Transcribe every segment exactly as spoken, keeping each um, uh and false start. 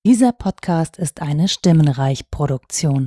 Dieser Podcast ist eine Stimmenreich-Produktion.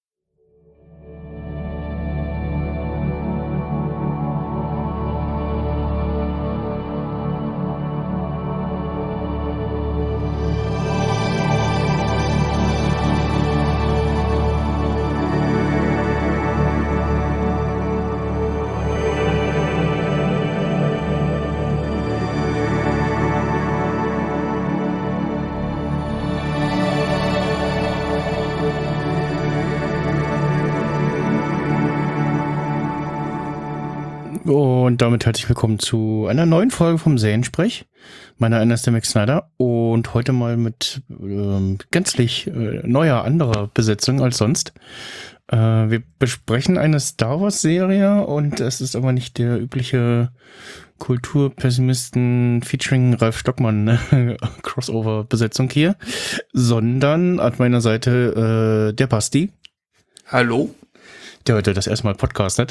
Und damit herzlich willkommen zu einer neuen Folge vom Seriensprech. Mein Name ist der Max Snyder und heute mal mit ähm, gänzlich äh, neuer, anderer Besetzung als sonst. Äh, wir besprechen eine Star Wars Serie und es ist aber nicht der übliche Kulturpessimisten featuring Ralf Stockmann ne? Crossover-Besetzung hier, sondern an meiner Seite äh, der Basti. Hallo. Der heute das erste Mal podcastet.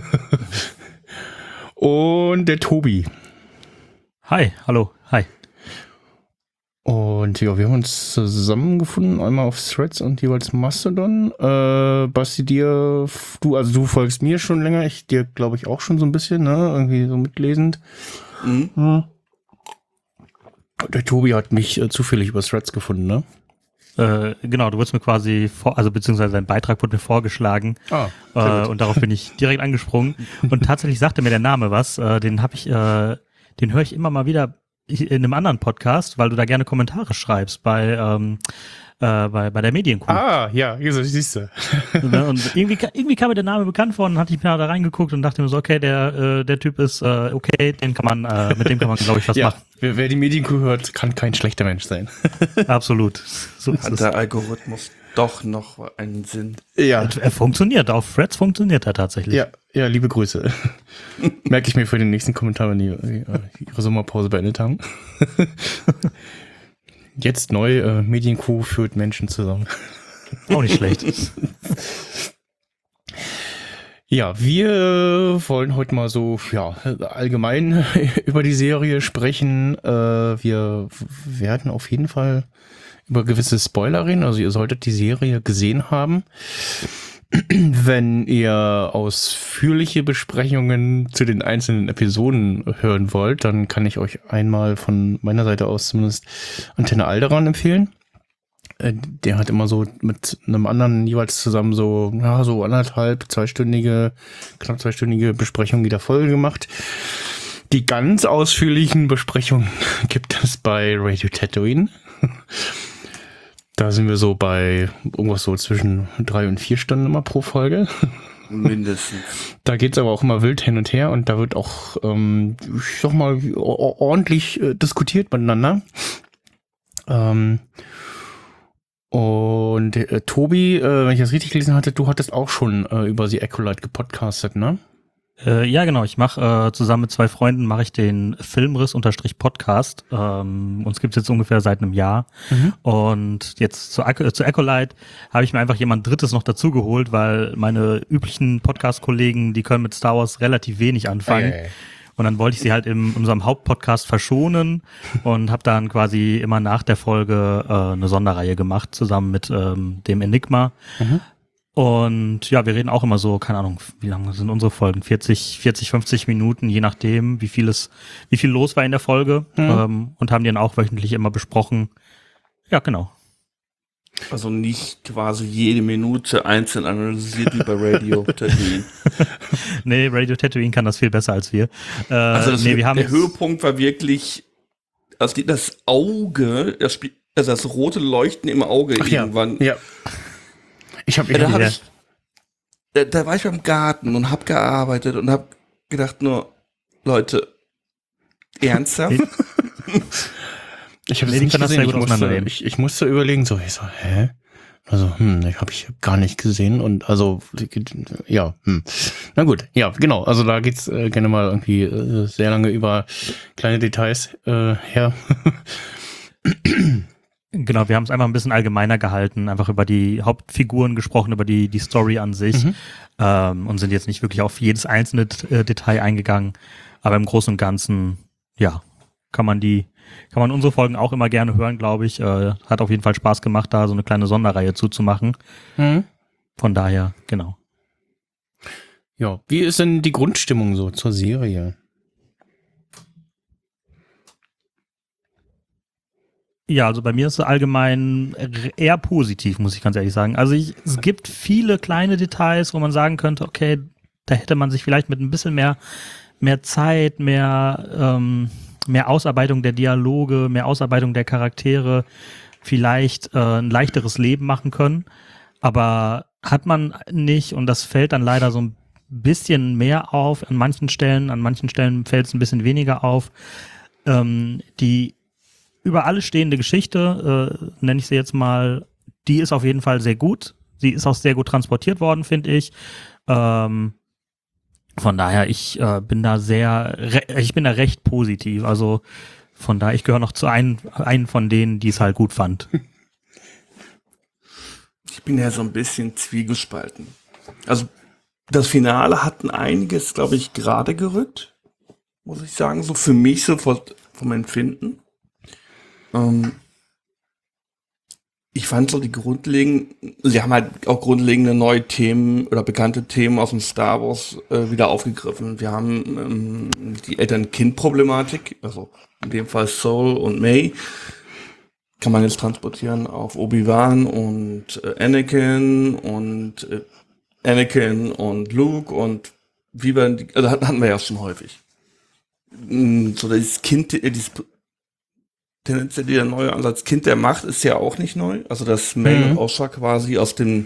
Und der Tobi. Hi, hallo, hi. Und ja, wir haben uns zusammengefunden, einmal auf Threads und jeweils Mastodon. Äh, Basti, dir, du, also du folgst mir schon länger, ich dir glaube ich auch schon so ein bisschen, ne, irgendwie so mitlesend. Mhm. Ja. Der Tobi hat mich äh, zufällig über Threads gefunden, ne? Äh, genau, du wurdest mir quasi, vor, also beziehungsweise dein Beitrag wurde mir vorgeschlagen ah, äh, und darauf bin ich direkt angesprungen und tatsächlich sagte mir der Name was, äh, den habe ich, äh, den höre ich immer mal wieder in einem anderen Podcast, weil du da gerne Kommentare schreibst bei ähm, äh, bei, bei der Medienkuh. Ah, ja, siehst du. Und irgendwie, irgendwie kam mir der Name bekannt vor und dann hatte ich mir da reingeguckt und dachte mir so, okay, der äh, der Typ ist äh, okay, den kann man, äh, mit dem kann man, glaube ich, was ja, machen. Wer, wer die Medienkuh hört, kann kein schlechter Mensch sein. Absolut. So ist Hat es. der Algorithmus doch noch einen Sinn? Ja. Er funktioniert, auf Threads funktioniert er tatsächlich. Ja, ja, liebe Grüße. Merke ich mir für den nächsten Kommentar, wenn die ihre Sommerpause beendet haben. Jetzt neu, äh, Medienkuh führt Menschen zusammen. Auch nicht schlecht. Ja, wir wollen heute mal so, ja, allgemein über die Serie sprechen. Äh, wir werden auf jeden Fall über gewisse Spoiler reden. Also ihr solltet die Serie gesehen haben. Wenn ihr ausführliche Besprechungen zu den einzelnen Episoden hören wollt, dann kann ich euch einmal von meiner Seite aus zumindest Antenne Alderan empfehlen. Der hat immer so mit einem anderen jeweils zusammen so, ja, so anderthalb, zweistündige, knapp zweistündige Besprechungen jeder Folge gemacht. Die ganz ausführlichen Besprechungen gibt es bei Radio Tatooine. Da sind wir so bei irgendwas so zwischen drei und vier Stunden immer pro Folge. Mindestens. Da geht's aber auch immer wild hin und her und da wird auch, ähm, ich sag mal, ordentlich äh, diskutiert miteinander. Ähm, und äh, Tobi, äh, wenn ich das richtig gelesen hatte, du hattest auch schon äh, über The Acolyte gepodcastet, ne? Äh, ja, genau. Ich mache äh, zusammen mit zwei Freunden mache ich den Filmriss-Podcast. Ähm, uns gibt's jetzt ungefähr seit einem Jahr. Mhm. Und jetzt zu, äh, zu Acolyte habe ich mir einfach jemand Drittes noch dazugeholt, weil meine üblichen Podcast-Kollegen, die können mit Star Wars relativ wenig anfangen. Hey. Und dann wollte ich sie halt im, in unserem Hauptpodcast verschonen und habe dann quasi immer nach der Folge äh, eine Sonderreihe gemacht, zusammen mit ähm, dem Enigma. Mhm. Und ja, wir reden auch immer so, keine Ahnung, wie lange sind unsere Folgen? vierzig, vierzig, fünfzig Minuten, je nachdem, wie viel es, wie viel los war in der Folge. Mhm. Ähm, und haben die dann auch wöchentlich immer besprochen. Ja, genau. Also nicht quasi jede Minute einzeln analysiert wie bei Radio Tatooine. Nee, Radio Tatooine kann das viel besser als wir. Äh, also das, nee, wir haben der Höhepunkt war wirklich, also die, das Auge, das, also das rote Leuchten im Auge Ach, irgendwann. Ja, ja. Ich hab, ich ja, da, hab hab ich, da, da war ich beim Garten und hab gearbeitet und hab gedacht nur, Leute, ernsthaft? Ich habe es nicht gesehen. Ich musste, ich, ich musste überlegen, so, ich so, hä? Also, hm, ich habe ich gar nicht gesehen und also, ja, hm. Na gut, ja, genau. Also da geht's äh, gerne mal irgendwie äh, sehr lange über kleine Details äh, her. Genau, wir haben es einfach ein bisschen allgemeiner gehalten, einfach über die Hauptfiguren gesprochen, über die die Story an sich mhm. ähm, und sind jetzt nicht wirklich auf jedes einzelne äh, Detail eingegangen, aber im Großen und Ganzen, ja, kann man die, kann man unsere Folgen auch immer gerne hören, glaube ich. Äh, hat auf jeden Fall Spaß gemacht, da so eine kleine Sonderreihe zuzumachen. Mhm. Von daher, genau. Ja, wie ist denn die Grundstimmung so zur Serie? Ja, also bei mir ist es allgemein eher positiv, muss ich ganz ehrlich sagen. Also ich, es gibt viele kleine Details, wo man sagen könnte, okay, da hätte man sich vielleicht mit ein bisschen mehr, mehr Zeit, mehr, ähm, mehr Ausarbeitung der Dialoge, mehr Ausarbeitung der Charaktere vielleicht äh, ein leichteres Leben machen können. Aber hat man nicht, und das fällt dann leider so ein bisschen mehr auf an manchen Stellen, an manchen Stellen fällt es ein bisschen weniger auf. Ähm, die über alles stehende Geschichte, äh, nenne ich sie jetzt mal, die ist auf jeden Fall sehr gut. Sie ist auch sehr gut transportiert worden, finde ich. Ähm, von daher, ich äh, bin da sehr, re- ich bin da recht positiv. Also von daher, ich gehöre noch zu einem, einen von denen, die es halt gut fand. Ich bin ja so ein bisschen zwiegespalten. Also das Finale hat einiges, glaube ich, gerade gerückt, muss ich sagen, so für mich so von, vom Empfinden. Ähm, ich fand so die grundlegenden, sie haben halt auch grundlegende neue Themen oder bekannte Themen aus dem Star Wars äh, wieder aufgegriffen. Wir haben ähm, die Eltern-Kind-Problematik, also in dem Fall Soul und May, kann man jetzt transportieren auf Obi-Wan und äh, Anakin und äh, Anakin und Luke und wie wir, die, also hatten wir ja schon häufig. Mm, So dieses Kind, äh, dieses tendenziell der neue Ansatz Kind der Macht ist ja auch nicht neu. Also dass May Mhm. und Osha quasi aus dem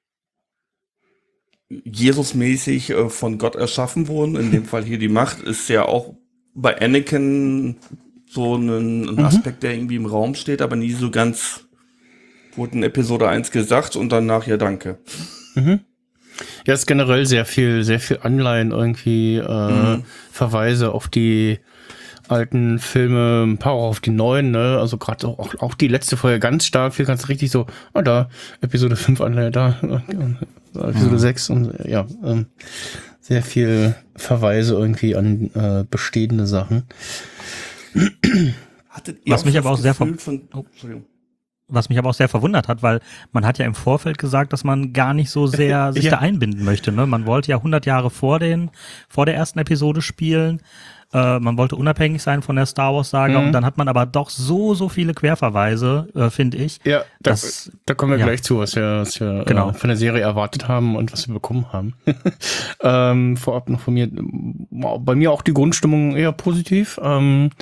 Jesus-mäßig äh, von Gott erschaffen wurden. In dem Fall hier die Macht ist ja auch bei Anakin so ein, ein Mhm. Aspekt, der irgendwie im Raum steht, aber nie so ganz wurde in Episode eins gesagt und danach ja danke. Mhm. Ja, ist generell sehr viel, sehr viel Anleihen irgendwie, äh, Mhm. Verweise auf die alten Filme, ein paar auch auf die neuen, ne? Also gerade auch, auch, auch die letzte Folge ganz stark, viel ganz richtig so, ah, da, Episode fünf Anleihe, da, äh, Episode Mhm. sechs und äh, ja, ähm, sehr viel Verweise irgendwie an äh, bestehende Sachen. Hattet ihr Was mich so aber das auch sehr Gefühl ver- von, Oh. Entschuldigung. Was mich aber auch sehr verwundert hat, weil man hat ja im Vorfeld gesagt, dass man gar nicht so sehr sich Ja. da einbinden möchte. Ne? Man wollte ja hundert Jahre vor den, vor der ersten Episode spielen. Äh, man wollte unabhängig sein von der Star Wars Saga Mhm. und dann hat man aber doch so, so viele Querverweise, äh, finde ich. Ja, da, Das- da kommen wir ja. gleich zu, was wir, was wir Genau. äh, von der Serie erwartet haben und was wir bekommen haben. ähm, vorab noch von mir, bei mir auch die Grundstimmung eher positiv. Ähm,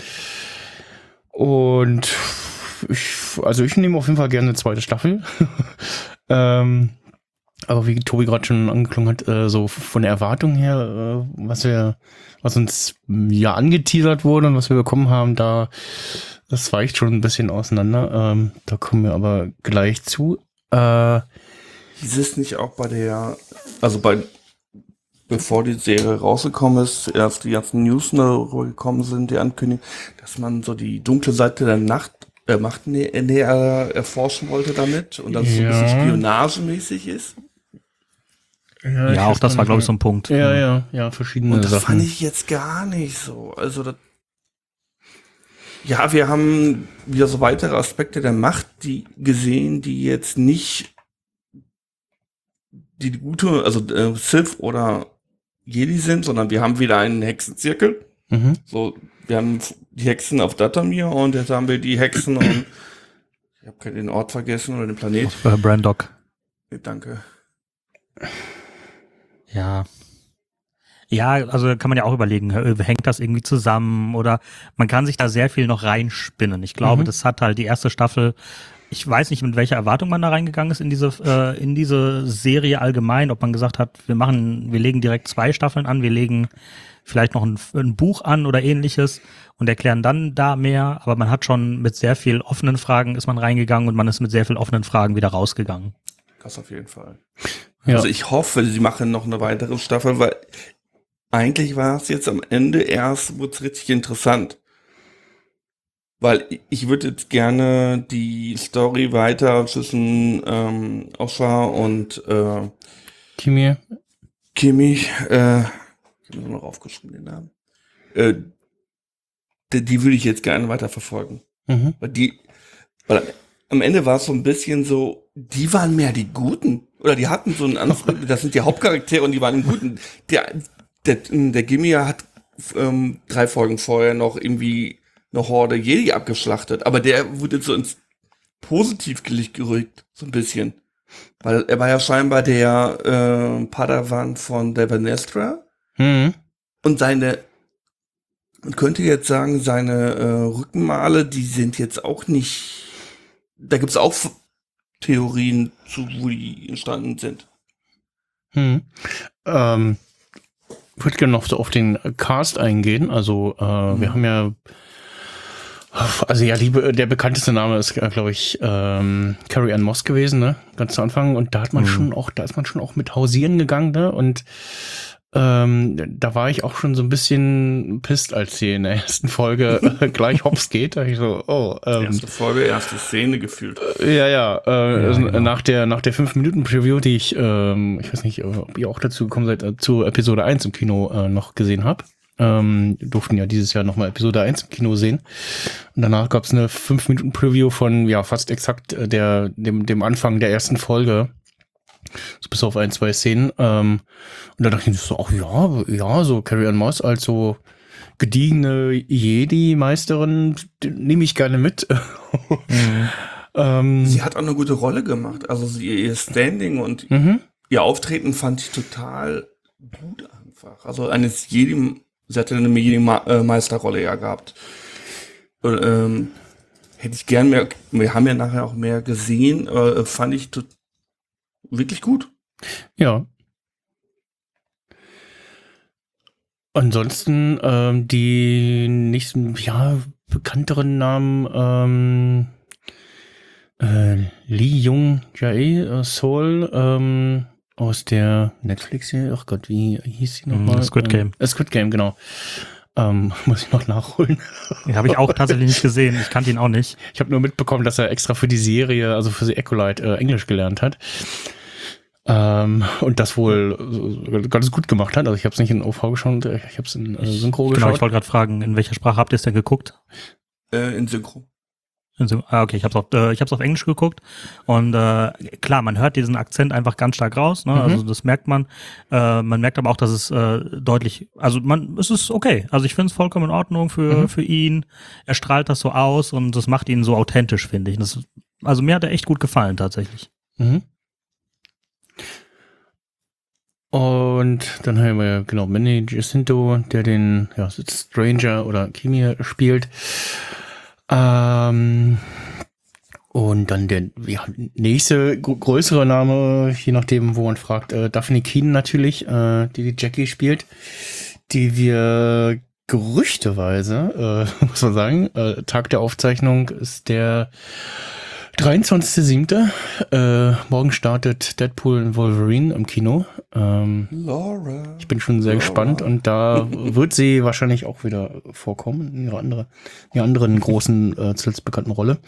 und ich, also ich nehme auf jeden Fall gerne eine zweite Staffel. ähm, aber wie Tobi gerade schon angeklungen hat, äh, so von der Erwartung her, äh, was wir, was uns ja angeteasert wurde und was wir bekommen haben, da das weicht schon ein bisschen auseinander. Ähm, da kommen wir aber gleich zu. Äh, Hieß es nicht auch bei der, also bei, bevor die Serie rausgekommen ist, erst die ganzen News darüber gekommen sind, die Ankündigung, dass man so die dunkle Seite der Nacht, äh, Macht nä näher erforschen wollte damit und dass es so ein bisschen Ja. spionagemäßig ist. ja, Ja, auch das war, glaube ich, so ein Punkt. Ja, Mhm. ja, ja, verschiedene Und das Sachen. fand ich jetzt gar nicht so. Also das, ja, wir haben wieder so weitere Aspekte der Macht, die gesehen, die jetzt nicht die gute, also äh, Sith oder Jedi sind, sondern wir haben wieder einen Hexenzirkel. Mhm. So, wir haben die Hexen auf Dathomir und jetzt haben wir die Hexen und ich habe gerade den Ort vergessen oder den Planet. Auf, äh, Brandok. Danke. Ja. Ja, also kann man ja auch überlegen, äh, hängt das irgendwie zusammen oder man kann sich da sehr viel noch reinspinnen. Ich glaube, Mhm. das hat halt die erste Staffel, ich weiß nicht, mit welcher Erwartung man da reingegangen ist in diese, äh, in diese Serie allgemein, ob man gesagt hat, wir machen, wir legen direkt zwei Staffeln an, wir legen vielleicht noch ein, ein Buch an oder ähnliches und erklären dann da mehr, aber man hat schon mit sehr viel offenen Fragen ist man reingegangen und man ist mit sehr viel offenen Fragen wieder rausgegangen. Das auf jeden Fall. Ja. Also ich hoffe, sie machen noch eine weitere Staffel, weil eigentlich war es jetzt am Ende erst, wurde es richtig interessant. Weil ich würde jetzt gerne die Story weiter zwischen ähm, Osha und äh, Kimi. Kimi, äh, ich habe noch aufgeschrieben den Namen, äh, die, die würde ich jetzt gerne weiter verfolgen. Mhm. Weil die, weil am Ende war es so ein bisschen so, die waren mehr die Guten. Oder die hatten so einen Anspruch, das sind die Hauptcharaktere und die waren die Guten. Der, der, der Gimia hat ähm, drei Folgen vorher noch irgendwie eine Horde Jedi abgeschlachtet, aber der wurde so ins Positivlicht gerückt, so ein bisschen. Weil er war ja scheinbar der äh, Padawan von der Vanestra. Mhm. Und seine, man könnte jetzt sagen, seine äh, Rückenmale, die sind jetzt auch nicht, da gibt's auch F- Theorien zu, wo die entstanden sind. Mhm. Ähm, ich würde gerne noch so auf den Cast eingehen. Also äh, mhm. wir haben ja, also ja, die, der bekannteste Name ist, glaube ich, ähm, Carrie Ann Moss gewesen, ne? Ganz zu Anfang. Und da hat man mhm. schon auch, da ist man schon auch mit hausieren gegangen, ne? Und ähm, da war ich auch schon so ein bisschen pisst, als sie in der ersten Folge äh, gleich hops geht. Da ich so, oh, ähm, erste Folge, erste Szene gefühlt. Äh, ja, ja, äh, ja also genau. nach der nach der fünf Minuten Preview, die ich, ähm, ich weiß nicht, ob ihr auch dazu gekommen seid, äh, zu Episode eins im Kino äh, noch gesehen habt. Ähm, durften ja dieses Jahr nochmal Episode eins im Kino sehen. Und danach gab es eine fünf Minuten Preview von, ja, fast exakt äh, der dem dem Anfang der ersten Folge. So bis auf ein, zwei Szenen. Ähm, und da dachte ich so, ach ja, ja, so Carrie Ann Moss als so gediegene Jedi-Meisterin nehme ich gerne mit. Mhm. ähm, sie hat auch eine gute Rolle gemacht. Also sie, ihr Standing und mhm. ihr Auftreten fand ich total gut einfach. Also eines Jedi, sie hatte eine Jedi-Meisterrolle ja gehabt. Und, ähm, hätte ich gern mehr, wir haben ja nachher auch mehr gesehen, äh, fand ich total wirklich gut. Ja. Ansonsten ähm, die nächsten, ja, bekannteren Namen ähm, äh, Lee Jung Jae äh, Soul ähm, aus der Netflix-Serie, ach Gott, wie hieß sie nochmal? Mm, Squid Game. Äh, Squid Game, genau. Ähm, muss ich noch nachholen. Ja, habe ich auch tatsächlich nicht gesehen. Ich kannte ihn auch nicht. Ich habe nur mitbekommen, dass er extra für die Serie, also für die Acolyte, äh, Englisch gelernt hat. Ähm, und das wohl ganz gut gemacht hat. Also ich habe es nicht in O V geschaut, ich habe es in äh, Synchro geschaut. Genau, ich wollte gerade fragen, in welcher Sprache habt ihr es denn geguckt? Äh, in Synchro. In Synchro. Ah, okay, ich habe es auf, äh, ich hab's auf Englisch geguckt. Und äh, klar, man hört diesen Akzent einfach ganz stark raus. Ne? Mhm. Also das merkt man. Äh, man merkt aber auch, dass es äh, deutlich, also man, es ist okay. Also ich finde es vollkommen in Ordnung für mhm. für ihn. Er strahlt das so aus und das macht ihn so authentisch, finde ich. Das, also mir hat er echt gut gefallen tatsächlich. Mhm. Und dann haben wir, genau, Manny Jacinto, der den ja, Stranger oder Kimi spielt. Ähm, und dann der ja, nächste gr- größere Name, je nachdem, wo man fragt, äh, Daphne Keen natürlich, äh, die die Jackie spielt, die wir gerüchteweise, äh, muss man sagen, äh, Tag der Aufzeichnung ist der dreiundzwanzigster siebter Äh, morgen startet Deadpool und Wolverine im Kino. Ähm, Laura. Ich bin schon sehr Laura. gespannt und da wird sie wahrscheinlich auch wieder vorkommen in ihrer, andere, in ihrer anderen großen, äh, zuletzt bekannten Rolle.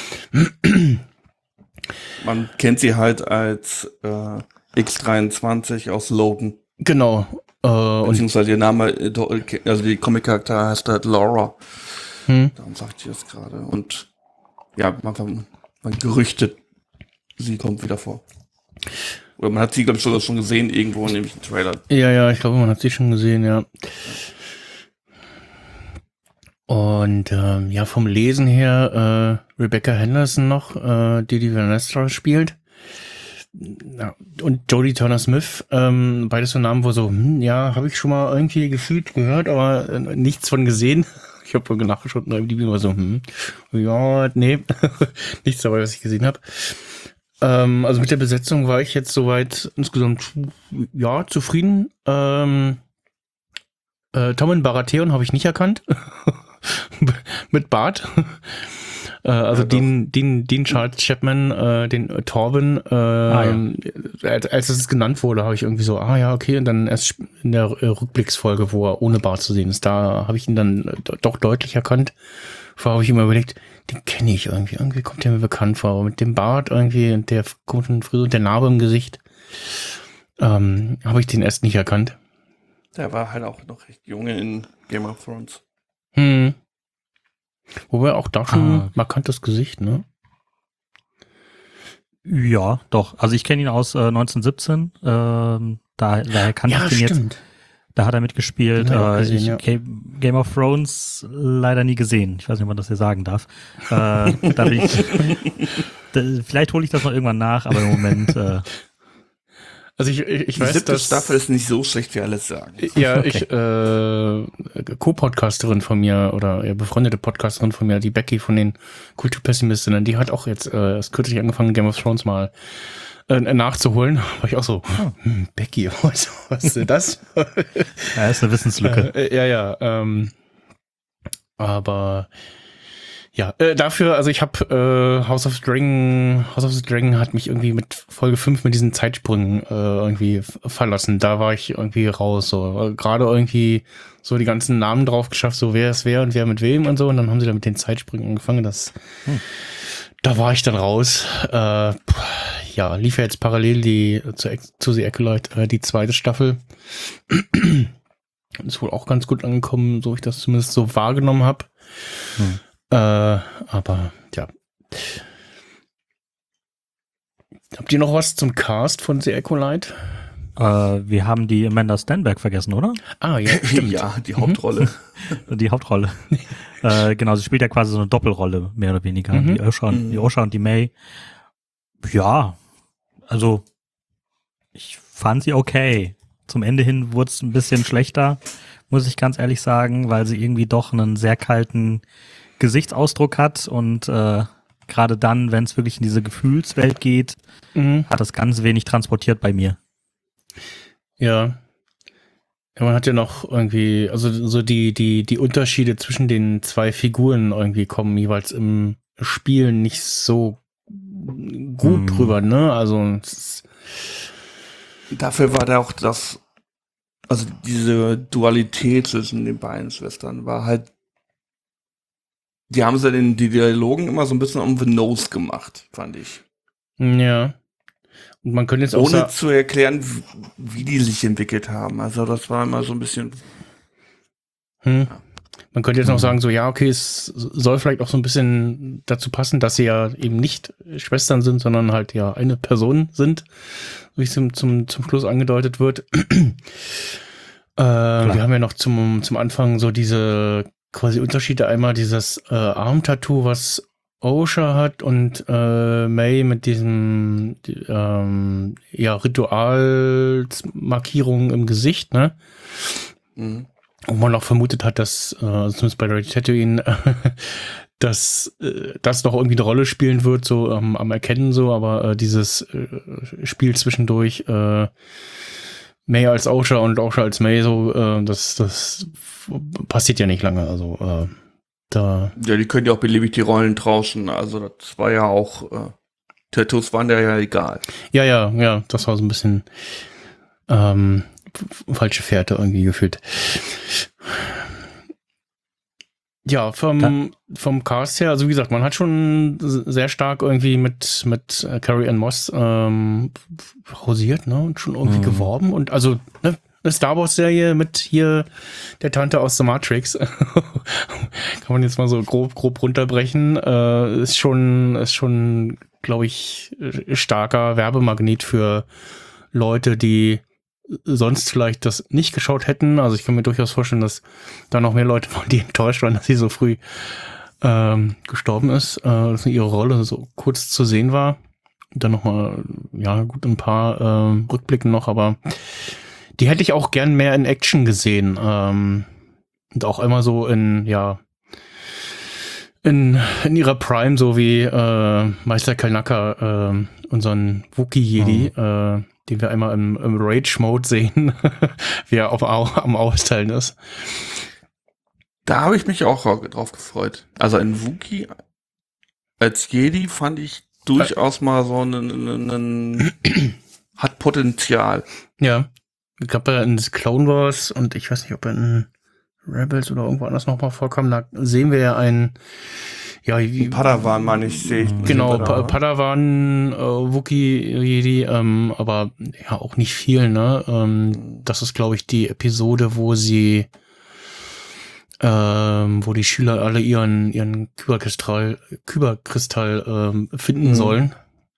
Man kennt sie halt als äh, X dreiundzwanzig aus Logan. Genau. Äh, Beziehungsweise ihr Name, also die Comic-Charakter heißt halt Laura. Hm. Darum sagt sie das gerade. Und ja, man, man gerüchtet, sie kommt wieder vor. Oder man hat sie, glaube ich, sogar schon gesehen, irgendwo in dem Trailer. Ja, ja, ich glaube, man hat sie schon gesehen, ja. Und ähm, ja, vom Lesen her, äh, Rebecca Henderson noch, äh, die die Vanestra spielt. Ja, und Jodie Turner-Smith, ähm, beides so Namen, wo so, hm, ja, habe ich schon mal irgendwie gefühlt gehört, aber äh, nichts von gesehen. Ich habe nachgeschaut und die war so, hm, ja, nee, nichts dabei, was ich gesehen habe. Ähm, also mit der Besetzung war ich jetzt soweit insgesamt, ja, zufrieden. Ähm, äh, Tommen Baratheon habe ich nicht erkannt. Mit Bart. äh, also ja, Dean, Dean, Dean Charles Chapman, äh, den äh, Torben, äh, ah, ja. als, als es genannt wurde, habe ich irgendwie so, ah ja, okay, und dann erst in der äh, Rückblicksfolge, wo er ohne Bart zu sehen ist, da habe ich ihn dann äh, doch deutlich erkannt. Vorher habe ich immer überlegt, den kenne ich irgendwie, irgendwie kommt der mir bekannt vor, aber mit dem Bart irgendwie und der komischen Frisur und der Narbe im Gesicht, ähm, habe ich den erst nicht erkannt. Der war halt auch noch recht junge in Game of Thrones. Hm. Wobei auch da schon Ah. markantes Gesicht, ne? Ja, doch. Also ich kenne ihn aus äh, neunzehnhundertsiebzehn. Ähm, da, daher kannte ich den jetzt. Da hat er mitgespielt. Den hab ich auch Äh, gesehen, ich, ja. Game, Game of Thrones leider nie gesehen. Ich weiß nicht, ob man das hier sagen darf. Äh, da bin ich, da, vielleicht hole ich das noch irgendwann nach, aber im Moment. Äh, Also ich, ich, ich Die weiß, siebte dass Staffel ist nicht so schlecht, wie alle sagen. ja, Okay. ich äh, Co-Podcasterin von mir oder ja, befreundete Podcasterin von mir, die Becky von den Kulturpessimistinnen, die hat auch jetzt äh, erst kürzlich angefangen, Game of Thrones mal äh, nachzuholen. War ich auch so, hm, Becky, was, was ist denn das? ja, ist eine Wissenslücke. äh, ja, ja. Ähm, aber ja, äh, dafür, also ich habe äh, House of the Dragon, House of the Dragon hat mich irgendwie mit Folge fünf mit diesen Zeitsprüngen äh, irgendwie f- verlassen. Da war ich irgendwie raus. So gerade irgendwie so die ganzen Namen drauf geschafft, so wer ist wer und wer mit wem und so. Und dann haben sie da mit den Zeitsprüngen angefangen. Das, Hm. da war ich dann raus. Äh, pff, ja, lief ja jetzt parallel die zu, Ex- zu The Acolyte äh, die zweite Staffel. Ist wohl auch ganz gut angekommen, so ich das zumindest so wahrgenommen habe. Hm. Äh, aber ja. Habt ihr noch was zum Cast von The Acolyte? Äh, wir haben die Amanda Stenberg vergessen, oder? Ah, ja, stimmt. Ja, die Hauptrolle. Die Hauptrolle. äh, genau, sie spielt ja quasi so eine Doppelrolle, mehr oder weniger. Mhm. Die Osha und, Mhm. die Osha und die May. Ja, also ich fand sie okay. Zum Ende hin wurde es ein bisschen schlechter, muss ich ganz ehrlich sagen, weil sie irgendwie doch einen sehr kalten Gesichtsausdruck hat und äh, gerade dann, wenn es wirklich in diese Gefühlswelt geht, Mhm. hat das ganz wenig transportiert bei mir. Ja. Ja, man hat ja noch irgendwie, also so die, die, die Unterschiede zwischen den zwei Figuren irgendwie kommen jeweils im Spiel nicht so gut Mhm. drüber, ne? Also es ist- Dafür war da auch das, also diese Dualität zwischen den beiden Schwestern war halt, die haben sie in die Dialogen immer so ein bisschen on the nose gemacht, fand ich. ja. Und man könnte jetzt auch Ohne sagen, zu erklären, wie, wie die sich entwickelt haben. Also das war immer so ein bisschen, hm, man könnte jetzt noch Mhm. sagen, so, ja, okay, es soll vielleicht auch so ein bisschen dazu passen, dass sie ja eben nicht Schwestern sind, sondern halt ja eine Person sind, wie es zum, zum, zum Schluss angedeutet wird. äh, wir haben ja noch zum, zum Anfang so diese quasi Unterschiede. Einmal dieses äh, Arm-Tattoo, was Osha hat und äh, May mit diesem die, ähm, ja, Ritualsmarkierungen im Gesicht, ne? mh. Wo man auch vermutet hat, dass, äh, also zumindest bei Red Tatooine, dass äh, das noch irgendwie eine Rolle spielen wird, so ähm, am Erkennen so, aber äh, dieses äh, Spiel zwischendurch, äh, May als Osha und Osha als May, so, äh, das, das passiert ja nicht lange, also äh, da. Ja, die können ja auch beliebig die Rollen tauschen. Also das war ja auch, äh, Tattoos waren ja ja egal. Ja, ja, ja, das war so ein bisschen ähm, f- falsche Fährte irgendwie gefühlt. Ja, vom, vom Cast her, also wie gesagt, man hat schon sehr stark irgendwie mit, mit äh, Carrie Ann Moss ähm, hausiert, ne, und schon irgendwie Mhm. geworben und also, ne, eine Star Wars Serie mit hier der Tante aus The Matrix. Kann man jetzt mal so grob, grob runterbrechen. Äh, ist schon, ist schon, glaube ich, starker Werbemagnet für Leute, die sonst vielleicht das nicht geschaut hätten. Also ich kann mir durchaus vorstellen, dass da noch mehr Leute waren, die enttäuscht waren, dass sie so früh ähm, gestorben ist, äh, dass ihre Rolle so kurz zu sehen war. Und dann nochmal, ja, gut, ein paar ähm, Rückblicken noch, aber die hätte ich auch gern mehr in Action gesehen. Ähm, und auch immer so in, ja, in, in ihrer Prime, so wie äh, Meister Kalnaka, äh, unseren Wookiee-Jedi, äh, den wir einmal im, im Rage-Mode sehen, wie er auf, au, am Austeilen ist. Da habe ich mich auch drauf gefreut. Also ein Wookie als Jedi fand ich durchaus mal so einen, einen, einen hat Potenzial. Ja, ich glaube, er in Clone Wars und ich weiß nicht, ob er in Rebels oder irgendwo anders nochmal vorkam, da sehen wir ja einen, ja, wie, Padawan, meine ich, sehe ich. genau, Padawan. Pa- Padawan, äh, Wookie, Jedi, ähm, aber ja, auch nicht viel, ne? Ähm, das ist, glaube ich, die Episode, wo sie ähm, wo die Schüler alle ihren, ihren Kyberkristall, Kyberkristall ähm, finden Mhm. sollen.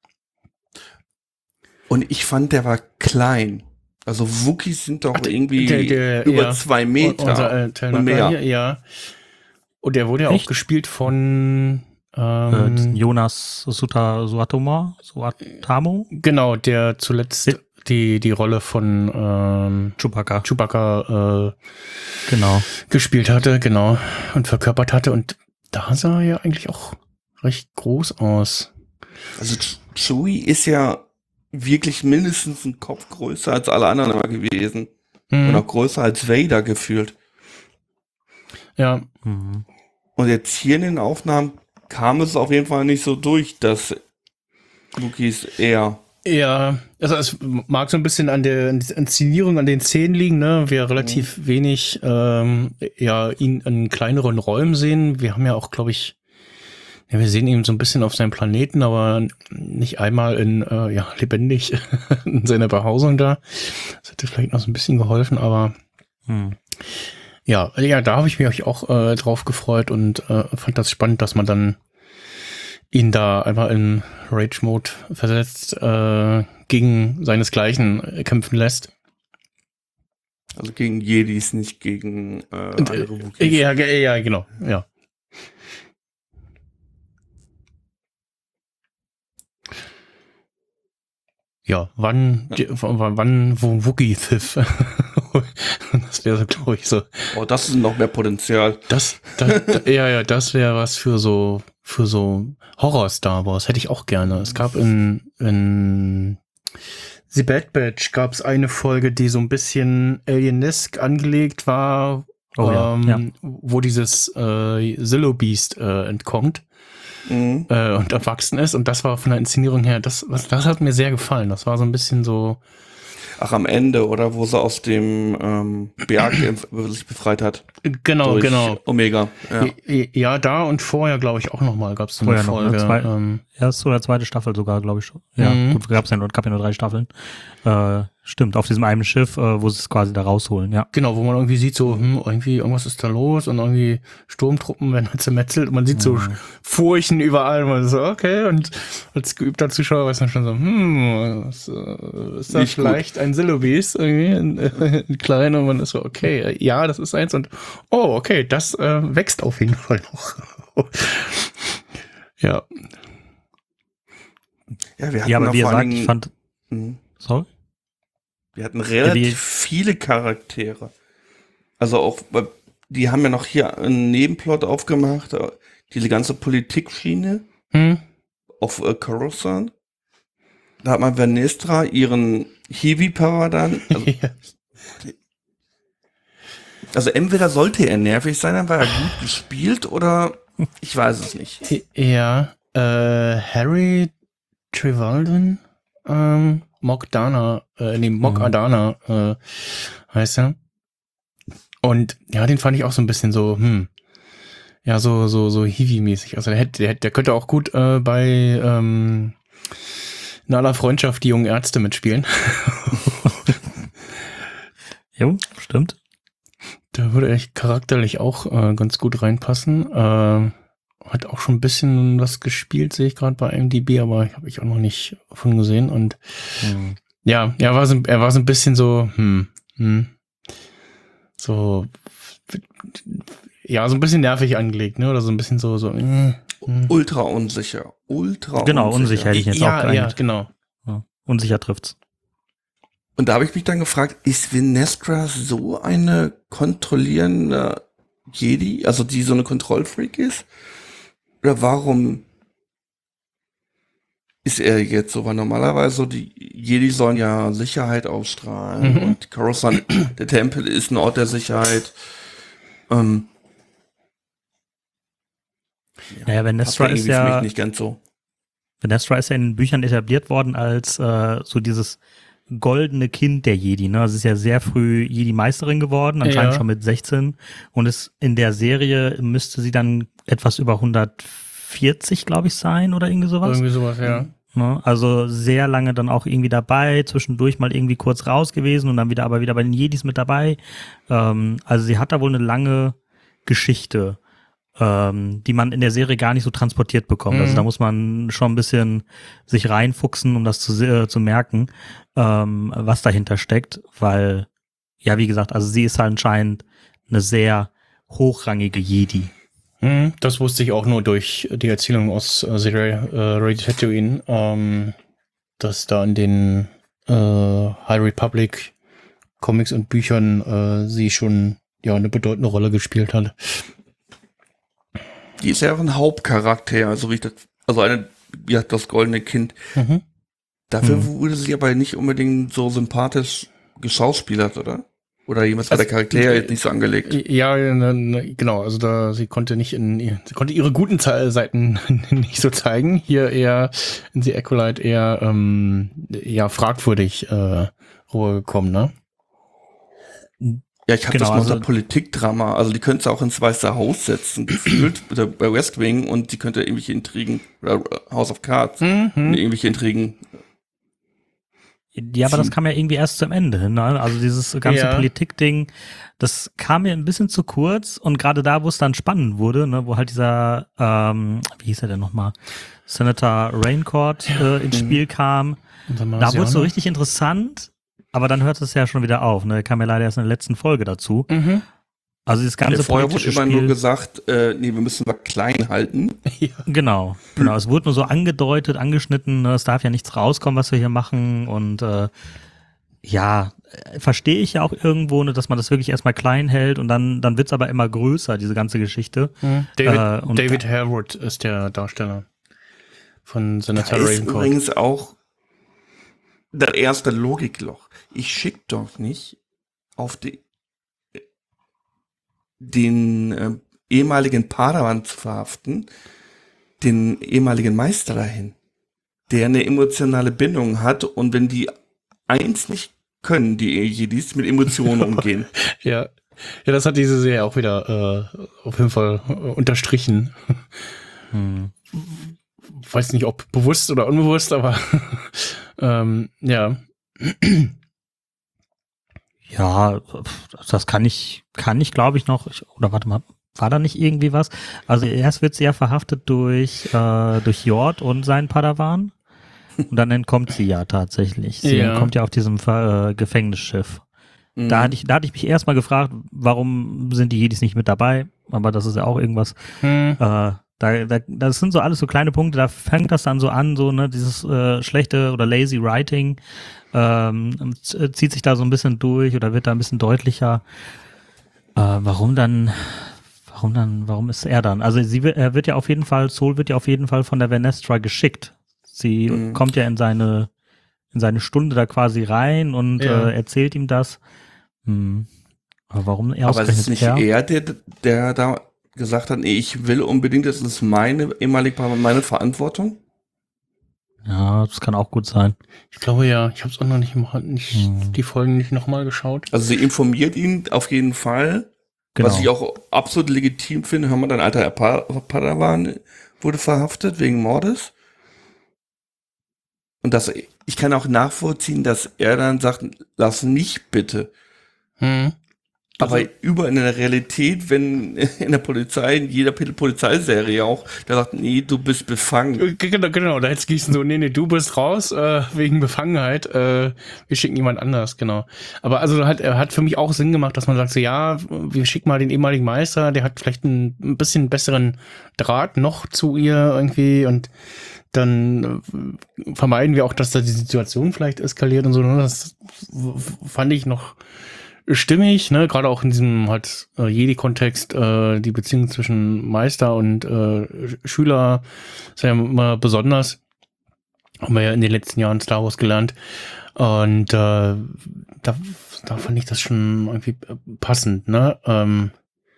Und ich fand, der war klein. Also Wookies sind doch Ach, der- irgendwie der- der- über ja. zwei Un- Meter Unser äh, und Telnacker mehr. hier, ja. Und der wurde ja auch Echt? gespielt von Äh, diesen ähm, Jonas Suta, Suatoma, Suatamo, genau, der zuletzt Ja. die, die Rolle von ähm, Chewbacca. Chewbacca äh, Genau. gespielt hatte, genau, und verkörpert hatte. Und da sah er ja eigentlich auch recht groß aus. Also Ch- Chewie ist ja wirklich mindestens einen Kopf größer als alle anderen immer gewesen. Hm, Und auch größer als Vader gefühlt. ja, Mhm. Und jetzt hier in den Aufnahmen kam es auf jeden Fall nicht so durch, dass Wookiees eher. ja, also es mag so ein bisschen an der Inszenierung, an den Szenen liegen, ne? Wir relativ wenig ähm, ja, ihn in kleineren Räumen sehen. Wir haben ja auch, glaube ich, ja, wir sehen ihn so ein bisschen auf seinem Planeten, aber nicht einmal in, äh, ja, lebendig in seiner Behausung da. Das hätte vielleicht noch so ein bisschen geholfen, aber Mhm. ja, ja, da habe ich mich auch äh, drauf gefreut und äh, fand das spannend, dass man dann ihn da einmal in Rage-Mode versetzt, äh, gegen seinesgleichen kämpfen lässt. Also gegen Jedis, nicht gegen äh, Und, andere äh, Wookiees. ja, ge- ja, genau, ja. Ja, wann, die- w- wann, wo Wookie-Thief? Das wäre, glaube ich, so. Oh, das ist noch mehr Potenzial. Das, das, ja, ja, das wäre was für so, für so Horror-Star Wars. Hätte ich auch gerne. Es gab in, in The Bad Batch gab es eine Folge, die so ein bisschen alienesk angelegt war, Oh ja, ähm, ja. wo dieses äh, Zillow Beast äh, entkommt Mhm. äh, und erwachsen ist. Und das war von der Inszenierung her, das, was, das hat mir sehr gefallen. Das war so ein bisschen so, Ach, am Ende, oder wo sie aus dem ähm, Berg empf- sich befreit hat. genau, durch genau. Omega. Ja. Ja. ja, da und vorher, glaube ich, auch noch mal gab es so eine Vorher noch, ne? Folge. Zwei- ähm, Erste oder zweite Staffel sogar, glaube ich schon. Ja, Mhm. gut, gab's ja nur, gab ja nur drei Staffeln. Äh, stimmt, auf diesem einen Schiff, äh, wo sie es quasi da rausholen, ja. Genau, wo man irgendwie sieht, so, hm, irgendwie, irgendwas ist da los und irgendwie Sturmtruppen werden halt zermetzelt und man sieht so Mhm. Furchen überall und man so, okay, und als geübter Zuschauer weiß man schon so, hm, was, äh, ist das Nicht gut. vielleicht ein Zillow-Beast irgendwie, in, äh, in klein und man ist so, okay, äh, ja, das ist eins und, oh, okay, das äh, wächst auf jeden Fall noch. Ja, Ja, wir hatten Ja, aber da wie vor gesagt, allen ich Dingen- fand, Mhm. sorry? Wir hatten relativ wie- viele Charaktere. Also auch, weil die haben ja noch hier einen Nebenplot aufgemacht, äh, diese ganze Politikschiene hm, auf äh, Coruscant. Da hat man Vernestra, ihren Hiwi-Power dann. Also, ja. also entweder sollte er nervig sein, dann war er gut gespielt, oder ich weiß es nicht. Ja, äh, Harry Trevalden, ähm, Mokdana, äh, nee, Mok Mhm. Adana, äh, heißt er. Und ja, den fand ich auch so ein bisschen so, hm, ja, so, so, so Hiwi-mäßig. Also der hätte, der, hätte- der könnte auch gut äh, bei ähm, in aller Freundschaft die jungen Ärzte mitspielen. Jo, stimmt. Da würde er charakterlich auch äh, ganz gut reinpassen. Äh, hat auch schon ein bisschen was gespielt, sehe ich gerade bei I M D B, aber habe ich auch noch nicht von gesehen. Und Mhm. ja, er war so, er war so ein bisschen so, hm, hm, so, ja, so ein bisschen nervig angelegt, ne? Oder so ein bisschen so, so, mm, mm. Ultra unsicher. Ultra Genau, unsicher hätte ich jetzt auch ja, ja, geeinigt. genau. Ja. Unsicher trifft's. Und da habe ich mich dann gefragt, ist Vernestra so eine kontrollierende Jedi, also die so eine Kontrollfreak ist? Oder warum ist er jetzt so? Weil normalerweise so die Jedi sollen ja Sicherheit ausstrahlen Mhm. und Coruscant, der Tempel ist ein Ort der Sicherheit. Ähm, Naja, Vernestra passt ist irgendwie für ja, mich nicht ganz so. Vernestra ist ja in den Büchern etabliert worden als äh, so dieses goldene Kind der Jedi. Ne? Also sie ist ja sehr früh Jedi-Meisterin geworden, anscheinend Ja. schon mit sechzehn. Und ist in der Serie müsste sie dann etwas über hundertvierzig, glaube ich, sein oder irgendwie sowas. Irgendwie sowas, ja. Ne? Also sehr lange dann auch irgendwie dabei, zwischendurch mal irgendwie kurz raus gewesen und dann wieder aber wieder bei den Jedis mit dabei. Ähm, also sie hat da wohl eine lange Geschichte, ähm, die man in der Serie gar nicht so transportiert bekommt. Mhm. Also da muss man schon ein bisschen sich reinfuchsen, um das zu, äh, zu merken, ähm, was dahinter steckt, weil, ja, wie gesagt, also sie ist halt anscheinend eine sehr hochrangige Jedi. Hm, das wusste ich auch nur durch die Erzählung aus äh, Serie äh, Radio Tatooine, ähm, dass da in den äh, High Republic Comics und Büchern äh, sie schon ja eine bedeutende Rolle gespielt hat. Die ist ja auch ein Hauptcharakter, also wie ich das, also eine, ja, das goldene Kind. Mhm. Dafür Mhm. wurde sie aber nicht unbedingt so sympathisch geschauspielert, oder? Oder jemand war Also, der Charakter jetzt nicht so angelegt. Ja, ne, ne, genau. Also da sie konnte nicht in sie konnte ihre guten Ze- Seiten nicht so zeigen. Hier eher in The Acolyte eher ähm, ja fragwürdig äh, rübergekommen, ne? Ja, ich habe Genau, das mal also- unter Politikdrama. Also die könnte auch ins Weiße Haus setzen, gefühlt, oder bei West Wing, und die könnte irgendwelche Intrigen, oder House of Cards, Mhm. irgendwelche Intrigen. Ja, aber das kam ja irgendwie erst zum Ende hin. Ne? Also dieses ganze Ja. Politik-Ding, das kam mir ein bisschen zu kurz. Und gerade da, wo es dann spannend wurde, ne, wo halt dieser, ähm, wie hieß er denn nochmal, Senator Raincourt äh, ins Spiel kam, da wurde es so richtig interessant. Aber dann hört es ja schon wieder auf. Ne? Kam ja leider erst in der letzten Folge dazu. Mhm. Also dieses ganze Ja, vorher wurde politische immer Spiel. nur gesagt, äh, nee, wir müssen mal klein halten. Ja. Genau, genau. Es wurde nur so angedeutet, angeschnitten, ne, es darf ja nichts rauskommen, was wir hier machen. Und äh, ja, äh, verstehe ich ja auch irgendwo, ne, dass man das wirklich erstmal klein hält und dann, dann wird's aber immer größer, diese ganze Geschichte. Mhm. David, Äh, und- David Harewood ist der Darsteller von Da Senator ist Raincourt. übrigens auch das erste Logikloch. Ich schick doch nicht auf die, den äh, ehemaligen Padawan zu verhaften, den ehemaligen Meister dahin, der eine emotionale Bindung hat, und wenn die eins nicht können, die Jedis, mit Emotionen umgehen. Ja. Ja, das hat diese Serie auch wieder äh, auf jeden Fall äh, unterstrichen. Hm. Weiß nicht, ob bewusst oder unbewusst, aber ähm, ja. Ja, das kann ich, kann ich, glaube ich, noch, ich, oder warte mal, war da nicht irgendwie was? Also erst wird sie ja verhaftet durch, äh, durch Jord und seinen Padawan. Und dann entkommt sie ja tatsächlich. Sie Ja. entkommt ja auf diesem Ver- äh, Gefängnisschiff. Da hatte ich, da hatte ich mich erstmal gefragt, warum sind die Jedis nicht mit dabei? Aber das ist ja auch irgendwas. Hm. Äh, da, da, das sind so alles so kleine Punkte, da fängt das dann so an, so, ne, dieses äh, schlechte oder lazy Writing ähm, z- zieht sich da so ein bisschen durch oder wird da ein bisschen deutlicher. Äh, warum dann, warum dann, warum ist er dann? Also sie wird, er wird ja auf jeden Fall, Sol wird ja auf jeden Fall von der Vanestra geschickt. Sie Mhm. kommt ja in seine, in seine Stunde da quasi rein und Ja. äh, erzählt ihm das. Hm. Aber warum er Aber es ist ausgerechnet nicht er? er, der, der da gesagt hat, nee, ich will unbedingt, das ist meine ehemalige, meine Verantwortung. Ja, das kann auch gut sein. Ich glaube ja, ich habe es auch noch nicht, mal- nicht Hm. die Folgen nicht nochmal geschaut. Also sie informiert ihn auf jeden Fall, Genau. was ich auch absolut legitim finde. Hör mal, dein alter Pa- Padawan wurde verhaftet wegen Mordes. Und das, ich kann auch nachvollziehen, dass er dann sagt, lass mich bitte. Hm. Aber Also- über in der Realität, wenn in der Polizei, in jeder Polizeiserie auch, der sagt, nee, du bist befangen. Genau, genau, da hätte es gießen so, nee, nee, du bist raus, äh, wegen Befangenheit, äh, wir schicken jemand anders, genau. Aber also hat, er hat für mich auch Sinn gemacht, dass man sagt so, ja, wir schicken mal den ehemaligen Meister, der hat vielleicht einen, ein bisschen besseren Draht noch zu ihr irgendwie, und dann äh, vermeiden wir auch, dass da die Situation vielleicht eskaliert und so, ne? Das f- fand ich noch stimmig, ne, gerade auch in diesem halt äh, Jedi-Kontext, äh, die Beziehung zwischen Meister und äh, Schüler ist ja immer besonders. Haben wir ja in den letzten Jahren Star Wars gelernt. Und äh, da, da fand ich das schon irgendwie passend, ne? Ähm,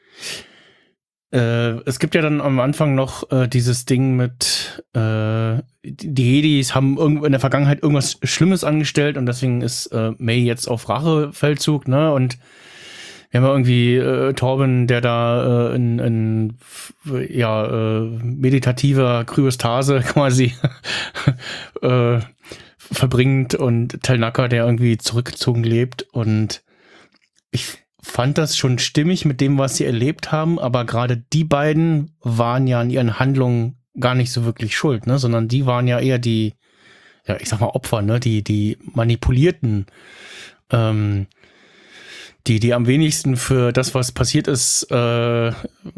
äh, es gibt ja dann am Anfang noch äh, dieses Ding mit äh, die Jedis haben irgendwo in der Vergangenheit irgendwas Schlimmes angestellt und deswegen ist äh, May jetzt auf Rachefeldzug, ne? Und wir haben ja irgendwie äh, Torben, der da äh, in, in ja, äh, meditativer Kryostase quasi äh, verbringt, und Telnaka, der irgendwie zurückgezogen lebt. Und ich fand das schon stimmig mit dem, was sie erlebt haben, aber gerade die beiden waren ja an ihren Handlungen gar nicht so wirklich schuld, ne, sondern die waren ja eher die, ja, ich sag mal Opfer, ne, die, die manipulierten, ähm, die, die am wenigsten für das, was passiert ist, äh,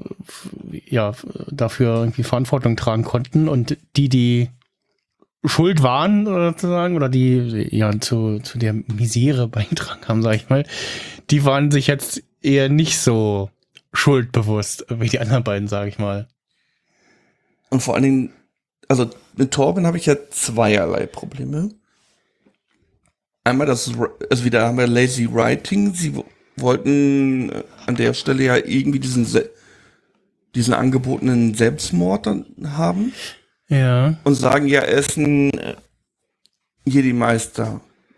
ja, dafür irgendwie Verantwortung tragen konnten und die, die schuld waren, sozusagen, oder die ja zu, zu der Misere beigetragen haben, sag ich mal, die waren sich jetzt eher nicht so schuldbewusst wie die anderen beiden, sag ich mal. Und vor allen Dingen, also mit Torben habe ich ja zweierlei Probleme. Einmal das, also wieder haben wir Lazy Writing. Sie wollten an der Stelle ja irgendwie diesen, diesen angebotenen Selbstmord dann haben. Ja. Und sagen, ja, er ist ein Jedi-Meister.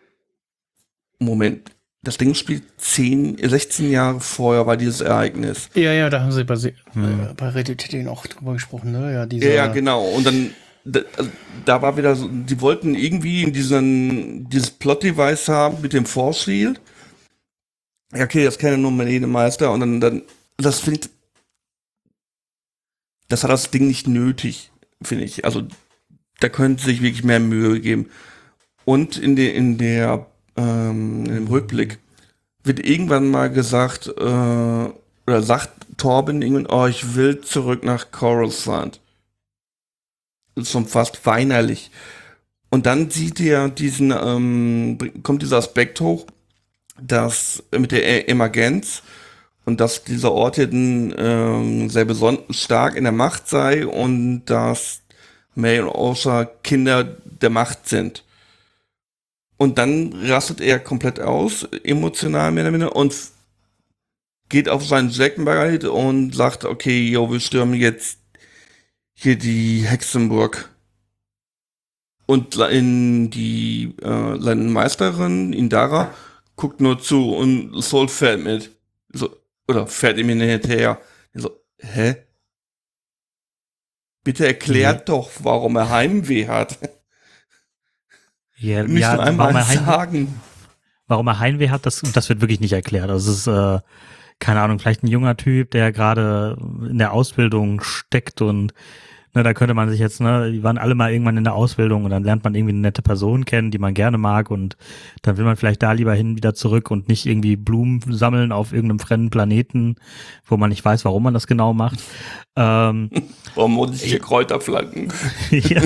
Moment, das Ding spielt zehn, sechzehn Jahre vorher war dieses Ereignis. Ja, ja, da haben sie bei, Hm. bei Reddit auch drüber gesprochen, ne? Ja, dieser, Ja, ja, genau. Und dann, da, da war wieder so, die wollten irgendwie diesen, dieses Plot-Device haben mit dem Force Shield. Ja, okay, das kennen nur Jedi-Meister. Und dann, dann, das finde ich, das hat das Ding nicht nötig, finde ich. Also, da könnte sich wirklich mehr Mühe geben. Und in der, in der, ähm, im Rückblick wird irgendwann mal gesagt, äh, oder sagt Torben irgendwann, oh, ich will zurück nach Coruscant. Das ist schon fast weinerlich. Und dann sieht er diesen, ähm, kommt dieser Aspekt hoch, dass mit der Emergenz und dass dieser Ort hier ähm, sehr besonders stark in der Macht sei und dass May und Osha Kinder der Macht sind. Und dann rastet er komplett aus, emotional mehr oder weniger, und geht auf seinen Jackenberg und sagt, okay, yo, wir stürmen jetzt hier die Hexenburg. Und in die äh, seine Meisterin, Indara, guckt nur zu und Soul fährt mit. So, oder fährt ihm hinterher. So, hä? Bitte erklärt mhm. doch, warum er Heimweh hat. Ja, Nicht ja, nur einmal warum er Heimweh, sagen. Warum er Heimweh hat, das, das wird wirklich nicht erklärt. Also es ist, äh, keine Ahnung, vielleicht ein junger Typ, der gerade in der Ausbildung steckt und ne, da könnte man sich jetzt, ne, die waren alle mal irgendwann in der Ausbildung und dann lernt man irgendwie eine nette Person kennen, die man gerne mag und dann will man vielleicht da lieber hin, wieder zurück und nicht irgendwie Blumen sammeln auf irgendeinem fremden Planeten, wo man nicht weiß, warum man das genau macht. Ähm, warum muss ich hier Kräuter pflanzen? ja.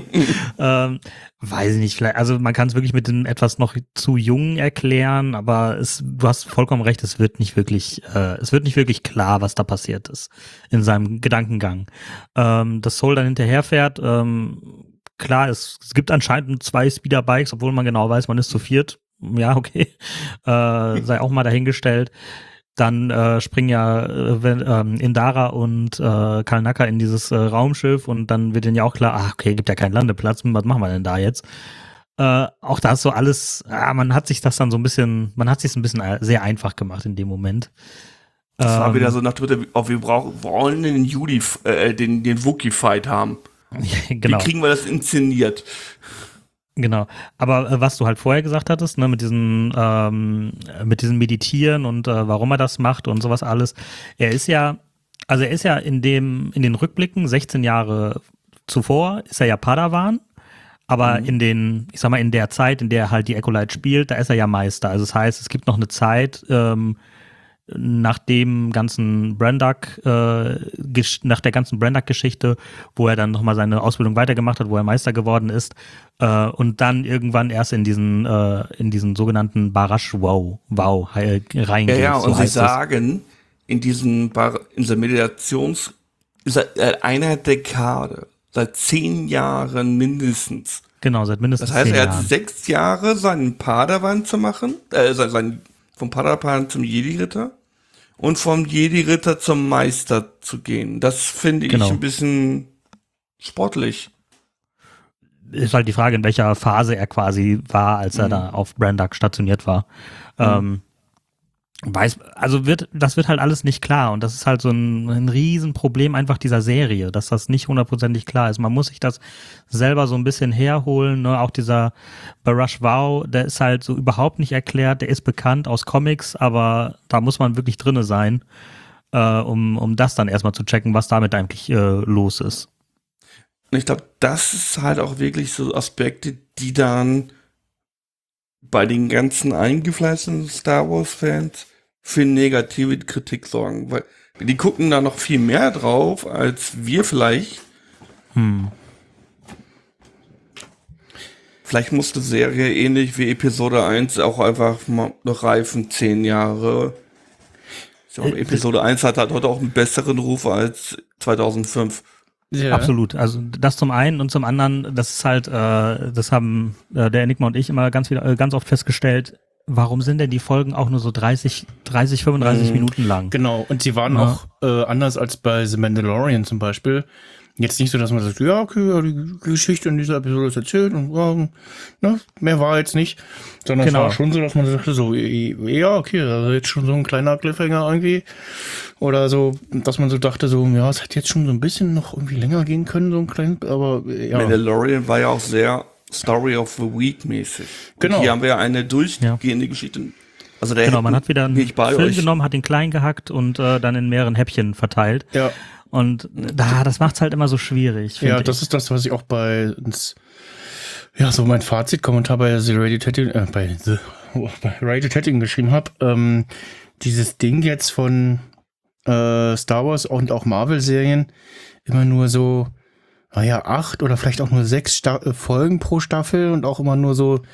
ähm, weiß ich nicht, vielleicht, also man kann es wirklich mit den etwas noch zu jungen erklären, aber es, du hast vollkommen recht, es wird nicht wirklich, äh, es wird nicht wirklich klar, was da passiert ist in seinem Gedankengang. Ähm, dass Soul dann hinterherfährt, ähm, klar, es, es gibt anscheinend zwei Speederbikes, obwohl man genau weiß, man ist zu viert. Ja, okay, äh, sei auch mal dahingestellt. Dann äh, springen ja äh, ähm, Indara und äh, Kalnaka in dieses äh, Raumschiff und dann wird denen ja auch klar, ach okay, gibt ja keinen Landeplatz, was machen wir denn da jetzt? Äh, auch da ist so alles, ah, man hat sich das dann so ein bisschen, man hat sich ein bisschen sehr einfach gemacht in dem Moment. Das ähm, war wieder so nach Twitter, oh, wir brauchen, wollen den Judy, äh, den, den Wookie-Fight haben. Genau. Wie kriegen wir das inszeniert? Genau, aber äh, was du halt vorher gesagt hattest, ne, mit diesen, ähm, mit diesem Meditieren und äh, warum er das macht und sowas alles, er ist ja, also er ist ja in dem, in den Rückblicken sechzehn Jahre zuvor ist er ja Padawan, aber mhm. in den, ich sag mal, in der Zeit, in der halt die Acolyte spielt, da ist er ja Meister. Also das heißt, es gibt noch eine Zeit, ähm, nach dem ganzen Brandak, äh, nach der ganzen Brandak-Geschichte, wo er dann nochmal seine Ausbildung weitergemacht hat, wo er Meister geworden ist, äh, und dann irgendwann erst in diesen, äh, in diesen sogenannten Barash Wow, Wow reingeht. Ja, ja, so und sie heißt sagen, in diesem Bar, in dieser Meditations, seit einer Dekade, seit zehn Jahren mindestens. Genau, seit mindestens Das heißt, zehn er Jahren. hat sechs Jahre seinen Padawan zu machen, äh, sein, sein vom Padawan zum Jedi-Ritter und vom Jedi-Ritter zum Meister zu gehen. Das finde Genau. ich ein bisschen sportlich. Ist halt die Frage, in welcher Phase er quasi war, als er Mhm. da auf Brandak stationiert war. Mhm. Ähm, weiß, also wird, das wird halt alles nicht klar und das ist halt so ein, ein Riesenproblem einfach dieser Serie, dass das nicht hundertprozentig klar ist. Man muss sich das selber so ein bisschen herholen, ne? Auch dieser Barash Vau, der ist halt so überhaupt nicht erklärt, der ist bekannt aus Comics, aber da muss man wirklich drinne sein, äh, um, um das dann erstmal zu checken, was damit eigentlich äh, los ist. Und ich glaube, das ist halt auch wirklich so Aspekte, die dann bei den ganzen eingefleischten Star Wars-Fans für negative Kritik sorgen, weil die gucken da noch viel mehr drauf, als wir vielleicht. Hm. Vielleicht muss die Serie ähnlich wie Episode eins auch einfach mal noch reifen, zehn Jahre. Ich glaube, Episode eins hat halt heute auch einen besseren Ruf als zweitausendfünf. Ja. Absolut. Also das zum einen und zum anderen, das ist halt, äh, das haben äh, der Enigma und ich immer ganz wieder, äh, ganz oft festgestellt, warum sind denn die Folgen auch nur so dreißig, dreißig, fünfunddreißig Mhm. Minuten lang? Genau, und sie waren Ja. auch äh, anders als bei The Mandalorian zum Beispiel. Jetzt nicht so, dass man sagt, ja, okay, ja, die Geschichte in dieser Episode ist erzählt und ja, ne, mehr war jetzt nicht. Sondern Genau. es war schon so, dass man sagte so, ja, okay, also jetzt schon so ein kleiner Cliffhanger irgendwie. Oder so, dass man so dachte so, ja, es hätte jetzt schon so ein bisschen noch irgendwie länger gehen können, so ein klein, aber ja. Mandalorian war ja auch sehr Story of the Week mäßig. Und Genau. hier haben wir ja eine durchgehende Geschichte. Also der Genau, man hat wieder einen bin ich bei Film euch. genommen, hat ihn klein gehackt und äh, dann in mehreren Häppchen verteilt. Ja, Und da, das macht's halt immer so schwierig. ja, find das ich. ist das, was ich auch bei uns, ja, so mein Fazitkommentar bei The Radio Tatting, äh, bei The oh, bei Radio Tatting geschrieben habe. Ähm, dieses Ding jetzt von äh, Star Wars und auch Marvel-Serien immer nur so, naja, acht oder vielleicht auch nur sechs Sta äh, Folgen pro Staffel und auch immer nur so,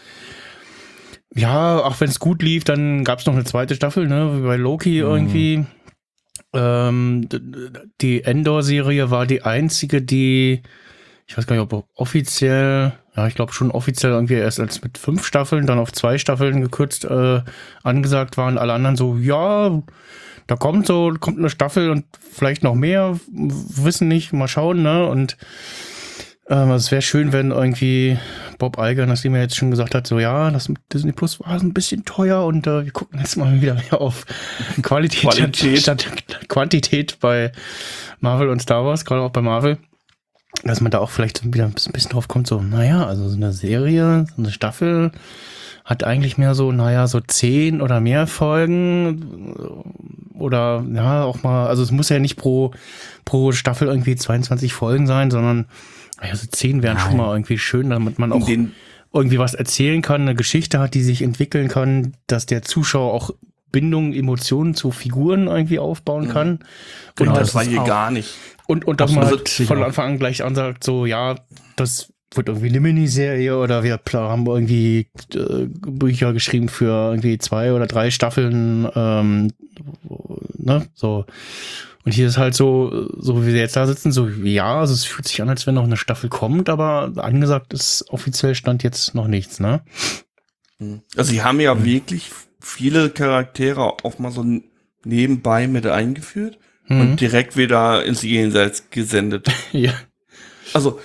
ja, auch wenn es gut lief, dann gab es noch eine zweite Staffel, ne, wie bei Loki irgendwie. Ähm, d- d- die Endor-Serie war die einzige, die, ich weiß gar nicht, ob offiziell, ja, ich glaube schon offiziell irgendwie erst als mit fünf Staffeln, dann auf zwei Staffeln gekürzt äh, angesagt waren. Alle anderen so, ja, da kommt so, kommt eine Staffel und vielleicht noch mehr, w- wissen nicht, mal schauen, ne? Und ähm, es wäre schön, wenn irgendwie Bob Iger, nachdem er jetzt schon gesagt hat, so ja, das mit Disney Plus war ein bisschen teuer und äh, wir gucken jetzt mal wieder mehr auf Qualität, Qualität. statt, statt Quantität bei Marvel und Star Wars, gerade auch bei Marvel, dass man da auch vielleicht wieder ein bisschen, ein bisschen drauf kommt, so, naja, also so eine Serie, so eine Staffel hat eigentlich mehr so, naja, so zehn oder mehr Folgen oder ja, auch mal, also es muss ja nicht pro, pro Staffel irgendwie zweiundzwanzig Folgen sein, sondern also zehn wären Nein. schon mal irgendwie schön, damit man auch Den, irgendwie was erzählen kann, eine Geschichte hat, die sich entwickeln kann, dass der Zuschauer auch Bindungen, Emotionen zu Figuren irgendwie aufbauen kann. Genau, und das das war ist hier auch- gar nicht. und, und dass man Also, halt sicher. von Anfang an gleich ansagt, so, ja, das wird irgendwie eine Miniserie oder wir pla- haben irgendwie äh, Bücher geschrieben für irgendwie zwei oder drei Staffeln, ähm, ne, so. Und hier ist halt so, so wie wir jetzt da sitzen, so, ja, also es fühlt sich an, als wenn noch eine Staffel kommt, aber angesagt ist offiziell Stand jetzt noch nichts, ne? Also sie haben ja wirklich viele Charaktere auch mal so nebenbei mit eingeführt Mhm. und direkt wieder ins Jenseits gesendet. Ja. Also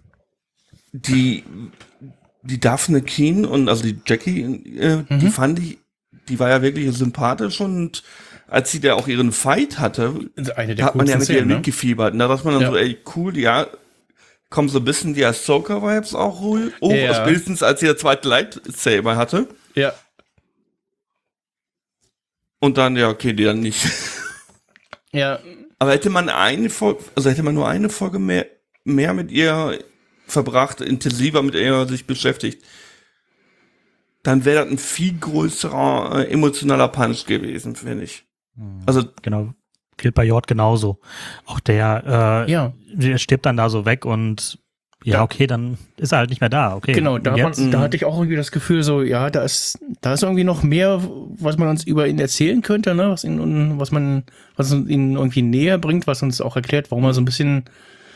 die die Daphne Keen und also die Jackie, äh, die fand ich, die war ja wirklich sympathisch und als sie da auch ihren Fight hatte, Eine da der hat man ja coolsten mit ihr Szenen, ne? mitgefiebert. Ne? Dass man dann Ja. so, ey, cool, ja, kommen so ein bisschen die Ahsoka-Vibes auch hoch, Ja. spätestens als sie der zweite Lightsaber hatte. Ja. Und dann, ja, okay, die dann nicht. Ja. Aber hätte man eine Folge, also hätte man nur eine Folge mehr, mehr mit ihr verbracht, intensiver mit ihr sich beschäftigt, dann wäre das ein viel größerer äh, emotionaler Punch gewesen, finde ich. Also, Genau. Gilt bei Jord genauso. Auch der, äh, Ja. der stirbt dann da so weg und ja, Ja. okay, dann ist er halt nicht mehr da. Okay. Genau, da, Und hat jetzt? man, da hatte ich auch irgendwie das Gefühl, so, ja, da ist, da ist irgendwie noch mehr, was man uns über ihn erzählen könnte, ne? Was ihn, was man, was uns ihn irgendwie näher bringt, was uns auch erklärt, warum er so ein bisschen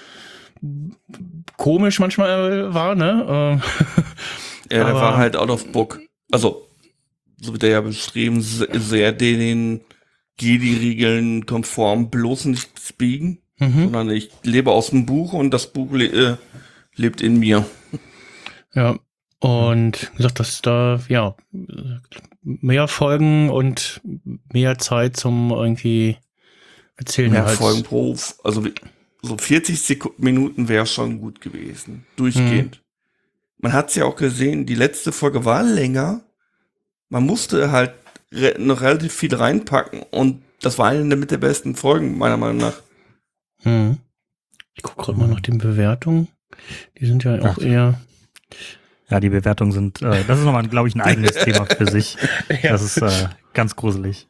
komisch manchmal war, ne? Äh, ja, der Aber- war halt out of book. Also, so wird er ja beschrieben, se- sehr den Jedi-Regeln konform, bloß nicht biegen, mhm. sondern ich lebe aus dem Buch und das Buch le äh, lebt in mir. Ja. Und wie gesagt, dass da, ja, mehr Folgen und mehr Zeit zum irgendwie erzählen. Mehr halt. Folgen pro, also so vierzig Sekunden, Minuten wäre schon gut gewesen. Durchgehend. Mhm. Man hat es ja auch gesehen, die letzte Folge war länger. Man musste halt re- noch relativ viel reinpacken und das war eine mit der besten Folgen, meiner Meinung nach. Hm. Ich gucke gerade mal nach den Bewertungen. Die sind ja auch Ach. eher... Ja, die Bewertungen sind, äh, das ist nochmal, glaube ich, ein eigenes Thema für sich. Ja. Das ist äh, ganz gruselig.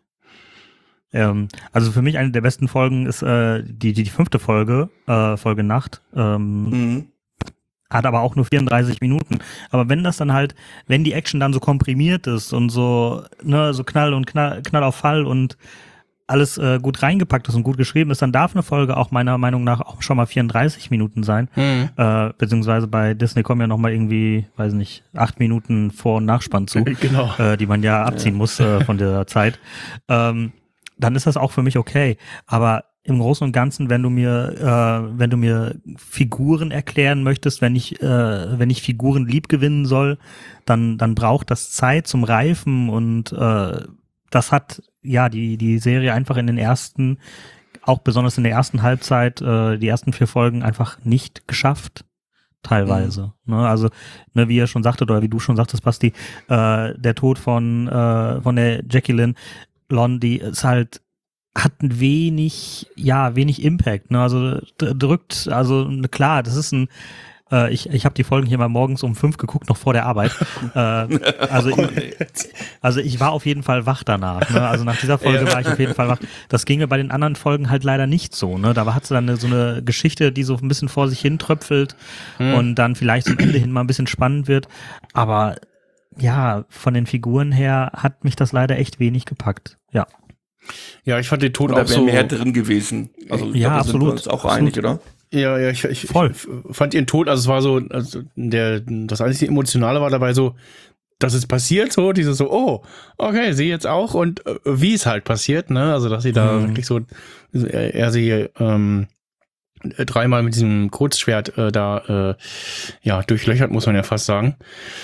Ähm, also für mich eine der besten Folgen ist äh, die, die die fünfte Folge, äh, Folge Nacht. Ähm, mhm. Hat aber auch nur vierunddreißig Minuten. Aber wenn das dann halt, wenn die Action dann so komprimiert ist und so, ne, so Knall und Knall, Knall auf Fall und alles äh, gut reingepackt ist und gut geschrieben ist, dann darf eine Folge auch meiner Meinung nach auch schon mal vierunddreißig Minuten sein. Mhm. Äh, beziehungsweise bei Disney kommen ja noch mal irgendwie, weiß nicht, acht Minuten Vor- und Nachspann zu, genau. äh, die man ja abziehen ja. muss äh, von der Zeit. Ähm, dann ist das auch für mich okay. Aber im Großen und Ganzen, wenn du mir, äh, wenn du mir Figuren erklären möchtest, wenn ich, äh, wenn ich Figuren lieb gewinnen soll, dann, dann braucht das Zeit zum Reifen und äh, das hat ja die die Serie einfach in den ersten, auch besonders in der ersten Halbzeit, äh, die ersten vier Folgen einfach nicht geschafft, teilweise. Mhm. Ne, also ne, wie ihr schon sagtet oder wie du schon sagtest, Basti, äh, der Tod von äh, von der Jacqueline Lon, die ist halt hat ein wenig, ja, wenig Impact, ne, also d- drückt, also klar, das ist ein, äh, ich ich habe die Folgen hier mal morgens um fünf geguckt, noch vor der Arbeit, äh, also ich, also ich war auf jeden Fall wach danach, ne, also nach dieser Folge ja. war ich auf jeden Fall wach. Das ging mir bei den anderen Folgen halt leider nicht so, ne, da hat sie dann eine, so eine Geschichte, die so ein bisschen vor sich hin tröpfelt hm. und dann vielleicht zum Ende hin mal ein bisschen spannend wird, aber ja, von den Figuren her hat mich das leider echt wenig gepackt, ja. Ja, ich fand den Tod Oder auch so... mehr drin gewesen. Also ja, da absolut. sind wir uns auch absolut. einig, oder? Ja, ja, ich, ich, Voll. ich fand ihren Tod, also es war so, also der, das einzige Emotionale war dabei so, dass es passiert, so, dieses so, oh, okay, sie jetzt auch und äh, wie es halt passiert, ne, also dass sie da mhm. wirklich so, er, er sie ähm, dreimal mit diesem Kurzschwert äh, da, äh, ja, durchlöchert, muss man ja fast sagen.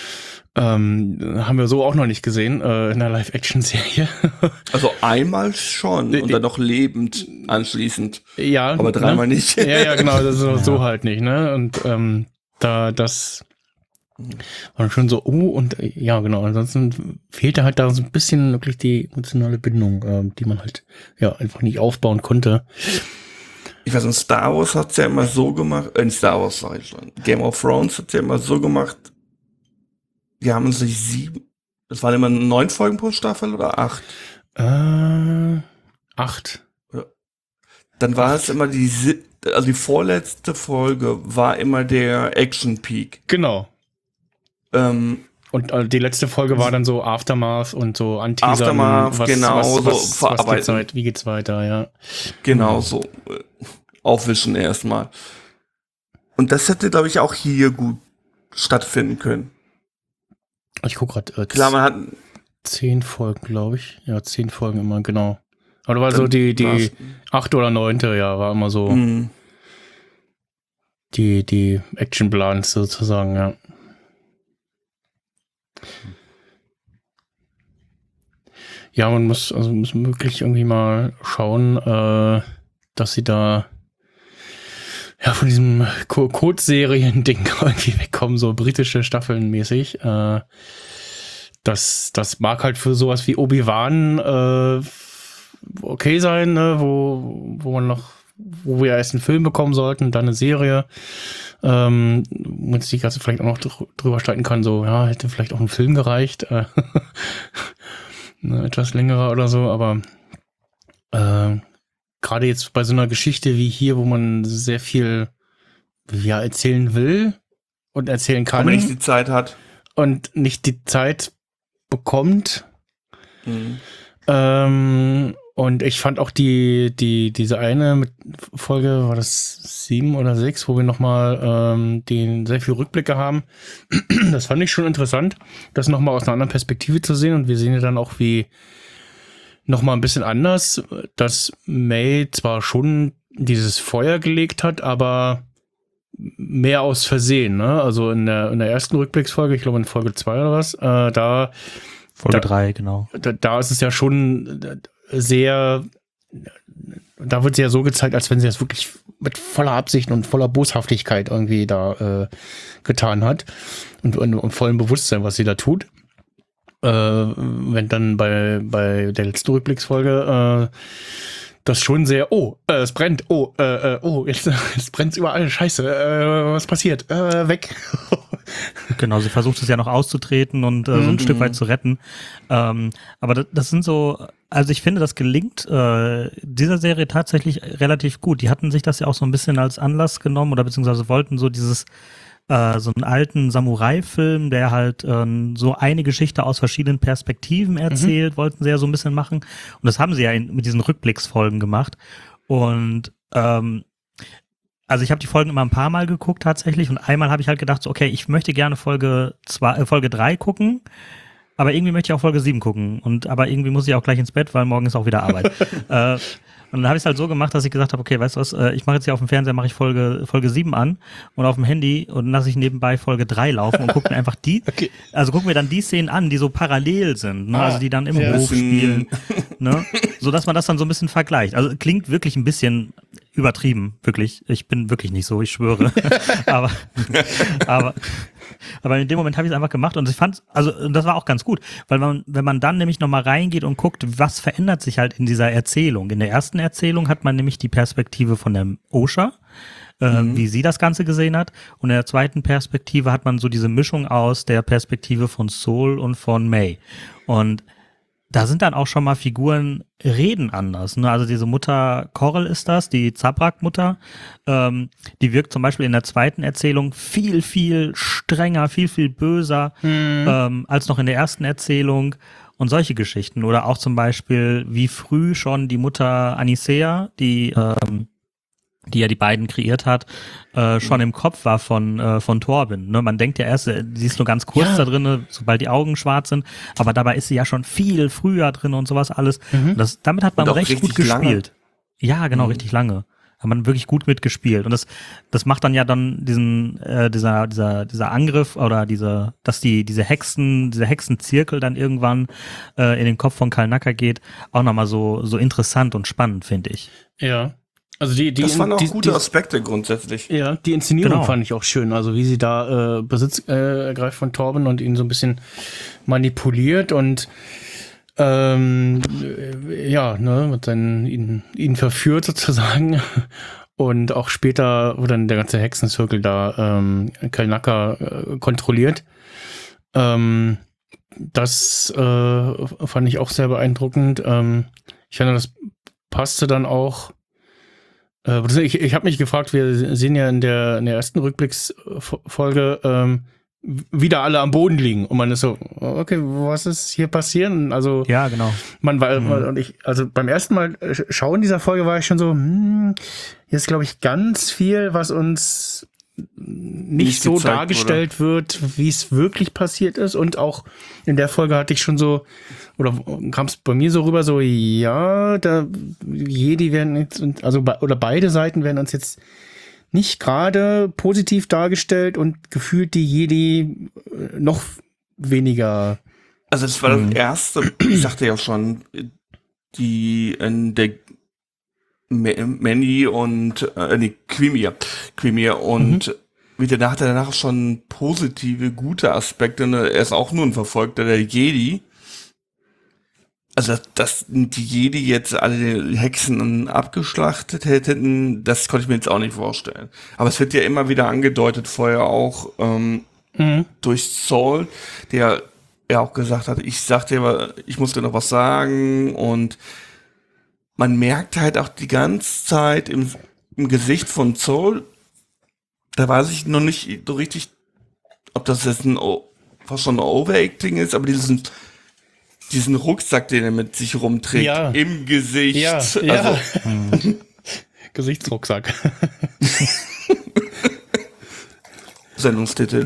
Ähm, haben wir so auch noch nicht gesehen äh, in einer Live-Action-Serie. Also einmal schon und dann noch lebend anschließend. Ja. Aber dreimal ne? nicht. Ja, ja, genau, das ist ja. so halt nicht, ne? Und ähm, da das war schon so, oh, und äh, ja, genau, ansonsten fehlte halt da so ein bisschen wirklich die emotionale Bindung, äh, die man halt ja einfach nicht aufbauen konnte. Ich weiß nicht, Star Wars hat's ja immer so gemacht, äh, Star Wars sag ich schon, Game of Thrones hat's ja immer so gemacht, die haben sich sieben, das waren immer neun Folgen pro Staffel oder acht? Äh, acht. Ja. Dann war acht. Es immer die, also die vorletzte Folge war immer der Action Peak. Genau. Ähm, und äh, die letzte Folge war dann so Aftermath und so Anteasern. Aftermath, was, genau, was, so was, verarbeiten. Was geht's weit, wie geht's weiter, ja. Genau, so äh, aufwischen erstmal. Und das hätte, glaube ich, auch hier gut stattfinden können. Ich guck gerade. Äh, Klar, man hat zehn Folgen, glaube ich. Ja, zehn Folgen immer, genau. Aber war so die, die achte oder neunte, ja, war immer so mm. die, die Action-Plans sozusagen, ja. Ja, man muss, also muss wirklich irgendwie mal schauen, äh, dass sie da ja von diesem Code-Serien-Ding irgendwie wegkommen, so britische Staffeln mäßig. Äh, das, das mag halt für sowas wie Obi-Wan äh, okay sein, ne? wo, wo man noch, wo wir erst einen Film bekommen sollten, dann eine Serie. Ähm, wo sich das vielleicht auch noch dr- drüber streiten kann, so, ja, hätte vielleicht auch ein Film gereicht. Äh, ne, etwas längerer oder so, aber äh, gerade jetzt bei so einer Geschichte wie hier, wo man sehr viel ja, erzählen will und erzählen kann. Aber nicht die Zeit hat. Und nicht die Zeit bekommt. Mhm. Ähm, und ich fand auch die, die, diese eine Folge, war das sieben oder sechs, wo wir nochmal ähm, den sehr viel Rückblicke haben. Das fand ich schon interessant, das nochmal aus einer anderen Perspektive zu sehen. Und wir sehen ja dann auch, wie nochmal ein bisschen anders, dass May zwar schon dieses Feuer gelegt hat, aber mehr aus Versehen, ne? Also in der, in der ersten Rückblicksfolge, ich glaube in Folge zwei oder was, äh, da Folge da, drei, genau. Da, da ist es ja schon sehr, da wird sie ja so gezeigt, als wenn sie das wirklich mit voller Absicht und voller Boshaftigkeit irgendwie da äh, getan hat und, und, und vollem Bewusstsein, was sie da tut. Äh, wenn dann bei, bei der letzten Rückblicksfolge äh, das schon sehr, oh, äh, es brennt, oh, äh, oh, jetzt, jetzt brennt es überall, scheiße, äh, was passiert, äh, weg. Genau, sie versucht es ja noch auszutreten und äh, so ein mhm. Stück weit zu retten. Ähm, aber das, das sind so, also ich finde, das gelingt äh, dieser Serie tatsächlich relativ gut. Die hatten sich das ja auch so ein bisschen als Anlass genommen oder beziehungsweise wollten so dieses äh, so einen alten Samurai-Film, der halt äh, so eine Geschichte aus verschiedenen Perspektiven erzählt, mhm. wollten sie ja so ein bisschen machen. Und das haben sie ja in, mit diesen Rückblicksfolgen gemacht. Und ähm, also ich habe die Folgen immer ein paar Mal geguckt tatsächlich und einmal habe ich halt gedacht, so, okay, ich möchte gerne Folge zwei, äh, Folge drei gucken, aber irgendwie möchte ich auch Folge sieben gucken. Und aber irgendwie muss ich auch gleich ins Bett, weil morgen ist auch wieder Arbeit. äh, Und dann habe ich es halt so gemacht, dass ich gesagt habe, okay, weißt du was, ich mache jetzt hier auf dem Fernseher, mache ich Folge Folge sieben an und auf dem Handy und lasse ich nebenbei Folge drei laufen und gucke mir einfach die, okay. also gucken wir dann die Szenen an, die so parallel sind, ne? ah, also die dann im ja, Hof spielen, ne? So dass man das dann so ein bisschen vergleicht. Also klingt wirklich ein bisschen übertrieben, wirklich. Ich bin wirklich nicht so, ich schwöre. aber, aber, aber in dem Moment habe ich es einfach gemacht und ich fand, also das war auch ganz gut, weil man, wenn man dann nämlich nochmal reingeht und guckt, was verändert sich halt in dieser Erzählung. In der ersten Erzählung hat man nämlich die Perspektive von der Osha, äh, mhm. wie sie das Ganze gesehen hat. Und in der zweiten Perspektive hat man so diese Mischung aus der Perspektive von Sol und von May. Und da sind dann auch schon mal Figuren reden anders. Ne? Also diese Mutter Coral ist das, die Zabrak-Mutter. Ähm, die wirkt zum Beispiel in der zweiten Erzählung viel, viel strenger, viel, viel böser mhm. ähm, als noch in der ersten Erzählung. Und solche Geschichten. Oder auch zum Beispiel, wie früh schon die Mutter Anicea, die ähm, die ja die beiden kreiert hat, äh, schon im Kopf war von äh, von Torben. Ne? Man denkt ja erst, sie ist nur ganz kurz ja. da drin, sobald die Augen schwarz sind, aber dabei ist sie ja schon viel früher drin und sowas alles. Mhm. Und das, damit hat man recht gut gespielt. Lange. Ja, genau, mhm. richtig lange. Hat man wirklich gut mitgespielt. Und das das macht dann ja dann diesen äh, dieser dieser dieser Angriff oder diese, dass die diese Hexen, dieser Hexenzirkel dann irgendwann äh, in den Kopf von Kalnaka geht, auch nochmal so so interessant und spannend, finde ich. Ja. Also die, die, das waren auch die, gute die, Aspekte grundsätzlich. Ja, die Inszenierung genau. fand ich auch schön. Also wie sie da äh, Besitz äh, ergreift von Torben und ihn so ein bisschen manipuliert und ähm, äh, ja, ne, mit seinen, ihn, ihn verführt sozusagen. Und auch später, wo dann der ganze Hexenzirkel da ähm, Kalnaka äh, kontrolliert. Ähm, das äh, fand ich auch sehr beeindruckend. Ähm, ich finde, das passte dann auch. Äh, ich ich habe mich gefragt, wir sehen ja in der, in der ersten Rückblicksfolge ähm, wieder alle am Boden liegen. Und man ist so, okay, was ist hier passieren? Also, ja, genau. Man war, mhm. und ich, also beim ersten Mal schauen dieser Folge war ich schon so, hm, hier ist, glaube ich, ganz viel, was uns nicht, nicht so dargestellt wurde. wird, wie es wirklich passiert ist. Und auch in der Folge hatte ich schon so, oder kam es bei mir so rüber, so, ja, da, Jedi werden jetzt, also, oder beide Seiten werden uns jetzt nicht gerade positiv dargestellt und gefühlt die Jedi noch weniger. Also das war das erste, ich sagte ja schon, die in der Manny und äh, nee, Quimir, Quimir und mhm. wieder nach danach schon positive, gute Aspekte. Ne? Er ist auch nur ein Verfolgter der Jedi. Also, dass die Jedi jetzt alle Hexen abgeschlachtet hätten, das konnte ich mir jetzt auch nicht vorstellen. Aber es wird ja immer wieder angedeutet, vorher auch ähm, mhm. durch Saul, der ja auch gesagt hat, ich sagte dir, ich muss dir noch was sagen. Und man merkt halt auch die ganze Zeit im, im Gesicht von Saul, da weiß ich noch nicht so richtig, ob das jetzt ein fast schon ein Overacting ist, aber diesen diesen Rucksack, den er mit sich rumträgt, ja. im Gesicht. Ja, ja. Also, Gesichtsrucksack. Sendungstitel.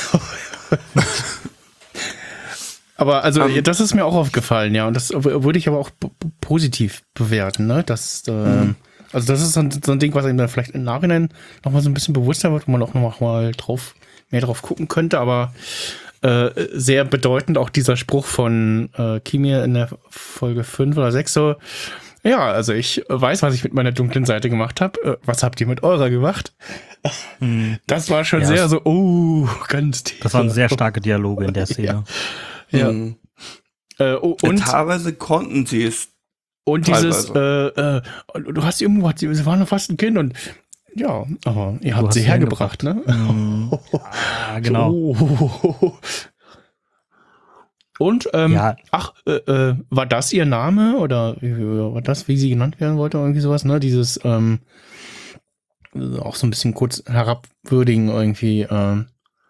Aber also um, das ist mir auch aufgefallen, ja, und das würde ich aber auch p- positiv bewerten, ne? Dass, äh, Also das ist so ein, so ein Ding, was einem dann vielleicht im Nachhinein nochmal so ein bisschen bewusster wird, wo man auch nochmal drauf, mehr drauf gucken könnte, aber äh, sehr bedeutend auch dieser Spruch von äh, Kimir in der Folge fünf oder sechs so, ja, also ich weiß, was ich mit meiner dunklen Seite gemacht habe. Äh, was habt ihr mit eurer gemacht? Hm. Das war schon ja, sehr so, oh, ganz tief. Das waren sehr starke Dialoge in der Szene. Ja. ja. Mhm. Äh, oh, und ja, teilweise konnten sie es. Und dieses, äh, äh, du hast irgendwo, sie waren noch fast ein Kind und ja, aber ihr habt sie hergebracht, ne? Mm. Ja, genau. Oh. Und, ähm, ja. ach, äh, äh, war das ihr Name oder war das, wie sie genannt werden wollte, irgendwie sowas, ne? Dieses, ähm, auch so ein bisschen kurz herabwürdigen irgendwie, ähm,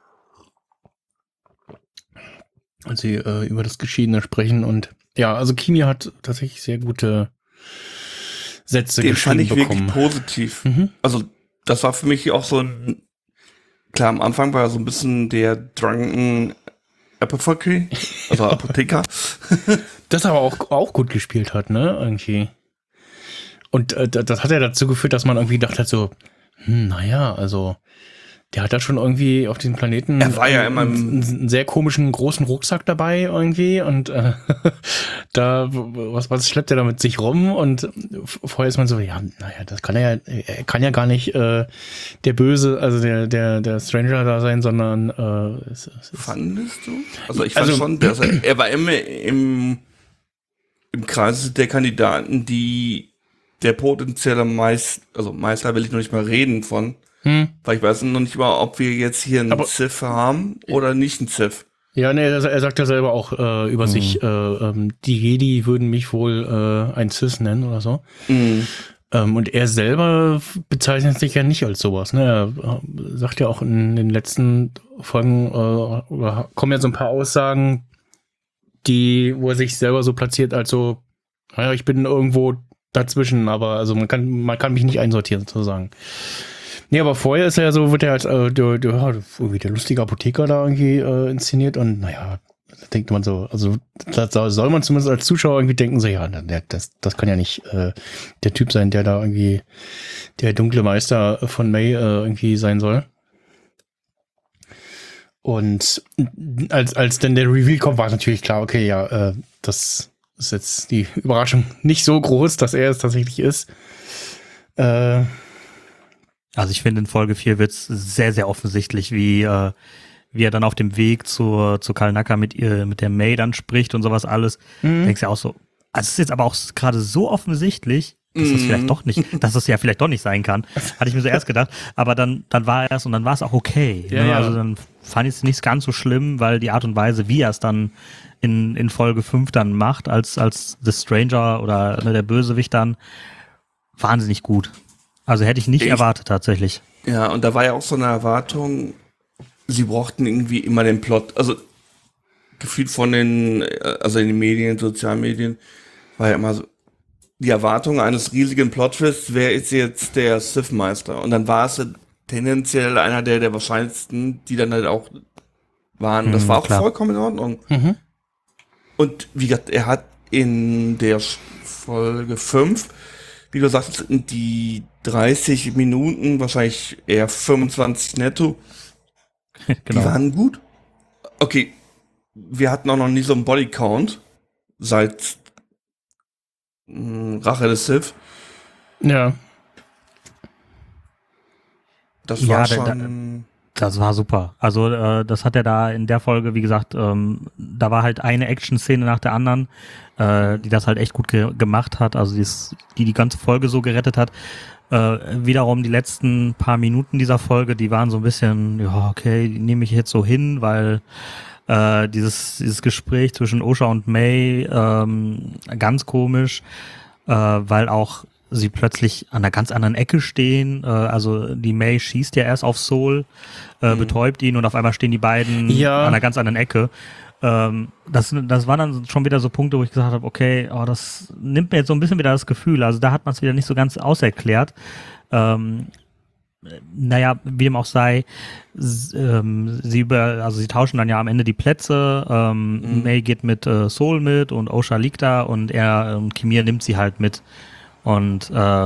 als sie äh, über das Geschiedene sprechen und ja, also Kimi hat tatsächlich sehr gute Sätze Den geschrieben fand ich bekommen. wirklich positiv. Mhm. Also das war für mich auch so ein, klar, am Anfang war er so ein bisschen der drunken Apotheke, also Apotheker. Das aber auch, auch gut gespielt hat, ne, irgendwie. Und äh, das hat ja dazu geführt, dass man irgendwie gedacht hat so, hm, naja, also der hat da schon irgendwie auf diesem Planeten er war ja immer einen, einen sehr komischen großen Rucksack dabei irgendwie und äh, da was was schleppt er da mit sich rum und vorher ist man so, ja, naja, das kann er ja, er kann ja gar nicht äh, der Böse, also der der der Stranger da sein, sondern äh, es, es fandest du? Also ich fand also, schon, dass er, er war immer im im Kreis der Kandidaten, die der potenzielle Meister, also Meister will ich noch nicht mal reden von. Hm. Weil ich weiß noch nicht mal, ob wir jetzt hier einen Aber, Sith haben oder nicht einen Sith. Ja, nee, er sagt ja selber auch äh, über mhm. sich, äh, ähm, die Jedi würden mich wohl äh, ein Sith nennen oder so. Mhm. Ähm, und er selber bezeichnet sich ja nicht als sowas. Ne? Er äh, sagt ja auch in den letzten Folgen, äh, oder kommen ja so ein paar Aussagen, die, wo er sich selber so platziert, als so, naja, ich bin irgendwo dazwischen, aber also man kann, man kann mich nicht einsortieren, sozusagen. Nee, aber vorher ist er ja so, wird er als äh, der, der, irgendwie der lustige Apotheker da irgendwie äh, inszeniert und naja, da denkt man so, also da soll man zumindest als Zuschauer irgendwie denken, so ja, der, das, das kann ja nicht äh, der Typ sein, der da irgendwie der dunkle Meister von May äh, irgendwie sein soll. Und als, als dann der Reveal kommt, war natürlich klar, okay, ja, äh, das ist jetzt die Überraschung nicht so groß, dass er es tatsächlich ist. Äh, Also ich finde, in Folge vier wird es sehr, sehr offensichtlich, wie, äh, wie er dann auf dem Weg zur, zu Kalnaka mit ihr, mit der May dann spricht und sowas alles. Mhm. Denkst ja auch so, also es ist jetzt aber auch gerade so offensichtlich, dass das mhm. vielleicht doch nicht, dass das ja vielleicht doch nicht sein kann. Hatte ich mir so erst gedacht. Aber dann, dann war er es und dann war es auch okay. Ja, ne? ja. Also dann fand ich es nicht ganz so schlimm, weil die Art und Weise, wie er es dann in, in Folge fünf dann macht, als, als The Stranger oder ne, der Bösewicht dann, wahnsinnig gut. Also hätte ich nicht ich, erwartet, tatsächlich. Ja, und da war ja auch so eine Erwartung, sie brauchten irgendwie immer den Plot, also gefühlt von den, also in den Medien, Sozialmedien, war ja immer so, die Erwartung eines riesigen Plot-Twists, wer ist jetzt der Sith-Meister? Und dann war es tendenziell einer der, der wahrscheinlichsten, die dann halt auch waren. Das mhm, war auch klar. Vollkommen in Ordnung. Mhm. Und wie gesagt, er hat in der Folge fünf, wie du sagst, die dreißig Minuten, wahrscheinlich eher fünfundzwanzig netto, genau. Die waren gut. Okay, wir hatten auch noch nie so einen Bodycount seit mh, Rache des Sith. Ja. Das war ja, schon... Da, das war super. Also äh, das hat er da in der Folge, wie gesagt, ähm, da war halt eine Action-Szene nach der anderen, äh, die das halt echt gut ge- gemacht hat, also die's, die die ganze Folge so gerettet hat. Äh, wiederum die letzten paar Minuten dieser Folge, die waren so ein bisschen, ja okay, die nehme ich jetzt so hin, weil äh, dieses dieses Gespräch zwischen Osha und May ähm, ganz komisch, äh, weil auch sie plötzlich an einer ganz anderen Ecke stehen. Äh, also die May schießt ja erst auf Soul, äh, mhm. betäubt ihn und auf einmal stehen die beiden ja. an einer ganz anderen Ecke. Ähm, das, das waren dann schon wieder so Punkte, wo ich gesagt habe, okay, oh, das nimmt mir jetzt so ein bisschen wieder das Gefühl. Also da hat man es wieder nicht so ganz auserklärt. Ähm, naja, wie dem auch sei, s- ähm, sie über, also sie tauschen dann ja am Ende die Plätze. Ähm, mhm. May geht mit äh, Soul mit und Osha liegt da und er und Kimir nimmt sie halt mit. Und ähm,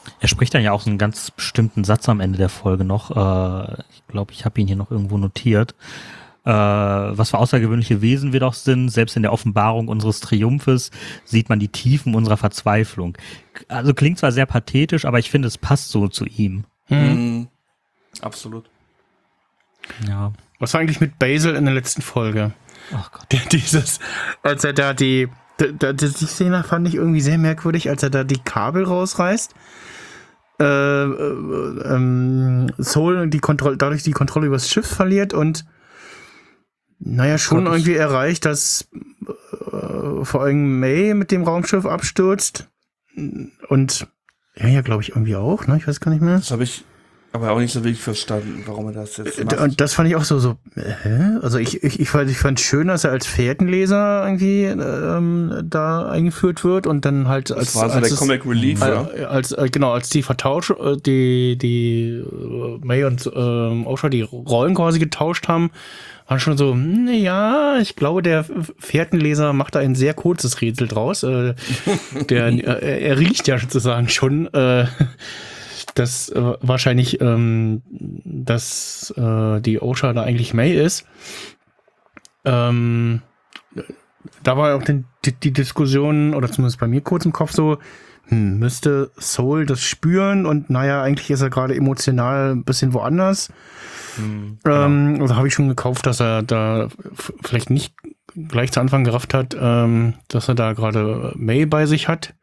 Er spricht dann ja auch so einen ganz bestimmten Satz am Ende der Folge noch. Äh, ich glaube, ich habe ihn hier noch irgendwo notiert. Äh, was für außergewöhnliche Wesen wir doch sind. Selbst in der Offenbarung unseres Triumphes sieht man die Tiefen unserer Verzweiflung. Also klingt zwar sehr pathetisch, aber ich finde, es passt so zu ihm. Mhm. Mhm. Absolut. Ja. Was war eigentlich mit Basil in der letzten Folge? Ach Gott. Der, dieses, als er da die, da, die Szene fand ich irgendwie sehr merkwürdig, als er da die Kabel rausreißt. Äh, äh, ähm, Soul die Kontrolle, dadurch die Kontrolle über das Schiff verliert und naja, schon Gott, irgendwie erreicht, dass äh, vor allem May mit dem Raumschiff abstürzt. Und ja, ja, glaube ich irgendwie auch, ne? Ich weiß gar nicht mehr. Das habe ich aber auch nicht so wirklich verstanden, warum er das jetzt macht. Und das fand ich auch so, so, hä? Also ich, ich, ich fand ich fand schön, dass er als Fährtenleser irgendwie ähm, da eingeführt wird und dann halt als das war so als der es, Comic Relief, als, ja. als, als genau, als die vertauscht, die die May und ähm, Osha die Rollen quasi getauscht haben, war schon so, ja, ich glaube, der Fährtenleser macht da ein sehr kurzes Rätsel draus. Äh, der er, er riecht ja sozusagen schon äh, dass äh, wahrscheinlich, ähm, dass äh, die Osha da eigentlich May ist. Ähm, da war auch die, die, die Diskussion, oder zumindest bei mir kurz im Kopf so, hm, müsste Soul das spüren und naja, eigentlich ist er gerade emotional ein bisschen woanders. Hm, genau. ähm, also habe ich schon gekauft, dass er da f- vielleicht nicht gleich zu Anfang gerafft hat, ähm, dass er da gerade May bei sich hat.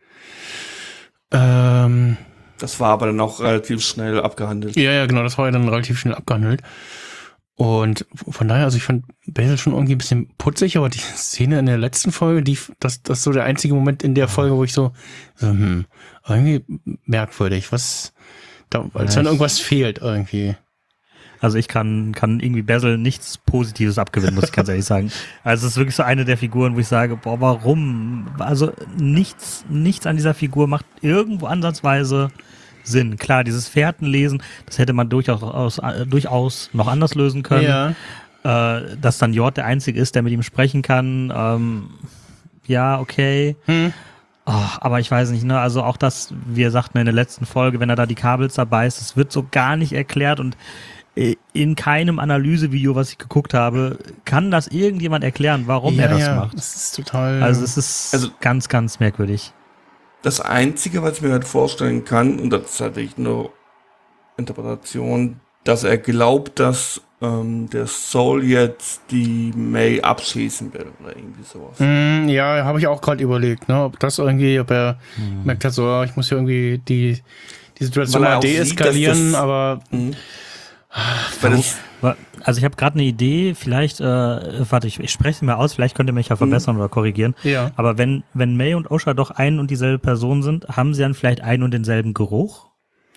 Ähm, Das war aber dann auch relativ schnell abgehandelt. Ja, ja, genau, das war ja dann relativ schnell abgehandelt. Und von daher, also ich fand Basil schon irgendwie ein bisschen putzig, aber die Szene in der letzten Folge, die, das, das ist so der einzige Moment in der Folge, wo ich so, so hm, irgendwie merkwürdig, was, da, als wenn irgendwas fehlt irgendwie. Also ich kann, kann irgendwie Basil nichts Positives abgewinnen, muss ich ganz ehrlich sagen. Also es ist wirklich so eine der Figuren, wo ich sage, boah, warum? Also nichts, nichts an dieser Figur macht irgendwo ansatzweise Sinn. Klar, dieses Fährtenlesen, das hätte man durchaus, äh, durchaus noch anders lösen können. Ja. Äh, dass dann Jord der Einzige ist, der mit ihm sprechen kann. Ähm, ja, okay. Hm. Oh, aber ich weiß nicht, ne, also auch das, wie er sagten in der letzten Folge, wenn er da die Kabel zerbeißt, das wird so gar nicht erklärt und in keinem Analysevideo, was ich geguckt habe, kann das irgendjemand erklären, warum ja, er das ja, macht. Das ist total. Also es ist also ganz, ganz merkwürdig. Das Einzige, was ich mir halt vorstellen kann, und das ist halt nur Interpretation, dass er glaubt, dass ähm, der Soul jetzt die May abschießen will oder irgendwie sowas. Mm, ja, habe ich auch gerade überlegt, ne, ob das irgendwie, ob er hm. merkt hat, so, ich muss hier irgendwie die, die Situation mal deeskalieren, sieht, das, aber mh. Das, also ich habe gerade eine Idee, vielleicht, äh, warte, ich, ich spreche es mal aus, vielleicht könnt ihr mich ja verbessern mhm. oder korrigieren. Ja. Aber wenn, wenn May und Osha doch ein und dieselbe Person sind, haben sie dann vielleicht einen und denselben Geruch?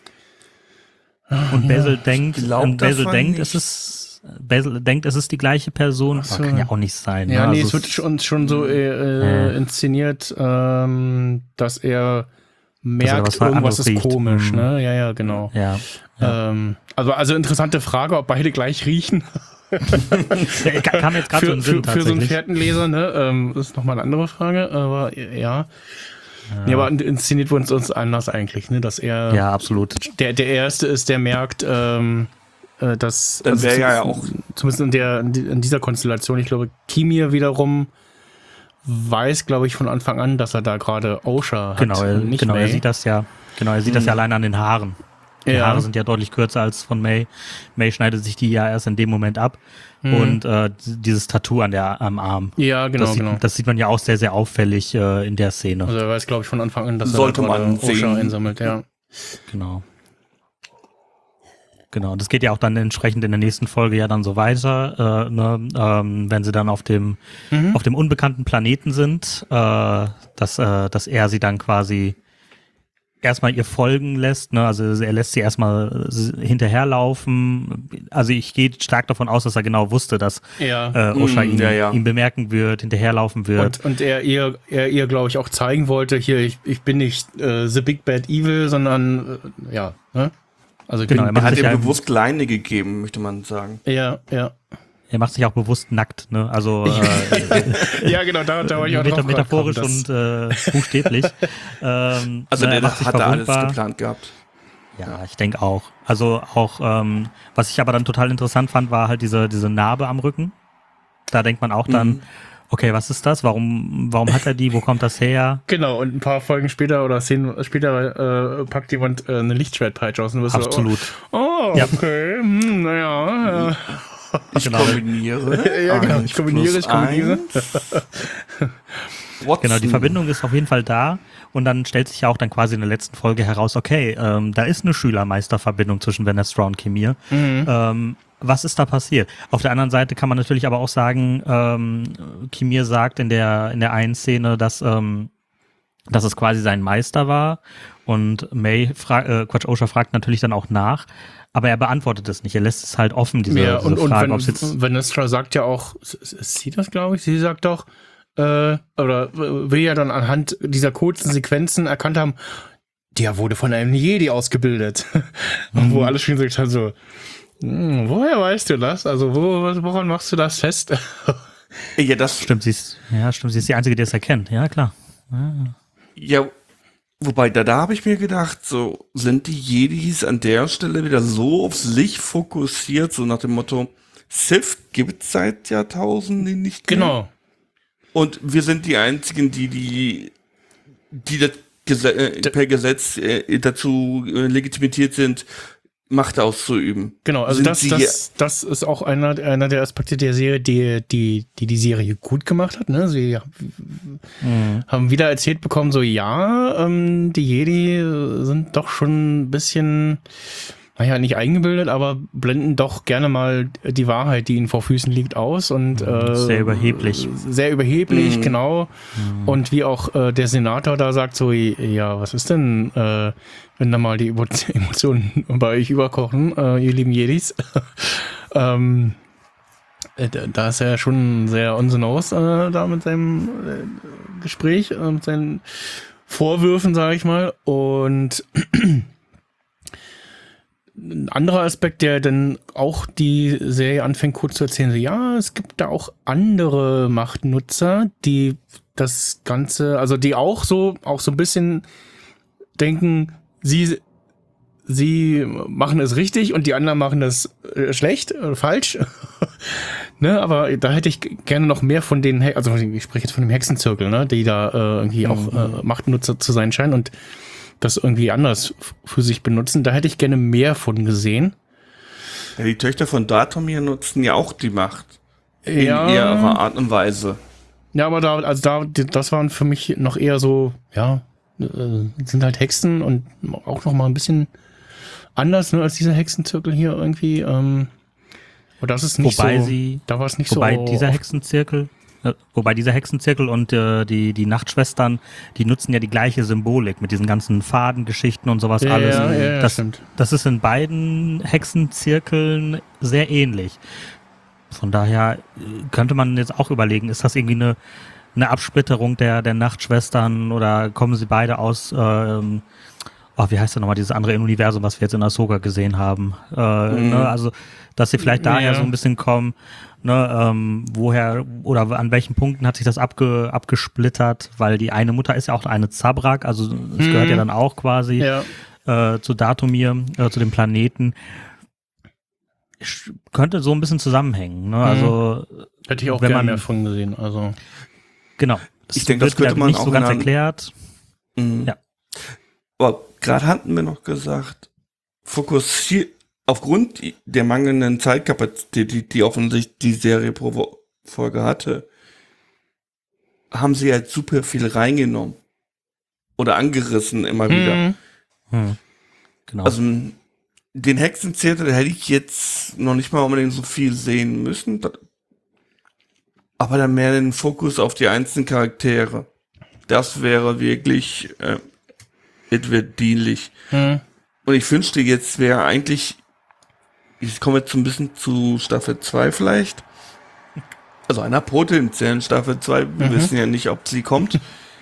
Und Basil ja, denkt, und Basil denkt, es ist, Basil denkt, es ist die gleiche Person. So. Kann ja auch nicht sein. Ja, ne? nee, also es wird uns schon so äh, äh. inszeniert, ähm, dass er merkt, dass er irgendwas ist riecht. Komisch, ne? Ja, ja, genau. Ja. ja. Ähm, also, also interessante Frage, ob beide gleich riechen. ja, kam jetzt gerade so in Sinn, für, für so einen Fährtenleser, ne? Ähm, das ist nochmal eine andere Frage, aber ja. Ja, ja aber inszeniert wurde es uns anders eigentlich, ne? Dass er ja, absolut. Der, der Erste ist, der merkt, ähm, äh, dass dann wäre also, ja auch zumindest in der in dieser Konstellation, ich glaube, Kimir wiederum weiß, glaube ich, von Anfang an, dass er da gerade Osha hat. Genau, er, nicht genau May. er sieht das ja. Genau, er sieht hm. das ja allein an den Haaren. Die ja. Haare sind ja deutlich kürzer als von May. May schneidet sich die ja erst in dem Moment ab. Hm. Und äh, dieses Tattoo an der, am Arm. Ja, genau, das sieht, genau. Das sieht man ja auch sehr, sehr auffällig äh, in der Szene. Also er weiß, glaube ich, von Anfang an, dass Sollte er da man Osha einsammelt, ja. Genau. Genau, und das geht ja auch dann entsprechend in der nächsten Folge ja dann so weiter, äh, ne, ähm, wenn sie dann auf dem mhm. auf dem unbekannten Planeten sind, äh, dass äh, dass er sie dann quasi erstmal ihr folgen lässt, ne, also er lässt sie erstmal hinterherlaufen. Also ich gehe stark davon aus, dass er genau wusste, dass ja. äh, Osha ihn, ja, ja. ihn bemerken wird, hinterherlaufen wird. Und, und er ihr, er ihr, glaube ich, auch zeigen wollte, hier, ich, ich bin nicht äh, the big bad evil, sondern äh, ja, ne? Also genau, er hat ihm bewusst Leine gegeben, möchte man sagen. Ja, ja. er macht sich auch bewusst nackt, ne? Also äh, ja, genau, da, da war ich auch meta drauf metaphorisch kommen, und äh, buchstäblich. ähm, Also ne, er der macht sich hat da alles verwundbar. geplant gehabt. Ja, ich denke auch. Also auch, ähm, was ich aber dann total interessant fand, war halt diese, diese Narbe am Rücken. Da denkt man auch dann, Mhm. okay, was ist das? Warum, warum hat er die? Wo kommt das her? Genau, und ein paar Folgen später oder Szenen später äh, packt jemand äh, eine Lichtschwertpeitsche aus und du bist Absolut. So, oh, Ja. okay, hm, naja. Äh. Ich Genau. kombiniere. Ja, genau, eins ich kombiniere, plus ich kombiniere. eins. Watson. Genau, die Verbindung ist auf jeden Fall da und dann stellt sich ja auch dann quasi in der letzten Folge heraus, okay, ähm, da ist eine Schülermeisterverbindung zwischen Venestra und Kimir. Mhm. Ähm, was ist da passiert? Auf der anderen Seite kann man natürlich aber auch sagen, ähm, Kimir sagt in der in der einen Szene, dass ähm, dass es quasi sein Meister war und May fragt, äh, Quatsch, Osha fragt natürlich dann auch nach, aber er beantwortet es nicht. Er lässt es halt offen, diese, Ja, diese und, und Frage, ob es jetzt Van, Vanestra sagt ja auch, ist sie das, glaube ich? Sie sagt doch, äh, oder will ja dann anhand dieser kurzen Sequenzen erkannt haben, der wurde von einem Jedi ausgebildet. Mhm. Wo alle schon gesagt haben, so, hm, woher weißt du das? Also, wo, woran machst du das fest? Ja, das stimmt, sie ist, ja, stimmt, sie ist die Einzige, die es erkennt. Ja, klar. Ja. Ja, wobei, da, da habe ich mir gedacht, so, sind die Jedis an der Stelle wieder so aufs Licht fokussiert, so nach dem Motto, Sith gibt's seit Jahrtausenden nicht mehr. Genau. Und wir sind die Einzigen, die, die, die das Gese äh, per Gesetz äh, dazu äh, legitimiert sind, Macht auszuüben. Genau, also Sind das, sie das, das ist auch einer, einer der Aspekte der Serie, die die, die, die Serie gut gemacht hat. Ne? Sie Mhm. haben wieder erzählt bekommen, so ja, ähm, die Jedi sind doch schon ein bisschen, naja, nicht eingebildet, aber blenden doch gerne mal die Wahrheit, die ihnen vor Füßen liegt, aus. Und äh, Sehr überheblich. Sehr überheblich, Mhm. genau. Mhm. Und wie auch äh, der Senator da sagt, so, ja, was ist denn, äh, wenn da mal die Emo- Emotionen bei euch überkochen, äh, ihr lieben Jedis. ähm, äh, da- da ist er ja schon sehr on the nose äh, da mit seinem äh, Gespräch, äh, mit seinen Vorwürfen, sage ich mal. Und ein anderer Aspekt, der dann auch die Serie anfängt kurz zu erzählen, so, ja, es gibt da auch andere Machtnutzer, die das Ganze, also die auch so, auch so ein bisschen denken, sie, sie machen es richtig und die anderen machen das äh, schlecht, äh, falsch. Ne, aber da hätte ich gerne noch mehr von den, He- also ich spreche jetzt von dem Hexenzirkel, ne, die da äh, irgendwie Mhm. auch äh, Machtnutzer zu sein scheinen und das irgendwie anders f- für sich benutzen. Da hätte ich gerne mehr von gesehen. Ja, die Töchter von Datomir nutzen ja auch die Macht. In Ja. ihrer Art und Weise. Ja, aber da, also da, das waren für mich noch eher so, ja, äh, sind halt Hexen und auch noch mal ein bisschen anders, ne, als dieser Hexenzirkel hier irgendwie. Ähm, und das ist nicht Wobei so, sie, da war es nicht wobei so. dieser oft- Hexenzirkel, äh, wobei dieser Hexenzirkel und äh, die, die Nachtschwestern, die nutzen ja die gleiche Symbolik mit diesen ganzen Fadengeschichten und sowas Ja, alles. ja, ja, das, stimmt. das ist in beiden Hexenzirkeln sehr ähnlich. Von daher äh, könnte man jetzt auch überlegen, ist das irgendwie eine, eine Absplitterung der, der Nachtschwestern oder kommen sie beide aus, ähm, oh, wie heißt denn nochmal dieses andere Universum, was wir jetzt in Ahsoka gesehen haben? Äh, Mhm. ne, also, dass sie vielleicht daher Ja. so ein bisschen kommen, ne, ähm, woher oder an welchen Punkten hat sich das abge, abgesplittert, weil die eine Mutter ist ja auch eine Zabrak, also es Mhm. gehört ja dann auch quasi Ja. äh, zu Datomir, äh, zu dem Planeten. Sch- Könnte so ein bisschen zusammenhängen. Ne? Also Hätte ich auch wenn gerne man- mehr von gesehen. Also. genau. Das Ich denke, das wird wieder könnte man nicht auch so ganz in einem- erklärt. Mhm. Ja. Aber gerade hatten wir noch gesagt, fokussiert aufgrund der mangelnden Zeitkapazität, die, die offensichtlich die Serie pro Wo- Folge hatte, haben sie halt super viel reingenommen. Oder angerissen immer wieder. Mhm. Hm. Genau. Also den Hexenzirkel hätte ich jetzt noch nicht mal unbedingt so viel sehen müssen. Das- Aber dann mehr den Fokus auf die einzelnen Charaktere. Das wäre wirklich, äh, es wird dienlich. Mhm. Und ich wünschte, jetzt wäre eigentlich, ich komme jetzt so ein bisschen zu Staffel zwei vielleicht. Also einer potenziellen Staffel zwei, wir Mhm. wissen ja nicht, ob sie kommt.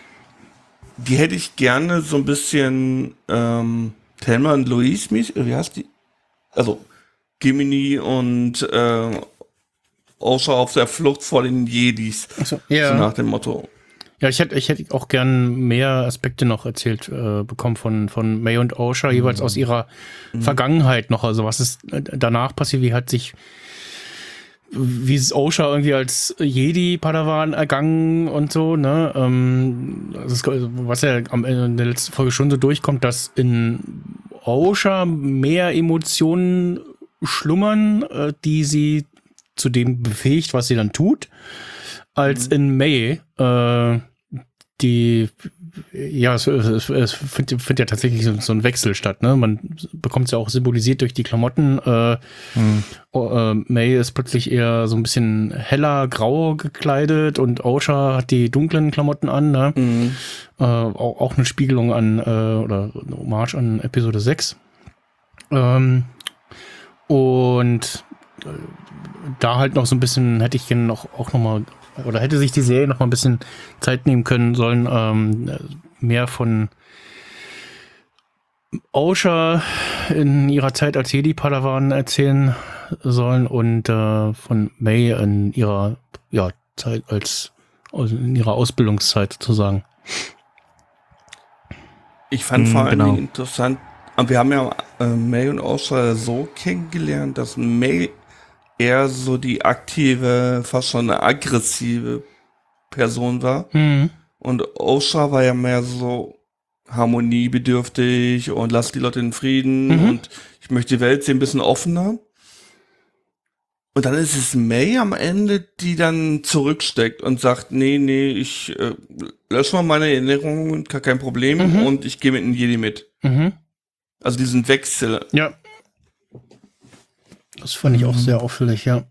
Die hätte ich gerne so ein bisschen ähm, Thelma und Louise, mäßig- wie heißt die? Also Gemini und äh, Osha auf der Flucht vor den Jedis. Ach so, ja. So nach dem Motto. Ja, ich hätte, ich hätte auch gern mehr Aspekte noch erzählt äh, bekommen von, von May und Osha, mhm. jeweils aus ihrer mhm. Vergangenheit noch. Also was ist danach passiert, wie hat sich, wie ist Osha irgendwie als Jedi-Padawan ergangen und so, ne? Ähm, das ist, was ja am Ende in der letzten Folge schon so durchkommt, dass in Osha mehr Emotionen schlummern, äh, die sie zu dem befähigt, was sie dann tut, als mhm. in May, äh, die, ja, es, es, es findet find ja tatsächlich so, so ein Wechsel statt, ne? Man bekommt es ja auch symbolisiert durch die Klamotten. Äh, mhm. äh, May ist plötzlich eher so ein bisschen heller, grau gekleidet und Osha hat die dunklen Klamotten an, ne? Mhm. Äh, auch, auch eine Spiegelung an, äh, oder eine Hommage an Episode sechs. Ähm, und äh, da halt noch so ein bisschen, hätte ich gerne noch, auch noch mal, oder hätte sich die Serie noch mal ein bisschen Zeit nehmen können sollen, ähm, mehr von Osha in ihrer Zeit als Jedi-Padawan erzählen sollen und äh, von May in ihrer ja, Zeit als, also in ihrer Ausbildungszeit sozusagen. Ich fand Mhm, vor allen genau. Dingen interessant, aber wir haben ja äh, May und Osha so kennengelernt, dass May eher so die aktive, fast schon eine aggressive Person war. Mhm. Und Osha war ja mehr so harmoniebedürftig und lass die Leute in Frieden Mhm. und ich möchte die Welt sehen, ein bisschen offener. Und dann ist es May am Ende, die dann zurücksteckt und sagt, nee, nee, ich äh, lösche mal meine Erinnerungen, gar kein Problem, Mhm. und ich gehe mit in Jedi mit. Mhm. Also diesen Wechsel. Ja. Das fand ich auch Mhm. sehr auffällig, ja.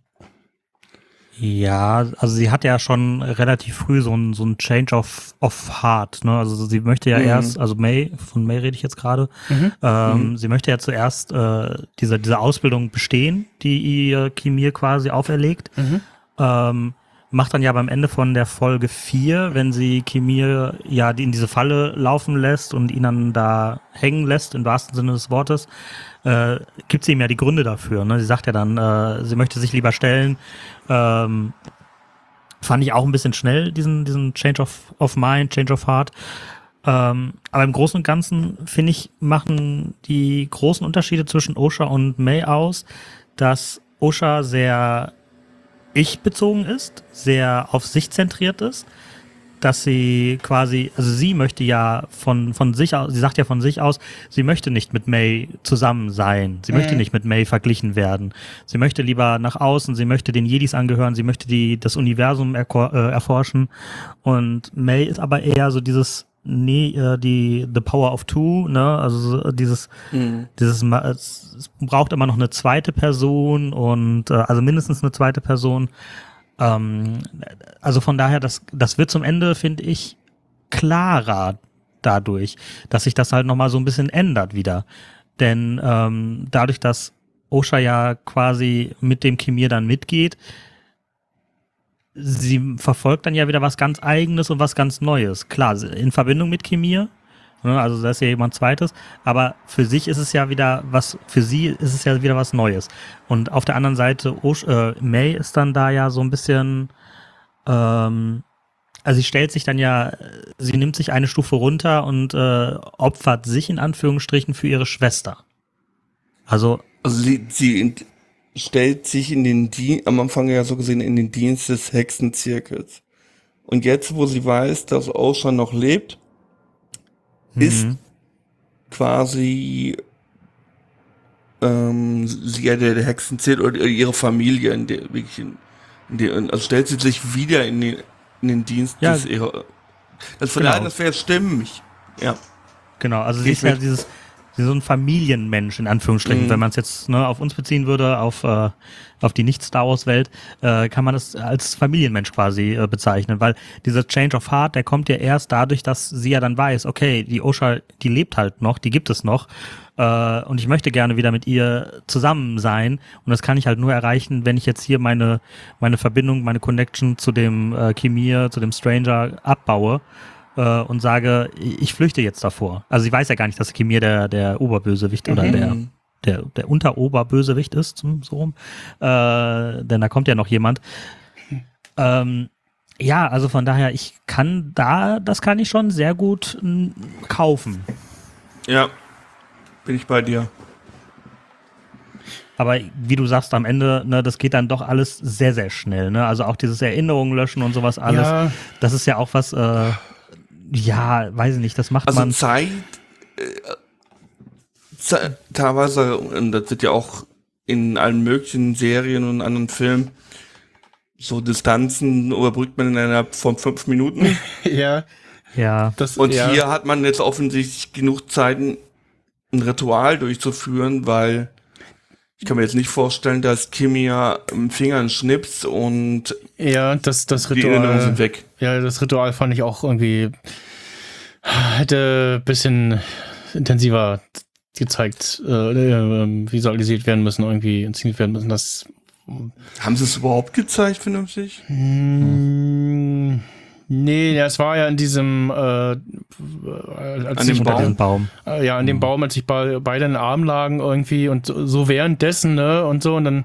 Ja, also sie hat ja schon relativ früh so ein so ein Change of of Heart, ne? Also sie möchte ja Mhm. erst, also May, von May rede ich jetzt gerade, Mhm. ähm, Mhm. sie möchte ja zuerst äh, diese diese Ausbildung bestehen, die ihr Kimir quasi auferlegt. Mhm. Ähm, macht dann ja beim Ende von der Folge vier, wenn sie Kimir ja die in diese Falle laufen lässt und ihn dann da hängen lässt, im wahrsten Sinne des Wortes, äh, gibt sie ihm ja die Gründe dafür. Ne? Sie sagt ja dann, äh, sie möchte sich lieber stellen. Ähm, fand ich auch ein bisschen schnell, diesen, diesen Change of, of Mind, Change of Heart. Ähm, aber im Großen und Ganzen, finde ich, machen die großen Unterschiede zwischen Osha und May aus, dass Osha sehr ich-bezogen ist, sehr auf sich zentriert ist, dass sie quasi, also sie möchte ja von, von sich aus, sie sagt ja von sich aus, sie möchte nicht mit May zusammen sein, sie Mhm. möchte nicht mit May verglichen werden, sie möchte lieber nach außen, sie möchte den Jedis angehören, sie möchte die, das Universum erko- äh, erforschen, und May ist aber eher so dieses, nee, äh, die, the power of two, ne, also so dieses, Mhm. dieses, Ma- es, es braucht immer noch eine zweite Person und, äh, also mindestens eine zweite Person. Ähm, also von daher, das, das wird zum Ende, finde ich, klarer dadurch, dass sich das halt nochmal so ein bisschen ändert wieder. Denn ähm, dadurch, dass Osha ja quasi mit dem Kimir dann mitgeht, sie verfolgt dann ja wieder was ganz Eigenes und was ganz Neues. Klar, in Verbindung mit Kimir, ne, also da ist ja jemand Zweites, aber für sich ist es ja wieder was, für sie ist es ja wieder was Neues. Und auf der anderen Seite, Osh, äh, May ist dann da ja so ein bisschen, ähm, also sie stellt sich dann ja, sie nimmt sich eine Stufe runter und äh, opfert sich in Anführungsstrichen für ihre Schwester. Also, Also sie, sie in, stellt sich in den Dienst, am Anfang ja so gesehen in den Dienst des Hexenzirkels. Und jetzt, wo sie weiß, dass Osha noch lebt, ist mhm. quasi ähm, sie ja der, der Hexenzirkel oder ihre Familie, in der wirklich in, in der, also stellt sie sich wieder in den, in den Dienst Ja, des ihrer. Das von genau. daher, das wäre stimmig. Ja. Genau, also sie Geht ist ja mit. dieses, sie ist so ein Familienmensch, in Anführungsstrichen. Mhm. Wenn man es jetzt ne, auf uns beziehen würde, auf, äh, auf die Nicht-Star Wars-Welt, äh, kann man das als Familienmensch quasi äh, bezeichnen, weil dieser Change of Heart, der kommt ja erst dadurch, dass sie ja dann weiß, okay, die Osha, die lebt halt noch, die gibt es noch, äh, und ich möchte gerne wieder mit ihr zusammen sein, und das kann ich halt nur erreichen, wenn ich jetzt hier meine, meine Verbindung, meine Connection zu dem äh, Kimir, zu dem Stranger abbaue und sage, ich flüchte jetzt davor. Also sie weiß ja gar nicht, dass Kimir der, der Oberbösewicht oder Mhm. der der, der Unteroberbösewicht ist, so rum. Äh, denn da kommt ja noch jemand. Ähm, ja, also von daher, ich kann da, das kann ich schon sehr gut m, kaufen. Ja, bin ich bei dir. Aber wie du sagst, am Ende, ne, das geht dann doch alles sehr, sehr schnell. Ne? Also auch dieses Erinnerungen löschen und sowas alles. Ja. Das ist ja auch was, äh, ja, weiß ich nicht, das macht Also man. Zeit, äh, Ze- teilweise, und das wird ja auch in allen möglichen Serien und anderen Filmen, so Distanzen überbrückt man innerhalb von fünf Minuten. Ja. Ja. Das, Und ja. hier hat man jetzt offensichtlich genug Zeit, ein ein Ritual durchzuführen, weil ich kann mir jetzt nicht vorstellen, dass Kimi ja im Finger einen Schnips und Ja, das, das die Erinnerungen Ritual. sind weg. Ja, das Ritual fand ich auch irgendwie, hätte ein bisschen intensiver gezeigt, äh, äh, visualisiert werden müssen, irgendwie inszeniert werden müssen. Das Haben sie es überhaupt gezeigt, vernünftig? Hm, nee, das war ja in diesem, äh, als An sich dem Unter Baum? diesem Baum. Äh, ja, an dem Baum, als sich be beide in den Arm lagen irgendwie und so so währenddessen, ne, und so und dann,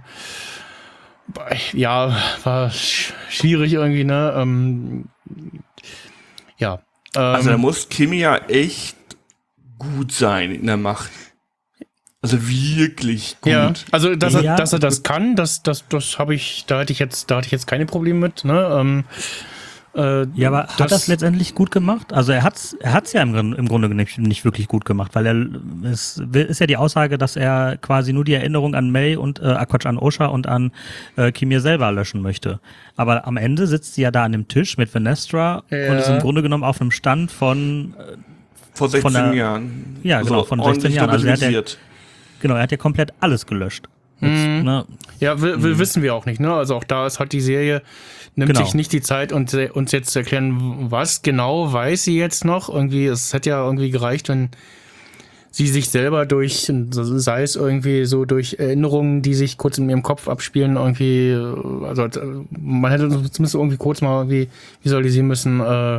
ja, war sch schwierig irgendwie, ne, ähm, ja. Ähm, Also da muss Kimi ja echt gut sein in der Macht. Also wirklich gut. ja, also dass er, Ja. dass er das kann, das, das, das habe ich, da hatte ich jetzt, da hatte ich jetzt keine Probleme mit, ne, ähm, äh, Ja, aber hat das letztendlich gut gemacht? Also er hat's, er hat's ja im, Grund- im Grunde nicht, nicht wirklich gut gemacht, weil er es ist ja die Aussage, dass er quasi nur die Erinnerung an May und äh, Quatsch, an Osha und an äh, Kimir selber löschen möchte. Aber am Ende sitzt sie ja da an dem Tisch mit Venestra Ja. und ist im Grunde genommen auf einem Stand von äh, Vor sechzehn Von der- Jahren. Ja, genau, von sechzehn ordentlich Jahren. Also er hat ja- dokumentiert. genau, er hat ja komplett alles gelöscht. Jetzt, Mhm. ne, Ja, will, will, wissen wir auch nicht, ne? Also auch da ist halt die Serie, nimmt Genau. sich nicht die Zeit, uns, uns jetzt zu erklären, was genau weiß sie jetzt noch. Irgendwie, es hätte ja irgendwie gereicht, wenn sie sich selber durch, sei es irgendwie so durch Erinnerungen, die sich kurz in ihrem Kopf abspielen, irgendwie, also man hätte zumindest irgendwie kurz mal irgendwie visualisieren müssen, äh,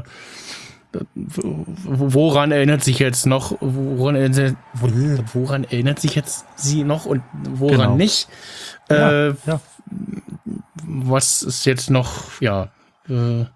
woran erinnert sich jetzt noch, woran erinnert, woran erinnert sich jetzt sie noch und woran Genau. nicht? Ja, Äh, ja. was ist jetzt noch, ja, äh,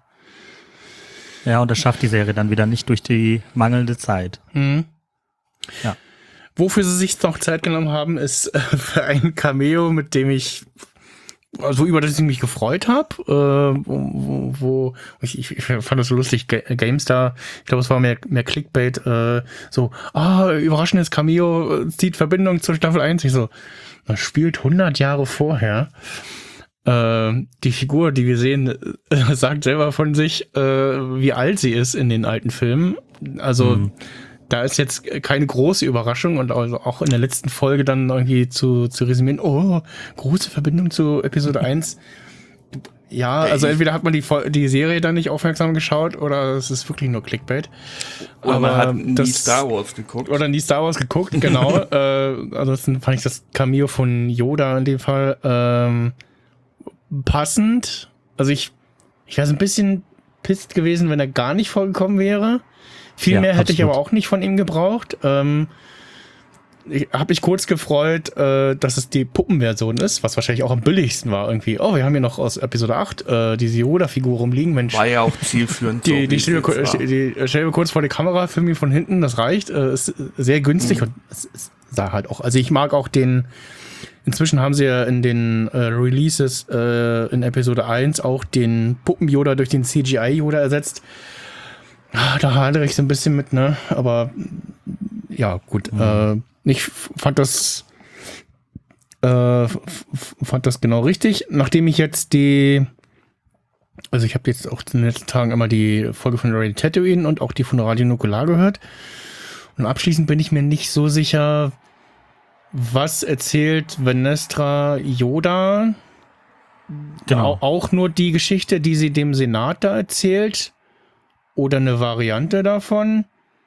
ja, und das schafft die Serie dann wieder nicht durch die mangelnde Zeit. mh. Ja. Wofür sie sich noch Zeit genommen haben, ist äh, für ein Cameo, mit dem ich, also über das ich mich gefreut habe, äh, wo, wo ich, ich, ich fand das so lustig, Ga- GameStar, ich glaube, es war mehr, mehr Clickbait, äh, so, ah, überraschendes Cameo, äh, zieht Verbindung zur Staffel eins. Ich so, das spielt hundert Jahre vorher. Äh, die Figur, die wir sehen, äh, sagt selber von sich, äh, wie alt sie ist in den alten Filmen. Also, Mhm. da ist jetzt keine große Überraschung und also auch in der letzten Folge dann irgendwie zu, zu resümieren, oh, große Verbindung zu Episode eins. Ja, also entweder hat man die, Fol- die Serie dann nicht aufmerksam geschaut oder es ist wirklich nur Clickbait. Oder man Aber hat nie das- Star Wars geguckt. Oder nie Star Wars geguckt, genau. äh, ansonsten fand ich das Cameo von Yoda in dem Fall ähm, passend. Also ich, ich wäre so ein bisschen pisst gewesen, wenn er gar nicht vorgekommen wäre. Viel Ja, mehr hätte ich absolut. aber auch nicht von ihm gebraucht. Ähm, ich habe mich kurz gefreut, äh, dass es die Puppenversion ist, was wahrscheinlich auch am billigsten war irgendwie. Oh, wir haben hier noch aus Episode acht äh, diese Yoda-Figur rumliegen. Mensch, War ja auch zielführend. so, die, wie die, es stell, jetzt mir, war. die, die stell mir kurz vor die Kamera, film ihn von hinten, das reicht. Äh, ist sehr günstig Mhm. und es, es sah halt auch. Also ich mag auch den. Inzwischen haben sie ja in den äh, Releases äh, in Episode eins auch den Puppen-Yoda durch den C G I-Yoda ersetzt. Ah, da hadere ich so ein bisschen mit, ne? Aber ja, gut. Mhm. Äh, ich f- fand das äh, f- f- fand das genau richtig. Nachdem ich jetzt die also ich habe jetzt auch in den letzten Tagen immer die Folge von Radio Tatooine und auch die von Radio Nukular gehört. Und abschließend bin ich mir nicht so sicher, was erzählt Venestra Yoda. Genau. Au- Auch nur die Geschichte, die sie dem Senat da erzählt. Oder eine Variante davon.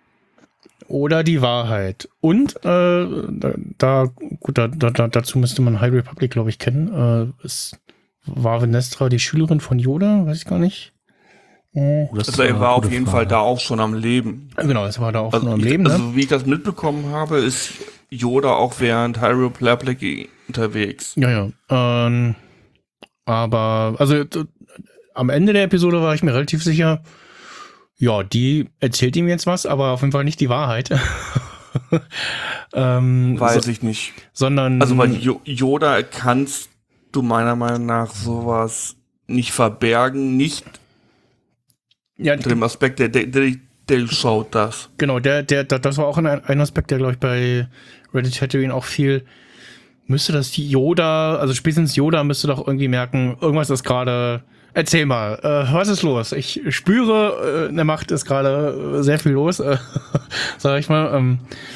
Oder die Wahrheit. Und äh, da, da, gut, da, da, dazu müsste man High Republic, glaube ich, kennen. Äh, es war Venestra die Schülerin von Yoda? Weiß ich gar nicht. Äh, Das ist Also er eine war auf gute jeden Frage. Fall da auch schon am Leben. genau, es war da auch Also, nur am ich, Leben. Ne? also wie ich das mitbekommen habe, ist Yoda auch während Hyrule Public unterwegs. Ja, ja. Ähm, aber, also t- am Ende der Episode war ich mir relativ sicher, ja, die erzählt ihm jetzt was, aber auf jeden Fall nicht die Wahrheit. ähm, Weiß so, ich nicht. Sondern. Also bei Jo- Yoda kannst du meiner Meinung nach sowas nicht verbergen, nicht ja, unter dem Aspekt, der, der, der, der schaut das. genau, der, der, der, das war auch ein, ein Aspekt, der, glaube ich, bei Reddit Tatooine auch viel. Müsste das Yoda, also spätestens Yoda müsste doch irgendwie merken, irgendwas ist gerade. Erzähl mal, äh, was ist los? Ich spüre, äh, in der Macht ist gerade äh, sehr viel los, äh, sag ich mal. Ähm,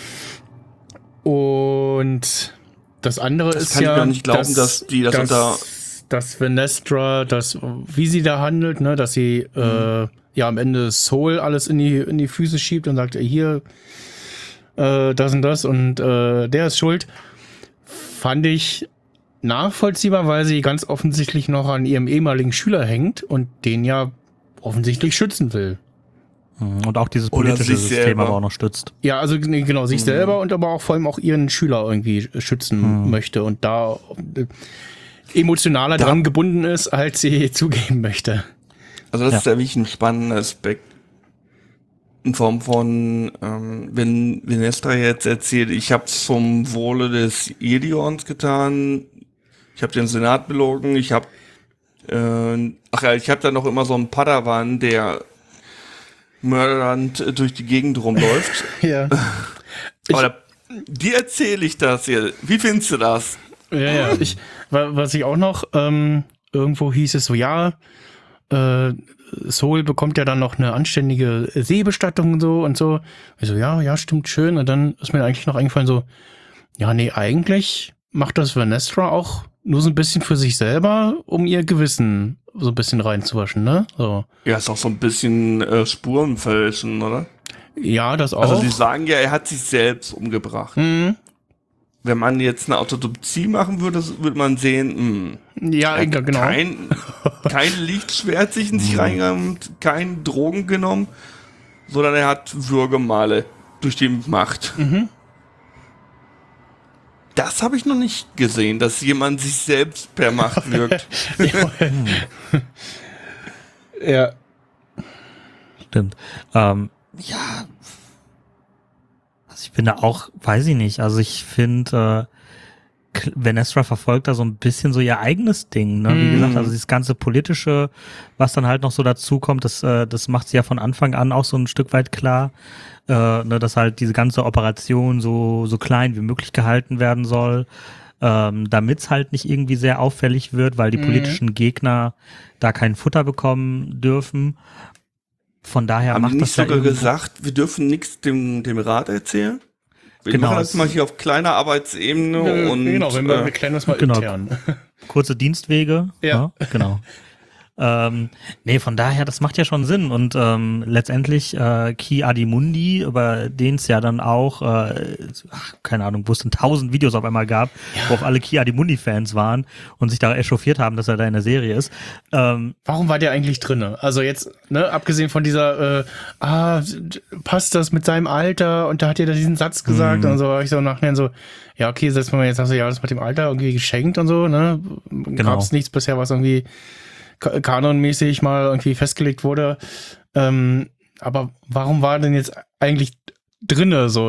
und das andere Das ist kann ich ja, mir nicht glauben, dass die das dass, unter- dass Venestra, das, wie sie da handelt, ne, dass sie mhm. äh, ja am Ende Soul alles in die in die Füße schiebt und sagt, hier, äh, das und das und äh, der ist schuld, fand ich nachvollziehbar, weil sie ganz offensichtlich noch an ihrem ehemaligen Schüler hängt und den ja offensichtlich schützen will. Und auch dieses politische System selber. aber auch noch stützt. Ja, also nee, genau, sich mhm. selber und aber auch vor allem auch ihren Schüler irgendwie schützen mhm. möchte und da äh, emotionaler da. dran gebunden ist, als sie zugeben möchte. Also das ja. ist ja wirklich ein spannender Aspekt. In Form von, ähm, wenn Venestra jetzt erzählt, ich habe es zum Wohle des Edions getan, ich habe den Senat belogen, ich habe, äh, ach ja, ich habe da noch immer so einen Padawan, der mördernd durch die Gegend rumläuft. ja. Aber dir erzähle ich das hier. Wie findest du das? Ja, ja. Ich, was ich auch noch, ähm, irgendwo hieß es so, ja, äh, Soul bekommt ja dann noch eine anständige Seebestattung und so und so. Ich so, ja, ja, stimmt schön. Und dann ist mir eigentlich noch eingefallen so, ja, nee, eigentlich macht das Venestra auch nur so ein bisschen für sich selber, um ihr Gewissen so ein bisschen reinzuwaschen, ne? So. Ja, ist auch so ein bisschen äh, Spurenfälschen, oder? Ja, das auch. Also sie sagen ja, er hat sich selbst umgebracht. Mhm. Wenn man jetzt eine Autopsie machen würde, würde man sehen, mh, ja, er hat genau. kein, kein Lichtschwert sich in sich reingenommen, kein Drogen genommen, sondern er hat Würgemale durch die Macht. Mhm. Das habe ich noch nicht gesehen, dass jemand sich selbst per Macht wirkt. ja. Stimmt. Ähm, ja. Also ich bin da auch, weiß ich nicht, also ich finde, äh, Venestra verfolgt da so ein bisschen so ihr eigenes Ding, ne? Wie mm. gesagt, also dieses ganze Politische, was dann halt noch so dazu kommt, das, äh, das macht sie ja von Anfang an auch so ein Stück weit klar, äh, ne, dass halt diese ganze Operation so, so klein wie möglich gehalten werden soll, ähm, damit es halt nicht irgendwie sehr auffällig wird, weil die mm. politischen Gegner da kein Futter bekommen dürfen. Von daher Haben macht die das nicht ja sogar irgendwo gesagt, wir dürfen nichts dem, dem Rat erzählen? Wir genau, machen das mal hier auf kleiner Arbeitsebene ja, und genau, wenn wir, äh, wir klären das mal genau. intern. Kurze Dienstwege. Ja. ja genau. Ähm, nee, von daher, das macht ja schon Sinn. Und ähm, letztendlich äh, Ki-Adi-Mundi, über den es ja dann auch, äh, ach, keine Ahnung, wo es dann tausend Videos auf einmal gab, ja. wo auch alle Ki-Adi-Mundi-Fans waren und sich da echauffiert haben, dass er da in der Serie ist. Ähm, Warum war der eigentlich drinne? Also jetzt, ne, abgesehen von dieser, äh, ah, passt das mit seinem Alter? Und da hat er da diesen Satz gesagt mm. und so, war ich so nachher so, ja, okay, setzt man jetzt, hast du ja das mit dem Alter irgendwie geschenkt und so, ne? Genau. Gab's nichts bisher, was irgendwie kanonmäßig mal irgendwie festgelegt wurde. Ähm, aber warum war denn jetzt eigentlich drinne so?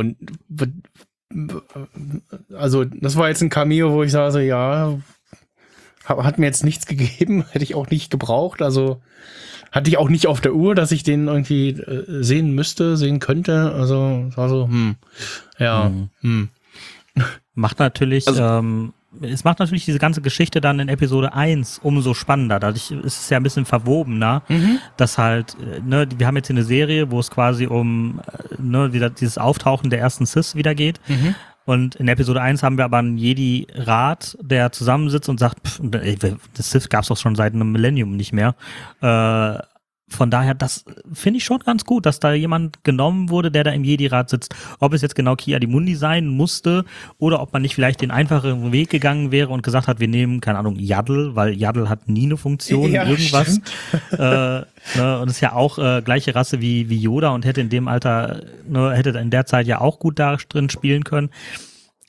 Also das war jetzt ein Cameo, wo ich sage, so, ja, hat mir jetzt nichts gegeben, hätte ich auch nicht gebraucht. Also hatte ich auch nicht auf der Uhr, dass ich den irgendwie äh, sehen müsste, sehen könnte. Also es war so, hm, ja, mhm. hm. Macht natürlich, also, ähm, es macht natürlich diese ganze Geschichte dann in Episode eins umso spannender. Dadurch ist es ja ein bisschen verwobener, mhm. dass halt, ne, wir haben jetzt hier eine Serie, wo es quasi um, ne, wieder dieses Auftauchen der ersten Sith wieder geht. Mhm. Und in Episode eins haben wir aber einen Jedi-Rat, der zusammensitzt und sagt, pff, das Sith gab es doch schon seit einem Millennium nicht mehr. Äh, Von daher, das finde ich schon ganz gut, dass da jemand genommen wurde, der da im Jedi-Rat sitzt. Ob es jetzt genau Ki-Adi-Mundi sein musste oder ob man nicht vielleicht den einfacheren Weg gegangen wäre und gesagt hat, wir nehmen, keine Ahnung, Yaddle, weil Yaddle hat nie eine Funktion, ja, irgendwas. Äh, ne, und ist ja auch äh, gleiche Rasse wie, wie Yoda und hätte in dem Alter, ne, hätte in der Zeit ja auch gut da drin spielen können.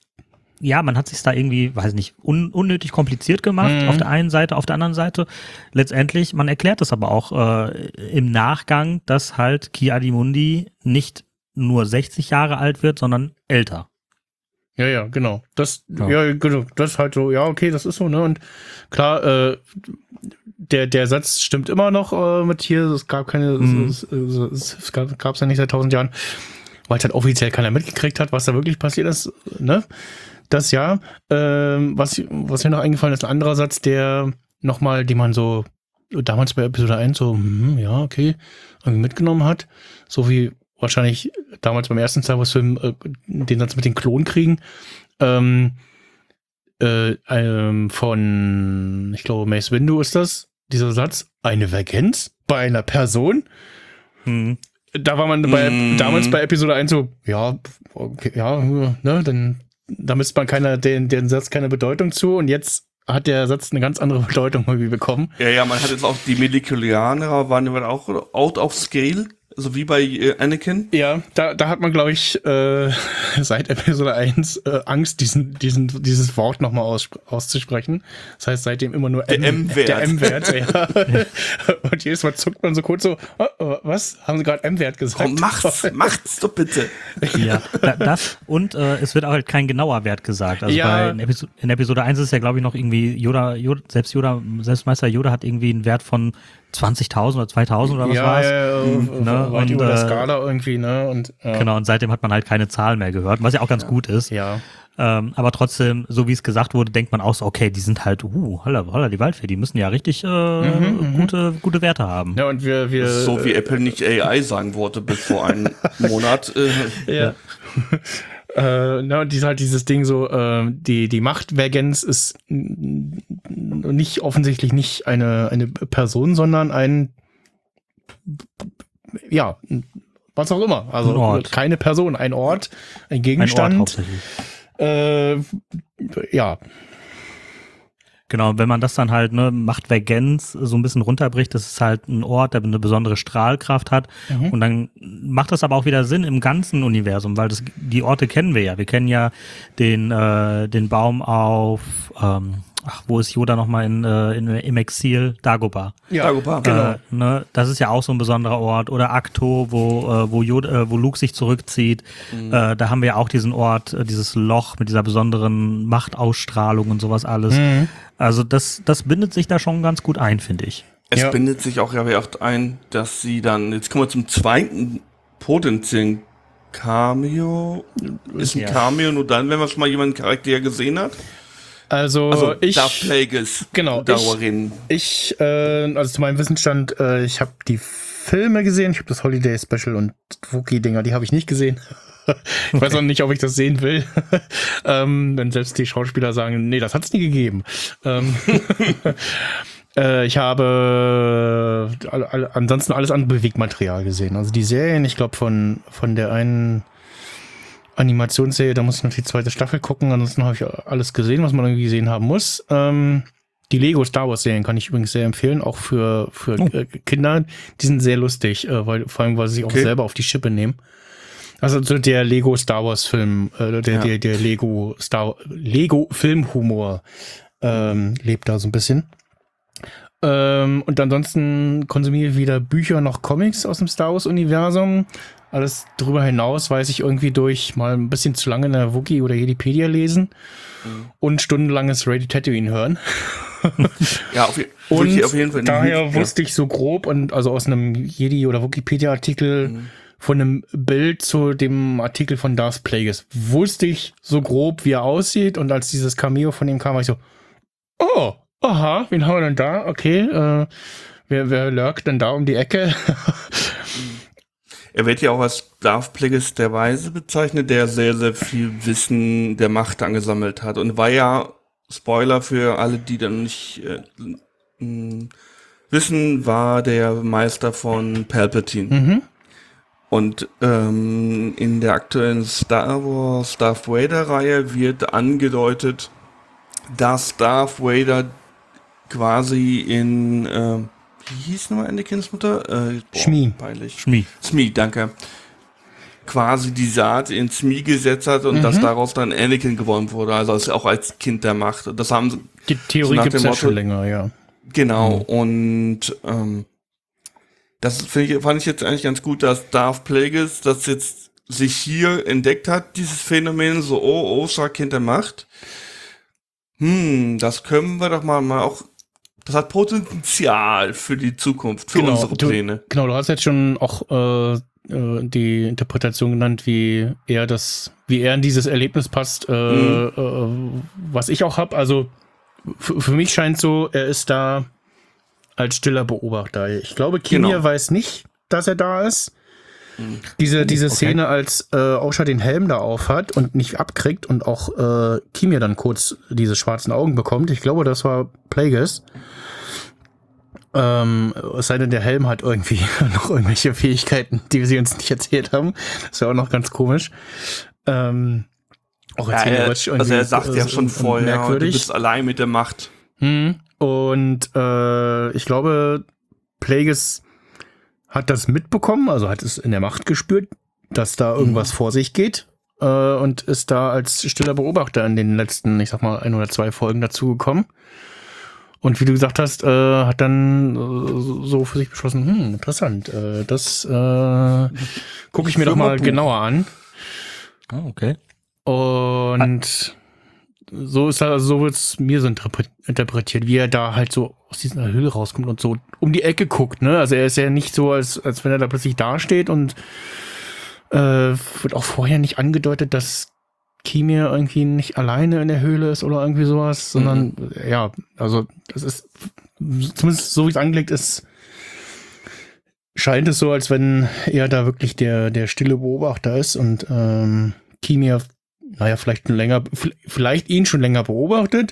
ja, man hat sich da irgendwie, weiß nicht, un, unnötig kompliziert gemacht Mhm. auf der einen Seite, auf der anderen Seite. Letztendlich, man erklärt es aber auch äh, im Nachgang, dass halt Ki-Adi-Mundi nicht nur sechzig Jahre alt wird, sondern älter. Ja, ja, genau. Das, Ja. ja, genau. Das ist halt so, ja, okay, das ist so, ne? Und klar, äh, der, der Satz stimmt immer noch äh, mit hier, es gab keine, Mhm. es, es, es, es gab es ja nicht seit tausend Jahren, weil es halt offiziell keiner mitgekriegt hat, was da wirklich passiert ist, ne? Das ja. Ähm, was, was mir noch eingefallen ist, ein anderer Satz, der nochmal, den man so damals bei Episode eins so, hm, ja, okay, irgendwie mitgenommen hat, so wie wahrscheinlich damals beim ersten Star Wars Film äh, den Satz mit den Klonkriegen ähm, äh, ähm, von, ich glaube, Mace Windu ist das, dieser Satz, eine Vagenz bei einer Person. Hm. Da war man bei, Mm. damals bei Episode eins so, ja, okay, ja, ne, dann da misst man keiner, den, den Satz keine Bedeutung zu und jetzt hat der Satz eine ganz andere Bedeutung irgendwie bekommen. Ja, ja, man hat jetzt auch die Medikulianer, waren die auch out of scale, so wie bei äh, Anakin. Ja, da, da hat man, glaube ich, äh, seit Episode eins äh, Angst, diesen, diesen, dieses Wort nochmal aus, auszusprechen. Das heißt seitdem immer nur Der M-Wert. Der M-Wert, ja. Und jedes Mal zuckt man so kurz so, oh, oh, was? Haben sie gerade M-Wert gesagt? Komm, macht's, macht's doch bitte. Ja, da, das und äh, es wird auch halt kein genauer Wert gesagt. Also Ja. bei in, Episo in Episode eins ist es ja, glaube ich, noch irgendwie Yoda, Yoda, selbst Yoda, selbst Meister Yoda hat irgendwie einen Wert von zwanzigtausend oder zweitausend oder was ja, war's. ja, Mhm, ja, ne? weit Und, über der äh, Skala irgendwie, ne? Und, ja. Genau, und seitdem hat man halt keine Zahl mehr gehört, was ja auch ganz gut ist. Ja. Ähm, aber trotzdem, so wie es gesagt wurde, denkt man auch so, okay, die sind halt, uh, holla, holla, die Waldfee, die müssen ja richtig äh, Mhm, gute, gute Werte haben. Ja, und wir, wir. So wie Apple nicht A I sagen wollte bis vor einem Monat. Äh, Ja. Äh, na, und dies halt dieses Ding so, äh, die, die Machtvagenz ist n- nicht offensichtlich nicht eine, eine Person, sondern ein, ja, was auch immer. Also Ein Ort. keine Person, ein Ort, ein Ein Ort Gegenstand. hauptsächlich. Äh, ja, Genau, wenn man das dann halt, ne, Machtvagenz so ein bisschen runterbricht, das ist halt ein Ort, der eine besondere Strahlkraft hat. Mhm. Und dann macht das aber auch wieder Sinn im ganzen Universum, weil das, die Orte kennen wir ja. Wir kennen ja den, äh, den Baum auf, ähm, ach, wo ist Yoda nochmal in, äh, in, im Exil? Dagobah. ja, Dagobah. genau. Äh, ne, das ist ja auch so ein besonderer Ort. Oder Akto, wo, äh, wo, Yoda, äh, wo Luke sich zurückzieht. Mhm. Äh, da haben wir ja auch diesen Ort, äh, dieses Loch mit dieser besonderen Machtausstrahlung und sowas alles. Mhm. Also das, das bindet sich da schon ganz gut ein, finde ich. Es Ja. bindet sich auch ja auch ein, dass sie dann, jetzt kommen wir zum zweiten potenziellen Cameo. Ist ein Ja. Cameo nur dann, wenn man schon mal jemanden Charakter gesehen hat. Also, Also ich, Darth Plagueis. genau, Dauerin. ich, äh, also zu meinem Wissensstand, äh, ich habe die Filme gesehen, ich habe das Holiday Special und Wookie-Dinger, die habe ich nicht gesehen. Ich weiß auch nicht, ob ich das sehen will. ähm, wenn selbst die Schauspieler sagen, nee, das hat's nie gegeben. Ähm, äh, ich habe all, all, ansonsten alles an Bewegmaterial gesehen. Also die Serien, ich glaube von, von der einen Animationsserie, da muss ich noch die zweite Staffel gucken. Ansonsten habe ich alles gesehen, was man irgendwie gesehen haben muss. Ähm, die Lego Star Wars Serien kann ich übrigens sehr empfehlen, auch für, für Oh. äh, Kinder. Die sind sehr lustig, äh, weil, vor allem, weil sie sich Okay. auch selber auf die Schippe nehmen. Also so der Lego Star Wars Film, äh, der, Ja. der, der Lego Star Lego Filmhumor ähm, lebt da so ein bisschen. Ähm, und ansonsten konsumiere ich weder Bücher noch Comics aus dem Star Wars Universum. Alles darüber hinaus weiß ich irgendwie durch mal ein bisschen zu lange in der Wookie oder Jedipedia lesen und stundenlanges Radio Tatooine hören. Ja, auf, je- Und würde ich auf jeden Fall. daher ja. wusste ich so grob und also aus einem Jedi- oder Wikipedia-Artikel von einem Bild zu dem Artikel von Darth Plagueis wusste ich so grob, wie er aussieht. Und als dieses Cameo von ihm kam, war ich so, oh, aha, wen haben wir denn da? Okay, äh, wer, wer lurkt denn da um die Ecke? Er wird ja auch als Darth Plagueis der Weise bezeichnet, der sehr, sehr viel Wissen der Macht angesammelt hat. Und war ja, Spoiler für alle, die dann nicht äh, mh, wissen, war der Meister von Palpatine. Mhm. Und ähm, in der aktuellen Star Wars Darth Vader-Reihe wird angedeutet, dass Darth Vader quasi in, äh, wie hieß nochmal Anakins Mutter? Äh, boah, Shmi. Peinlich. Schmi. Shmi, danke. quasi die Saat ins Mii gesetzt hat und Mhm. dass daraus dann Anakin geworden wurde, also ist auch als Kind der Macht. Und das haben sie, Die Theorie nach gibt es dem ja Motto- schon länger, ja. genau, und ähm, das finde ich, fand ich jetzt eigentlich ganz gut, dass Darth Plagueis das jetzt sich hier entdeckt hat, dieses Phänomen, so, oh, Osha, Kind der Macht. Hm, das können wir doch mal, mal auch, das hat Potenzial für die Zukunft, für Genau, unsere du- Pläne. Genau, du hast jetzt schon auch äh, äh, die Interpretation genannt, wie er das, wie er in dieses Erlebnis passt, äh, Mhm. äh, was ich auch habe. Also f- für mich scheint so, er ist da als stiller Beobachter. Ich glaube, Kimia Genau. weiß nicht, dass er da ist. Diese, diese okay. Szene, als äh, Osha den Helm da aufhat und nicht abkriegt und auch äh, Kimia dann kurz diese schwarzen Augen bekommt, ich glaube, das war Plagueis. Ähm, es sei denn, der Helm hat irgendwie noch irgendwelche Fähigkeiten, die sie uns nicht erzählt haben. Das wäre auch noch ganz komisch. Ähm, auch Ja, er, erzählerisch also er irgendwie, sagt ja äh, schon und vorher, du merkwürdig. bist allein mit der Macht. Hm. Und äh, ich glaube, Plagueis hat das mitbekommen, also hat es in der Macht gespürt, dass da irgendwas vor sich geht äh, und ist da als stiller Beobachter in den letzten, ich sag mal, ein oder zwei Folgen dazugekommen. Und wie du gesagt hast, äh, hat dann äh, so für sich beschlossen, hm, interessant, äh, das äh, gucke ich mir doch mal Firma Buch. genauer an. Ah, okay. Und so ist er, so wird es mir so interpre- interpretiert, wie er da halt so aus dieser Höhle rauskommt und so um die Ecke guckt, ne? Also er ist ja nicht so, als, als wenn er da plötzlich dasteht und äh, wird auch vorher nicht angedeutet, dass Kimia irgendwie nicht alleine in der Höhle ist oder irgendwie sowas, sondern ja, also das ist zumindest so wie es angelegt ist, scheint es so, als wenn er da wirklich der, der stille Beobachter ist und ähm, Kimia, naja, vielleicht schon länger, vielleicht ihn schon länger beobachtet,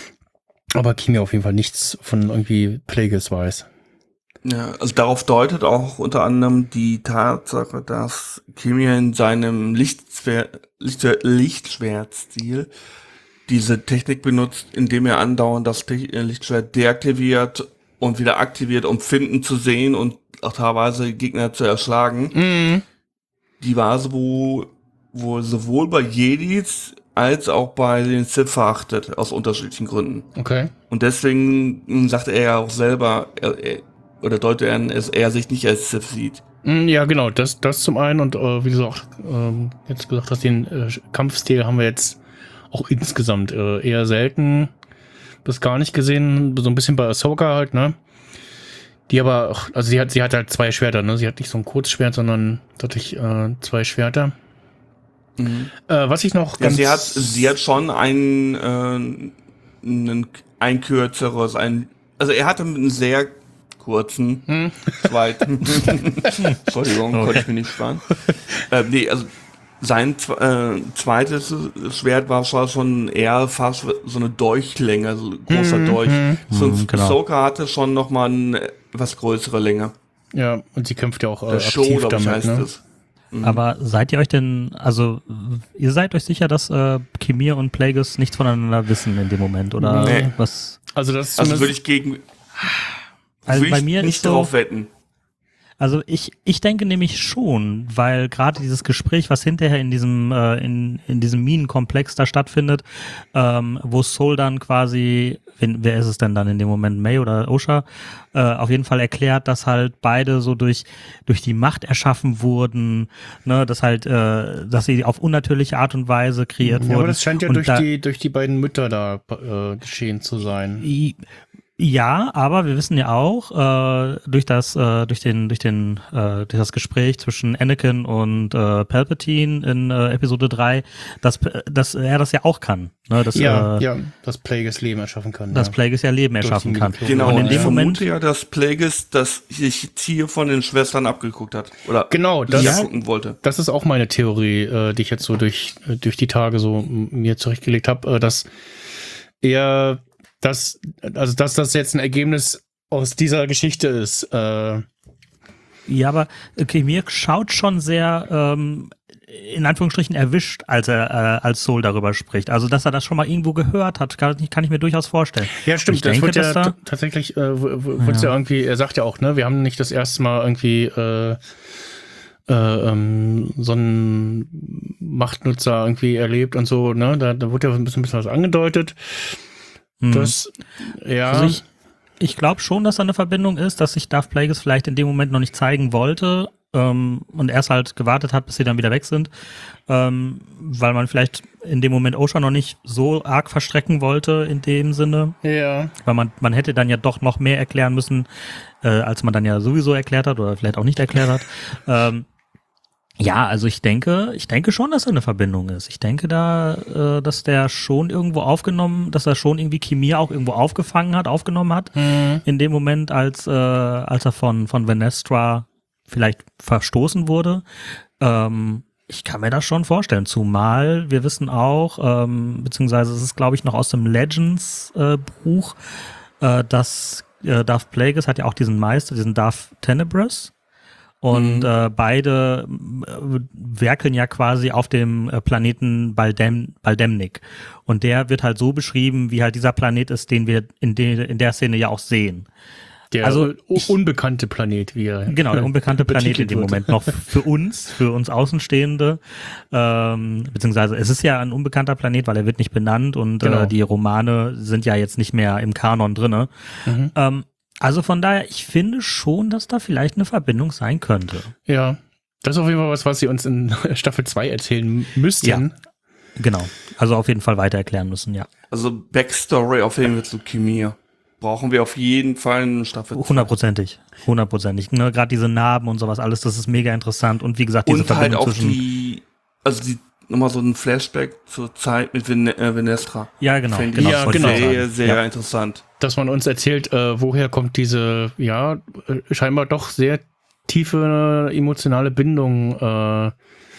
aber Kimia auf jeden Fall nichts von irgendwie Plagueis weiß. Ja, also darauf deutet auch unter anderem die Tatsache, dass Kimia in seinem Lichtschwer Licht Lichtschwertstil diese Technik benutzt, indem er andauernd das Te- Lichtschwert deaktiviert und wieder aktiviert, um Finden zu sehen und auch teilweise Gegner zu erschlagen. Mhm. Die war so wohl, wohl sowohl bei Jedis als auch bei den Sith verachtet, aus unterschiedlichen Gründen. Okay. Und deswegen sagt er ja auch selber, er, er, oder deutet er an, dass er sich nicht als Sith sieht. Mm, Ja, genau, das, das zum einen und äh, wie du auch ähm, jetzt gesagt hast, den äh, Kampfstil haben wir jetzt auch insgesamt äh, eher selten bis gar nicht gesehen, so ein bisschen bei Ahsoka halt, ne? Die aber auch, also sie hat, sie hat halt zwei Schwerter, ne? Sie hat nicht so ein Kurzschwert, sondern tatsächlich äh, zwei Schwerter. Mhm. Äh, was ich noch Ja, ganz... sie hat, sie hat schon ein, äh, ein, ein kürzeres, ein, also er hatte einen sehr kurzen, Hm. zweiten, Entschuldigung, Okay. konnte ich mir nicht sparen. äh, nee, also sein zwe- äh, zweites Schwert war schon- schon eher fast so eine Dolchlänge, so ein großer Mhm, Dolch. mhm. So Mhm, genau. Ahsoka hatte schon noch mal eine etwas größere Länge. Ja, und sie kämpft ja auch äh, Der Show, aktiv glaube ich, damit, heißt ne? es. Mhm. Aber seid ihr euch denn, also ihr seid euch sicher, dass äh, Kimia und Plagueis nichts voneinander wissen in dem Moment, oder Nee. was? Also das ist Also würde zumindest- ich gegen, Also würde bei ich mir nicht ist so, drauf wetten. Also ich, ich denke nämlich schon, weil gerade dieses Gespräch, was hinterher in diesem äh, in, in diesem Minenkomplex da stattfindet, ähm, wo Soul dann quasi, wen, wer ist es denn dann in dem Moment, May oder Osha, äh, auf jeden Fall erklärt, dass halt beide so durch durch die Macht erschaffen wurden, ne, dass halt, äh, dass sie auf unnatürliche Art und Weise kreiert ja, wurden. aber das scheint ja Und durch da- die, durch die beiden Mütter da äh, geschehen zu sein. I- Ja, aber wir wissen ja auch äh, durch das äh, durch den durch den äh, durch das Gespräch zwischen Anakin und äh, Palpatine in äh, Episode drei, dass dass er das ja auch kann, ne, dass Ja, äh, ja, dass Plagueis Leben erschaffen kann. dass ja. Plagueis ja Leben Durch erschaffen die kann. Midichlorianer. Genau, Und in und dem ich Moment vermute ja, dass Plagueis das sich hier von den Schwestern abgeguckt hat. Oder Genau, das, das gucken wollte. das ist auch meine Theorie, äh, die ich jetzt so durch, äh, durch die Tage so m- mir zurechtgelegt habe, äh, dass er das, also dass das jetzt ein Ergebnis aus dieser Geschichte ist. Äh, Ja, aber okay, mir schaut schon sehr ähm, in Anführungsstrichen erwischt, als er äh, als Soul darüber spricht. Also, dass er das schon mal irgendwo gehört hat, kann, kann ich mir durchaus vorstellen. ja, stimmt, Ich das denke, wird ja dass da- t- tatsächlich, äh, w- w- wird's ja. Ja. irgendwie, er sagt ja auch, ne, wir haben nicht das erste Mal irgendwie äh, äh, ähm, so einen Machtnutzer irgendwie erlebt und so, ne? Da, da wurde ja ein bisschen, bisschen was angedeutet. Hm. Das, ja. Also ich, ich glaube schon, dass da eine Verbindung ist, dass sich Darth Plagueis vielleicht in dem Moment noch nicht zeigen wollte ähm, und erst halt gewartet hat, bis sie dann wieder weg sind, ähm, weil man vielleicht in dem Moment Osha noch nicht so arg verstrecken wollte in dem Sinne, Ja. weil man man hätte dann ja doch noch mehr erklären müssen, äh, als man dann ja sowieso erklärt hat oder vielleicht auch nicht erklärt hat. ähm, Ja, also ich denke, ich denke schon, dass da eine Verbindung ist. Ich denke da, äh, dass der schon irgendwo aufgenommen, dass er schon irgendwie Kimir auch irgendwo aufgefangen hat, aufgenommen hat, Mhm. in dem Moment, als äh, als er von von Venestra vielleicht verstoßen wurde. Ähm, ich kann mir das schon vorstellen, zumal wir wissen auch, ähm, beziehungsweise es ist, glaube ich, noch aus dem Legends-Buch, äh, dass äh, Darth Plagueis hat ja auch diesen Meister, diesen Darth Tenebrous. Und Mhm. äh, beide äh, werkeln ja quasi auf dem äh, Planeten Baldem, Baldemnik. Und der wird halt so beschrieben, wie halt dieser Planet ist, den wir in, de, in der Szene ja auch sehen. Der Also u- ich- unbekannte Planet, wie er Genau, der unbekannte Planet in betitelt dem wird. Moment noch für uns, für uns Außenstehende. Ähm, beziehungsweise es ist ja ein unbekannter Planet, weil er wird nicht benannt und Genau. äh, die Romane sind ja jetzt nicht mehr im Kanon drinne. Mhm. Ähm, also von daher, ich finde schon, dass da vielleicht eine Verbindung sein könnte. Ja. Das ist auf jeden Fall was, was sie uns in Staffel zwei erzählen müssten. Ja. Genau. Also auf jeden Fall weiter erklären müssen, ja. Also Backstory auf jeden Fall zu Kimir. Brauchen wir auf jeden Fall eine Staffel zwei. Hundertprozentig. Hundertprozentig. Ne, gerade diese Narben und sowas, alles, das ist mega interessant. Und wie gesagt, diese Und halt Verbindung auch zwischen. die, also die, nochmal so ein Flashback zur Zeit mit Ven äh, Venestra. Ja, genau. Fände genau ich Ja, wollte ich genau. auch sehr, sagen. sehr Ja. interessant. Dass man uns erzählt, äh, woher kommt diese, ja, äh, scheinbar doch sehr tiefe äh, emotionale Bindung äh,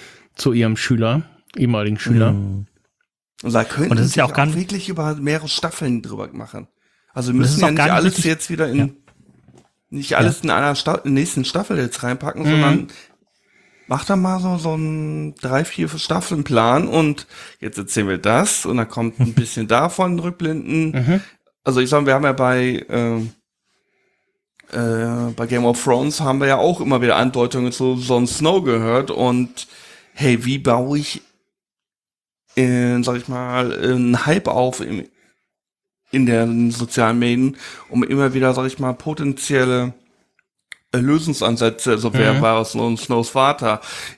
zu ihrem Schüler, ehemaligen Schüler. Mhm. Und da könnten Und das ist sich ja auch auch, ganz- wirklich über mehrere Staffeln drüber machen. Also wir das müssen ist ja auch nicht gar nicht alles richtig- jetzt wieder in, Ja. nicht alles in einer Sta in der nächsten Staffel jetzt reinpacken, sondern macht da mal so, so einen drei, vier Staffeln-Plan und jetzt erzählen wir das und dann kommt ein bisschen davon, Rückblenden. Mhm. Also ich sag, wir haben ja bei, ähm, äh, bei Game of Thrones haben wir ja auch immer wieder Andeutungen zu Jon Snow gehört und hey, wie baue ich, äh, sag ich mal, einen Hype auf im, in den sozialen Medien, um immer wieder, sag ich mal, potenzielle äh, Lösungsansätze, also wer Mhm. war aus Snows Vater.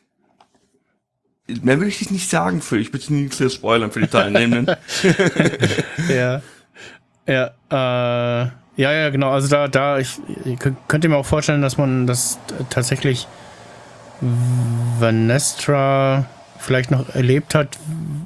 Mehr will ich dich nicht sagen für, ich bitte nichts hier spoilern für die Teilnehmenden. Ja. Ja, äh, ja, ja, genau. Also da, da, ich, ich könnt könnt ihr mir auch vorstellen, dass man das t- tatsächlich Venestra vielleicht noch erlebt hat,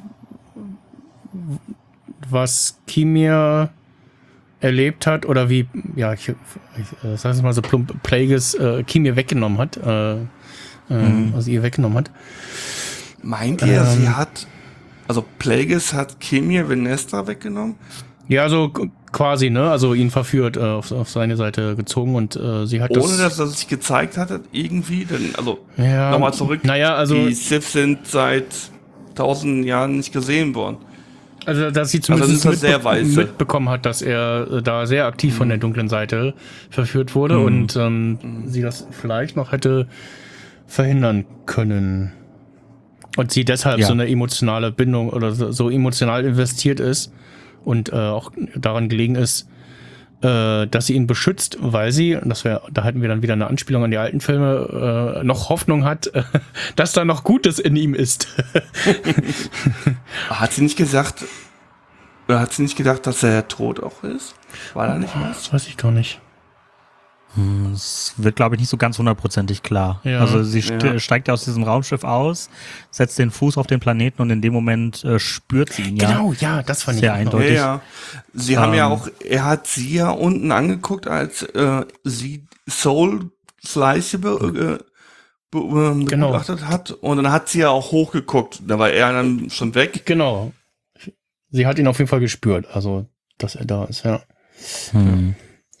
was Kimir erlebt hat oder wie, ja, ich, ich äh, sag es mal so plump, Plagueis äh, Kimir weggenommen hat, äh, äh, Mhm. also ihr weggenommen hat. Meint ihr, sie Ähm. hat, also Plagueis hat Kimir Venestra weggenommen? Ja, so k- quasi, ne? Also ihn verführt, äh, auf, auf seine Seite gezogen und äh, sie hat Ohne das. dass er sich gezeigt hat, irgendwie? Denn, also, Ja, nochmal zurück. Naja, also, Die Sith sind seit tausend Jahren nicht gesehen worden. also dass sie zumindest Also das ist mitbe sehr weise. mitbekommen hat, dass er äh, da sehr aktiv von der dunklen Seite verführt wurde Mhm. und ähm, sie das vielleicht noch hätte verhindern können. Und sie deshalb Ja. so eine emotionale Bindung oder so, so emotional investiert ist und äh, auch daran gelegen ist, äh, dass sie ihn beschützt, weil sie, und das wäre, da hatten wir dann wieder eine Anspielung an die alten Filme, äh, noch Hoffnung hat, äh, dass da noch Gutes in ihm ist. Hat sie nicht gesagt, oder hat sie nicht gedacht, dass er tot auch ist? War da nicht was? Das weiß ich gar nicht. Es wird, glaube ich, nicht so ganz hundertprozentig klar. Ja. Also sie st Ja. steigt ja aus diesem Raumschiff aus, setzt den Fuß auf den Planeten und in dem Moment äh, spürt sie ihn ja. Genau, ja, das fand Sehr ich auch noch. eindeutig. Ja, ja. Sie haben ja Ähm. auch, er hat sie ja unten angeguckt, als äh, sie Soul Slice be, äh, be, äh, Genau. beobachtet hat. Und dann hat sie ja auch hochgeguckt. Da war er dann schon weg. Genau. Sie hat ihn auf jeden Fall gespürt, also, dass er da ist, ja. Hm.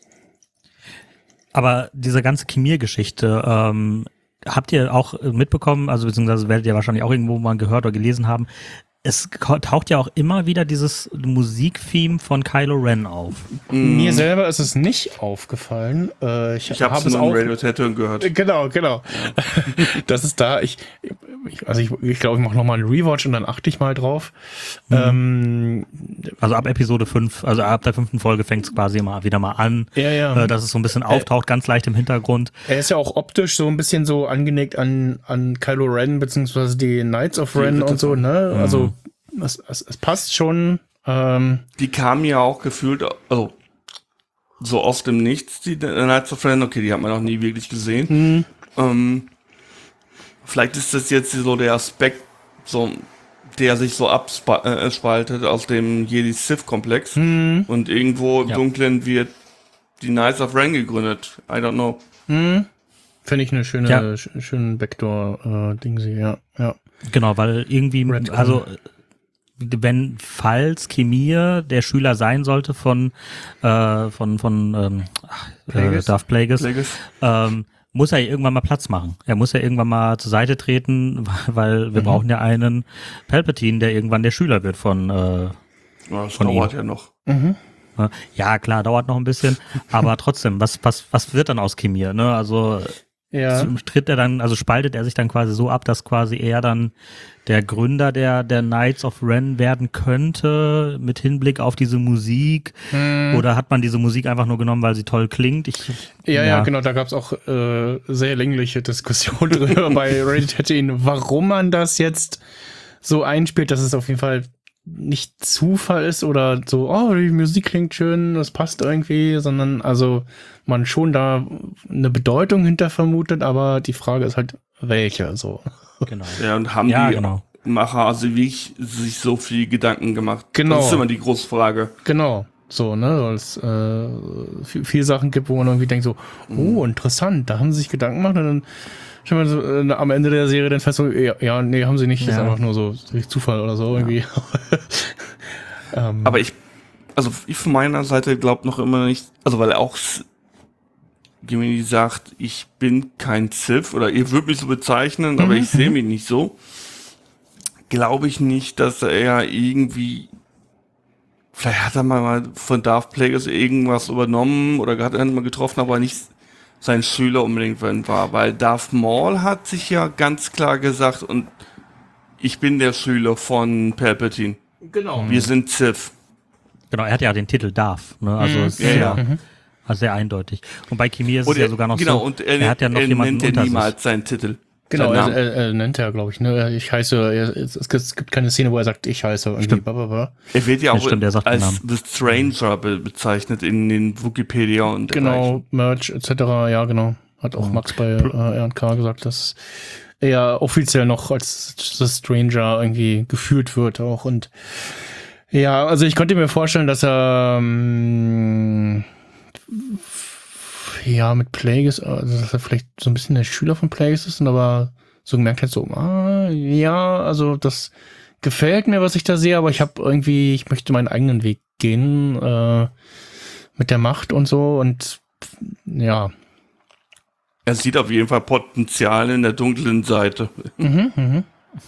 Aber diese ganze Kimir-Geschichte, ähm, habt ihr auch mitbekommen, also beziehungsweise werdet ihr wahrscheinlich auch irgendwo mal gehört oder gelesen haben, es taucht ja auch immer wieder dieses Musiktheme von Kylo Ren auf. Mm. Mir selber ist es nicht aufgefallen. Äh, ich ich habe hab es nur im Radio Tattoo gehört. Genau, genau. Das ist da. Ich, ich also ich glaube, ich, glaub, ich mache nochmal einen Rewatch und dann achte ich mal drauf. Mhm. Ähm, also ab Episode fünf, also ab der fünften Folge fängt es quasi mal wieder mal an, ja, ja. Äh, dass es so ein bisschen auftaucht, äh, ganz leicht im Hintergrund. Er ist ja auch optisch so ein bisschen so angelegt an, an Kylo Ren, beziehungsweise die Knights of Ren und so, ne? Mhm. Also es, es, es passt schon. Ähm, die kamen ja auch gefühlt, also so aus dem Nichts, die Knights of Ren, okay, die hat man noch nie wirklich gesehen. Mhm. Ähm, vielleicht ist das jetzt so der Aspekt, so, der sich so abspaltet aus dem Jedi-Sith-Komplex. Mhm. Und irgendwo im ja. Dunklen wird die Knights of Ren gegründet. I don't know. Mhm. Finde ich eine schöne, ja. sch- schönen Backdoor-Ding, äh, ja, ja. Genau, weil irgendwie, Red also wenn, falls Kimir der Schüler sein sollte von äh, von von ähm, äh, Darth Plagueis, Plagueis. Ähm, muss er irgendwann mal Platz machen. Er muss ja irgendwann mal zur Seite treten, weil wir mhm. brauchen ja einen Palpatine, der irgendwann der Schüler wird von äh, ja, das von dauert ihm. ja noch. Mhm. Ja, klar, dauert noch ein bisschen, aber trotzdem, was was was wird dann aus Kimir, ne? Also ja. tritt er dann, also spaltet er sich dann quasi so ab, dass quasi er dann der Gründer der der Knights of Ren werden könnte, mit Hinblick auf diese Musik, hm. oder hat man diese Musik einfach nur genommen, weil sie toll klingt? Ich, ja, ja, ja, genau, da gab es auch äh, sehr längliche Diskussionen drüber bei Reddit, warum man das jetzt so einspielt, dass es auf jeden Fall nicht Zufall ist oder so, oh, die Musik klingt schön, das passt irgendwie, sondern also man schon da eine Bedeutung hinter vermutet, aber die Frage ist halt, welche, so. Genau. Ja, und haben ja, die genau. Macher also wie ich sich so viel Gedanken gemacht? Genau. Das ist immer die große Frage. Genau. So, ne, weil es äh, viel, viel Sachen gibt, wo man irgendwie denkt so, oh, interessant, da haben sie sich Gedanken gemacht und dann schon mal so, äh, am Ende der Serie dann fest so, ja, ja, nee, haben sie nicht, das ja. ist einfach nur so durch Zufall oder so irgendwie. Ja. ähm. Aber ich, also ich von meiner Seite glaube noch immer nicht, also weil er auch Gimli sagt, ich bin kein Sith oder ihr würdet mich so bezeichnen, mhm. aber ich sehe mich nicht so. Glaube ich nicht, dass er irgendwie, vielleicht hat er mal von Darth Plagueis irgendwas übernommen oder hat er mal getroffen, aber nicht sein Schüler unbedingt war, weil Darth Maul hat sich ja ganz klar gesagt, und ich bin der Schüler von Palpatine. Genau. Wir sind Sith. Genau, er hat ja den Titel Darth, ne? Also mhm. es ist ja, ja mhm. also sehr eindeutig. Und bei Kimir ist und es er, ja sogar noch genau, so, und er, er hat ja noch er jemanden nennt unter er niemals sich. seinen Titel. Genau, er, er, er nennt er, glaube ich, ne? Ich heiße, er, es, es gibt keine Szene, wo er sagt, ich heiße irgendwie. Blablabla. Er wird ja auch ja, stimmt, als The Stranger be- bezeichnet in den Wikipedia und genau, Merch et cetera. Ja, genau. Hat auch oh. Max bei äh, R und K gesagt, dass er offiziell noch als The Stranger irgendwie gefühlt wird auch. Und ja, also ich konnte mir vorstellen, dass er ähm, ja mit Plagueis, also dass er vielleicht so ein bisschen der Schüler von Plagueis ist und aber so gemerkt hat, so, ah, ja, also das gefällt mir, was ich da sehe, aber ich habe irgendwie, ich möchte meinen eigenen Weg gehen äh, mit der Macht und so und ja. Er sieht auf jeden Fall Potenzial in der dunklen Seite. Mhm, mhm.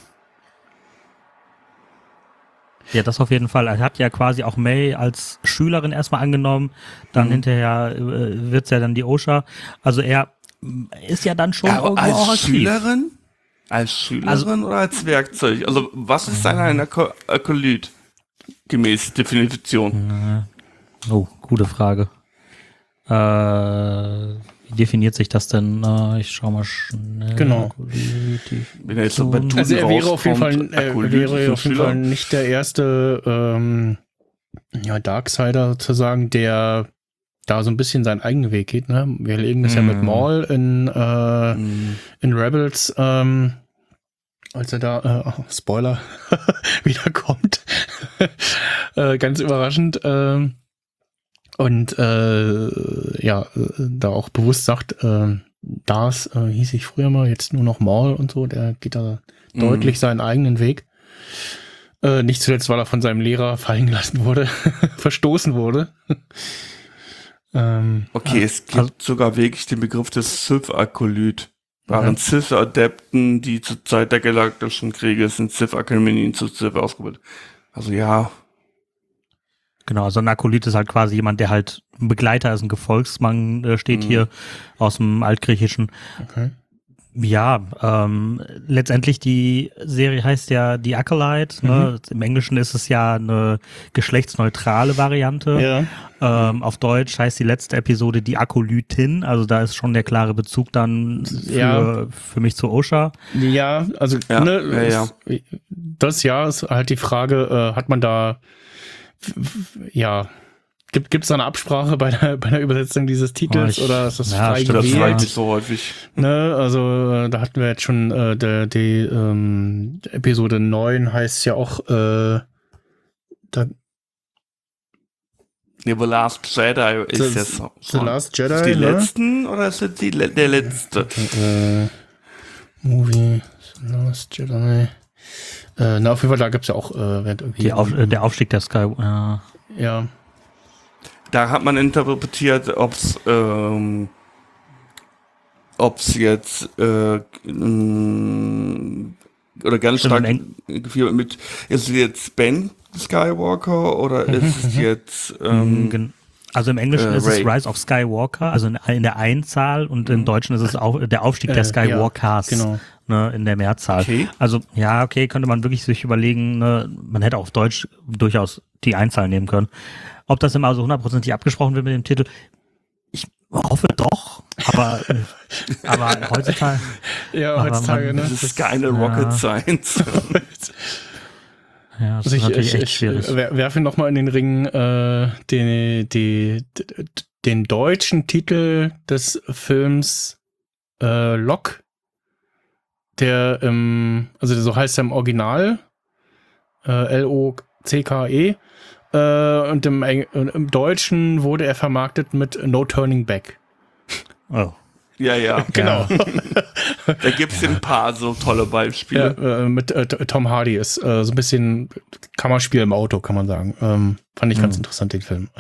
Ja, das auf jeden Fall. Er hat ja quasi auch May als Schülerin erstmal angenommen, dann mhm. hinterher äh, wird's ja dann die Osha. Also er ist ja dann schon ja, aber als auch Schülerin? Als Schülerin also, oder als Werkzeug? Also was ist dann ein Akolyt gemäß Definition? Oh, gute Frage. Äh, wie definiert sich das denn? Äh, ich schau mal schnell. Genau. Wenn er jetzt so bei also er wäre auf jeden Fall, er wäre auf jeden Fall nicht der erste ähm, ja, Darksider sozusagen, der da so ein bisschen seinen eigenen Weg geht. Ne? Wir erleben das mm. ja mit Maul in, äh, mm. in Rebels, ähm, als er da, äh, oh, Spoiler, wiederkommt. äh, ganz überraschend. Äh, und äh, ja, da auch bewusst sagt, äh, Darth äh, hieß ich früher mal, jetzt nur noch Maul und so, der geht da mm. deutlich seinen eigenen Weg. Äh, nicht zuletzt, weil er von seinem Lehrer fallen gelassen wurde, verstoßen wurde. Ähm, okay, ah, es gibt also sogar wirklich den Begriff des Sith-Akolyt. waren Mhm. Sith-Adepten, die zur Zeit der Galaktischen Kriege sind Sith-Akademien zu Sith ausgebildet. Also ja, Genau, also ein Akolyt ist halt quasi jemand, der halt ein Begleiter ist, ein Gefolgsmann, äh, steht Mhm. hier aus dem Altgriechischen. Okay. Ja, ähm, letztendlich die Serie heißt ja The Acolyte. Ne? Im Englischen ist es ja eine geschlechtsneutrale Variante. Ja. Ähm, auf Deutsch heißt die letzte Episode die Akolytin. Also da ist schon der klare Bezug dann für, Ja. für mich zu Osha. Ja, also Ja, ne, ja, ja. es- das Jahr ist halt die Frage, äh, hat man da f- f- ja, gibt es da eine Absprache bei der, bei der Übersetzung dieses Titels Oh, ich- oder ist das ja, frei stimmt, das war gewählt? nicht so häufig. Ne, also äh, da hatten wir jetzt schon äh, der, die ähm, Episode neun heißt ja auch äh, da, Nee, The Last Jedi ist The- jetzt so. The Last Jedi, Ist die ne? letzten oder ist das die, le- der letzte? äh, Movie The Last Jedi. Äh, na, auf jeden Fall, da gibt's ja auch äh, während irgendwie Die Auf, äh, der Aufstieg der Sky. Ja. ja. Da hat man interpretiert, ob's ähm, ob's jetzt äh, mh, oder ganz Stimmt, stark im gefühlt mit, ist es jetzt Ben Skywalker oder ist es jetzt ähm, Gen- Also im Englischen äh, ist es Rey. Rise of Skywalker, also in, in der Einzahl, und im Deutschen ist es auch der Aufstieg der Äh, Skywalkers, ja, genau. ne, in der Mehrzahl. Okay. Also ja, okay, könnte man wirklich sich überlegen, ne, man hätte auf Deutsch durchaus die Einzahl nehmen können. Ob das immer so hundertprozentig abgesprochen wird mit dem Titel, ich hoffe doch, aber, äh, aber heutzutage, Ja, Aber heutzutage, man- ne? das ist keine Rocket Science. ja, das Also ist ich, natürlich ich, echt ich schwierig. wer- werfe noch mal in den Ring äh, den, die, d- den deutschen Titel des Films äh, Locke, der im, also so heißt er im Original, äh, L O C K E, äh, und im, Eng- im Deutschen wurde er vermarktet mit No Turning Back. Oh. Ja, ja. Genau. Da gibt's ein paar so tolle Ja, Beispiele. äh, mit äh, Tom Hardy ist äh, so ein bisschen Kammerspiel im Auto, kann man sagen. Ähm, fand ich ganz Hm. interessant, den Film.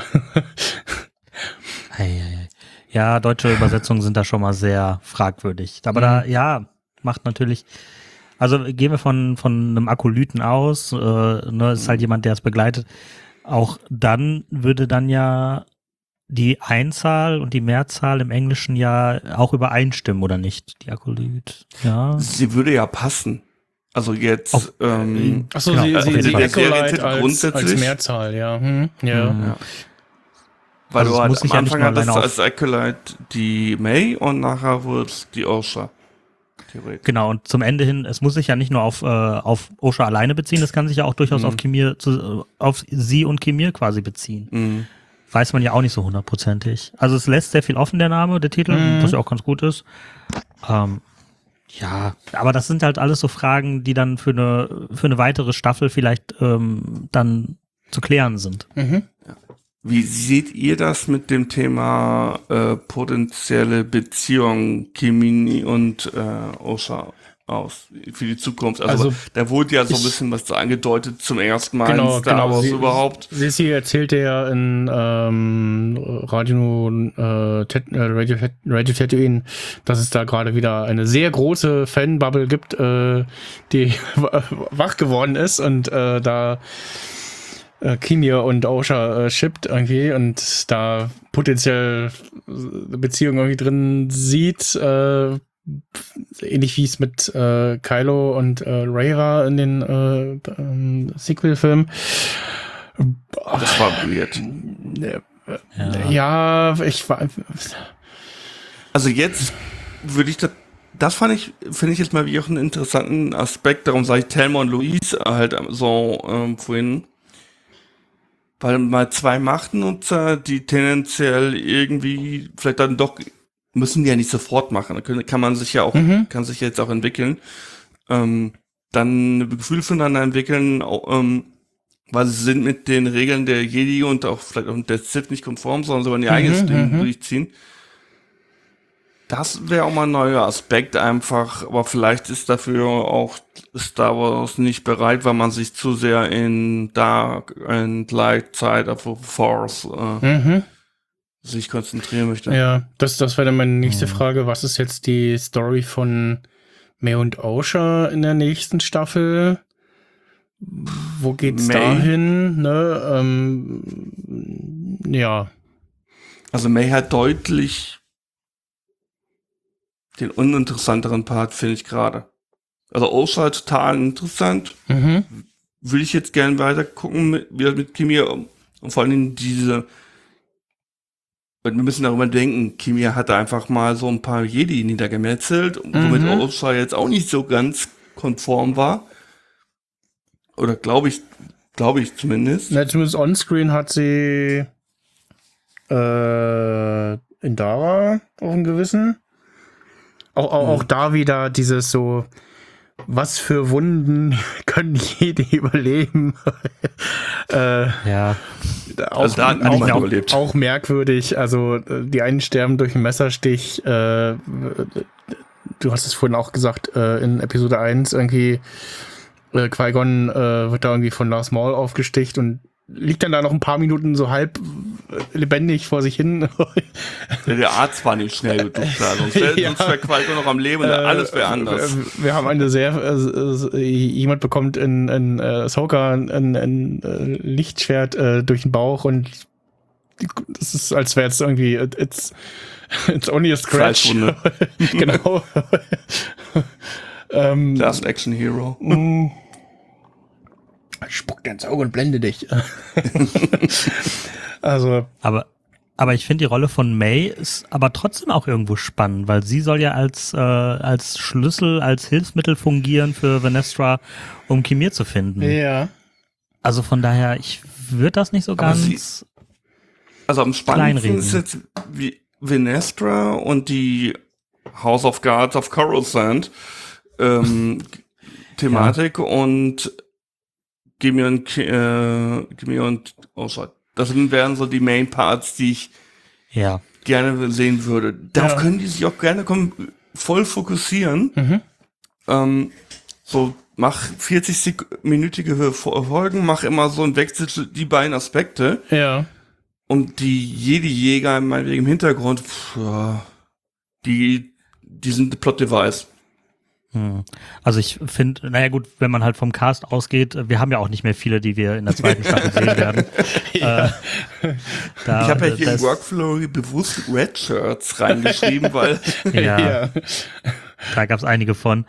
Ei, ei, ei. Ja, deutsche Übersetzungen sind da schon mal sehr fragwürdig. Aber da, ja, macht natürlich, also gehen wir von, von einem Akolyten aus, äh, ne, ist halt jemand, der es begleitet. Auch dann würde dann ja die Einzahl und die Mehrzahl im Englischen ja auch übereinstimmen, oder nicht? Die Akolyt, ja. Sie würde ja passen. Also jetzt, Auf- ähm, Achso, Genau, sie, auf sie, jeden sie Fall. Acolyte Der als, grundsätzlich- als Mehrzahl, ja. Hm, ja. Mhm. ja. Weil Also es du halt muss sich am ja nicht Anfang nur hattest du alleine als Acolyte die May und nachher wurde es die Osha. Theoretisch. Genau, und zum Ende hin, es muss sich ja nicht nur auf, äh, auf Osha alleine beziehen, es kann sich ja auch durchaus Mhm. auf Kimir, zu, auf sie und Kimir quasi beziehen. Mhm. Weiß man ja auch nicht so hundertprozentig. Also es lässt sehr viel offen, der Name, der Titel, Mhm. was ja auch ganz gut ist. Ähm, ja, aber das sind halt alles so Fragen, die dann für eine, für eine weitere Staffel vielleicht ähm, dann zu klären sind. Mhm. Wie seht ihr das mit dem Thema äh, potenzielle Beziehung Kimini und äh, Osha aus für die Zukunft? Also, Also, da wurde ja so ein ich- bisschen was angedeutet zum ersten Mal Genau, in Star genau. Wars Sie- überhaupt. Sissi erzählte ja in ähm, Radio, äh, Tet- äh, Radio, Tet- Radio Tatooine, dass es da gerade wieder eine sehr große Fanbubble gibt, äh, die wach geworden ist und äh, da äh, Kimir und Osha äh, shippt irgendwie und da potenziell eine Beziehung irgendwie drin sieht, äh, ähnlich wie es mit äh, Kylo und äh, Rey war in den äh, ähm, Sequel-Filmen. Das war weird. Ja, ich war. Also jetzt würde ich das, das fand ich, finde ich jetzt mal wie auch einen interessanten Aspekt, darum sage ich Thelma und Louise halt so ähm, vorhin. Weil mal zwei Machtnutzer, die tendenziell irgendwie vielleicht dann doch, müssen die ja nicht sofort machen, da können, kann man sich ja auch, Mhm. kann sich jetzt auch entwickeln, ähm, dann ein Gefühl füreinander entwickeln, auch, ähm, weil sie sind mit den Regeln der Jedi und auch vielleicht auch der Sith nicht konform, sondern sie wollen ihr eigenes Mhm, Ding mhm. durchziehen. Das wäre auch mal ein neuer Aspekt einfach, aber vielleicht ist dafür auch Star Wars nicht bereit, weil man sich zu sehr in Dark and Light Side of the Force äh, Mhm. sich konzentrieren möchte. Ja, das, das wäre dann meine nächste Mhm. Frage. Was ist jetzt die Story von May und Osha in der nächsten Staffel? Wo geht's May? da hin? Ne? Ähm, ja. Also May hat deutlich den uninteressanteren Part, finde ich gerade. Also Osha total interessant. Mhm. Will ich jetzt gern weiter gucken mit, wieder mit Kimia und vor allen Dingen diese, wir müssen darüber denken, Kimia hatte einfach mal so ein paar Jedi niedergemetzelt, womit Mhm. Osha jetzt auch nicht so ganz konform war. Oder glaube ich, glaube ich zumindest. Na, zumindest onscreen hat sie äh, Indara auf dem Gewissen. Auch, auch, auch Mhm. da wieder dieses so, was für Wunden können Jedi überleben? äh, Ja, auch, Also da hat niemand auch, überlebt. auch merkwürdig. Also äh, die einen sterben durch einen Messerstich. Äh, du hast es vorhin auch gesagt, äh, in Episode eins irgendwie äh, Qui-Gon äh, wird da irgendwie von Darth Maul aufgesticht und liegt dann da noch ein paar Minuten so halb äh, lebendig vor sich hin. Ja, der Arzt war nicht schnell genug da, sonst wäre Ja. wär Qui-Gon noch am Leben und alles wäre anders. Wir, wir haben eine sehr, äh, äh, jemand bekommt in, in äh, Ahsoka ein, ein, ein äh, Lichtschwert äh, durch den Bauch und das ist, als wäre es irgendwie, it's, it's only a scratch. Fleischwunde. Genau. ähm, Last Action Hero. mh, spuck dir ins Auge und blende dich. Also, aber, aber ich finde die Rolle von May ist aber trotzdem auch irgendwo spannend, weil sie soll ja als, äh, als Schlüssel, als Hilfsmittel fungieren für Vanestra, um Kimir zu finden. ja. Also von daher, ich würde das nicht so Aber ganz. Also am spannendsten Kleinreden. ist jetzt wie Vanestra und die House of Guards of Coruscant ähm, Thematik und Gimme und äh, Gimme und oh, sorry. Das wären so die Main Parts, die ich Ja. gerne sehen würde. Darauf Ja. können die sich auch gerne kom- voll fokussieren. Mhm. Ähm, so, mach vierzig-minütige Folgen, mach immer so ein Wechsel zu die beiden Aspekte. Ja. Und die Jedi-Jäger meinetwegen im Hintergrund, pff, ja, die, die sind Plot-Device. Hm. Also ich finde, naja gut, wenn man halt vom Cast ausgeht, wir haben ja auch nicht mehr viele, die wir in der zweiten Staffel sehen werden. Ja. Äh, da, Ich habe ja hier das- im Workflow bewusst Red Shirts reingeschrieben, weil Ja, Ja. da gab es einige von.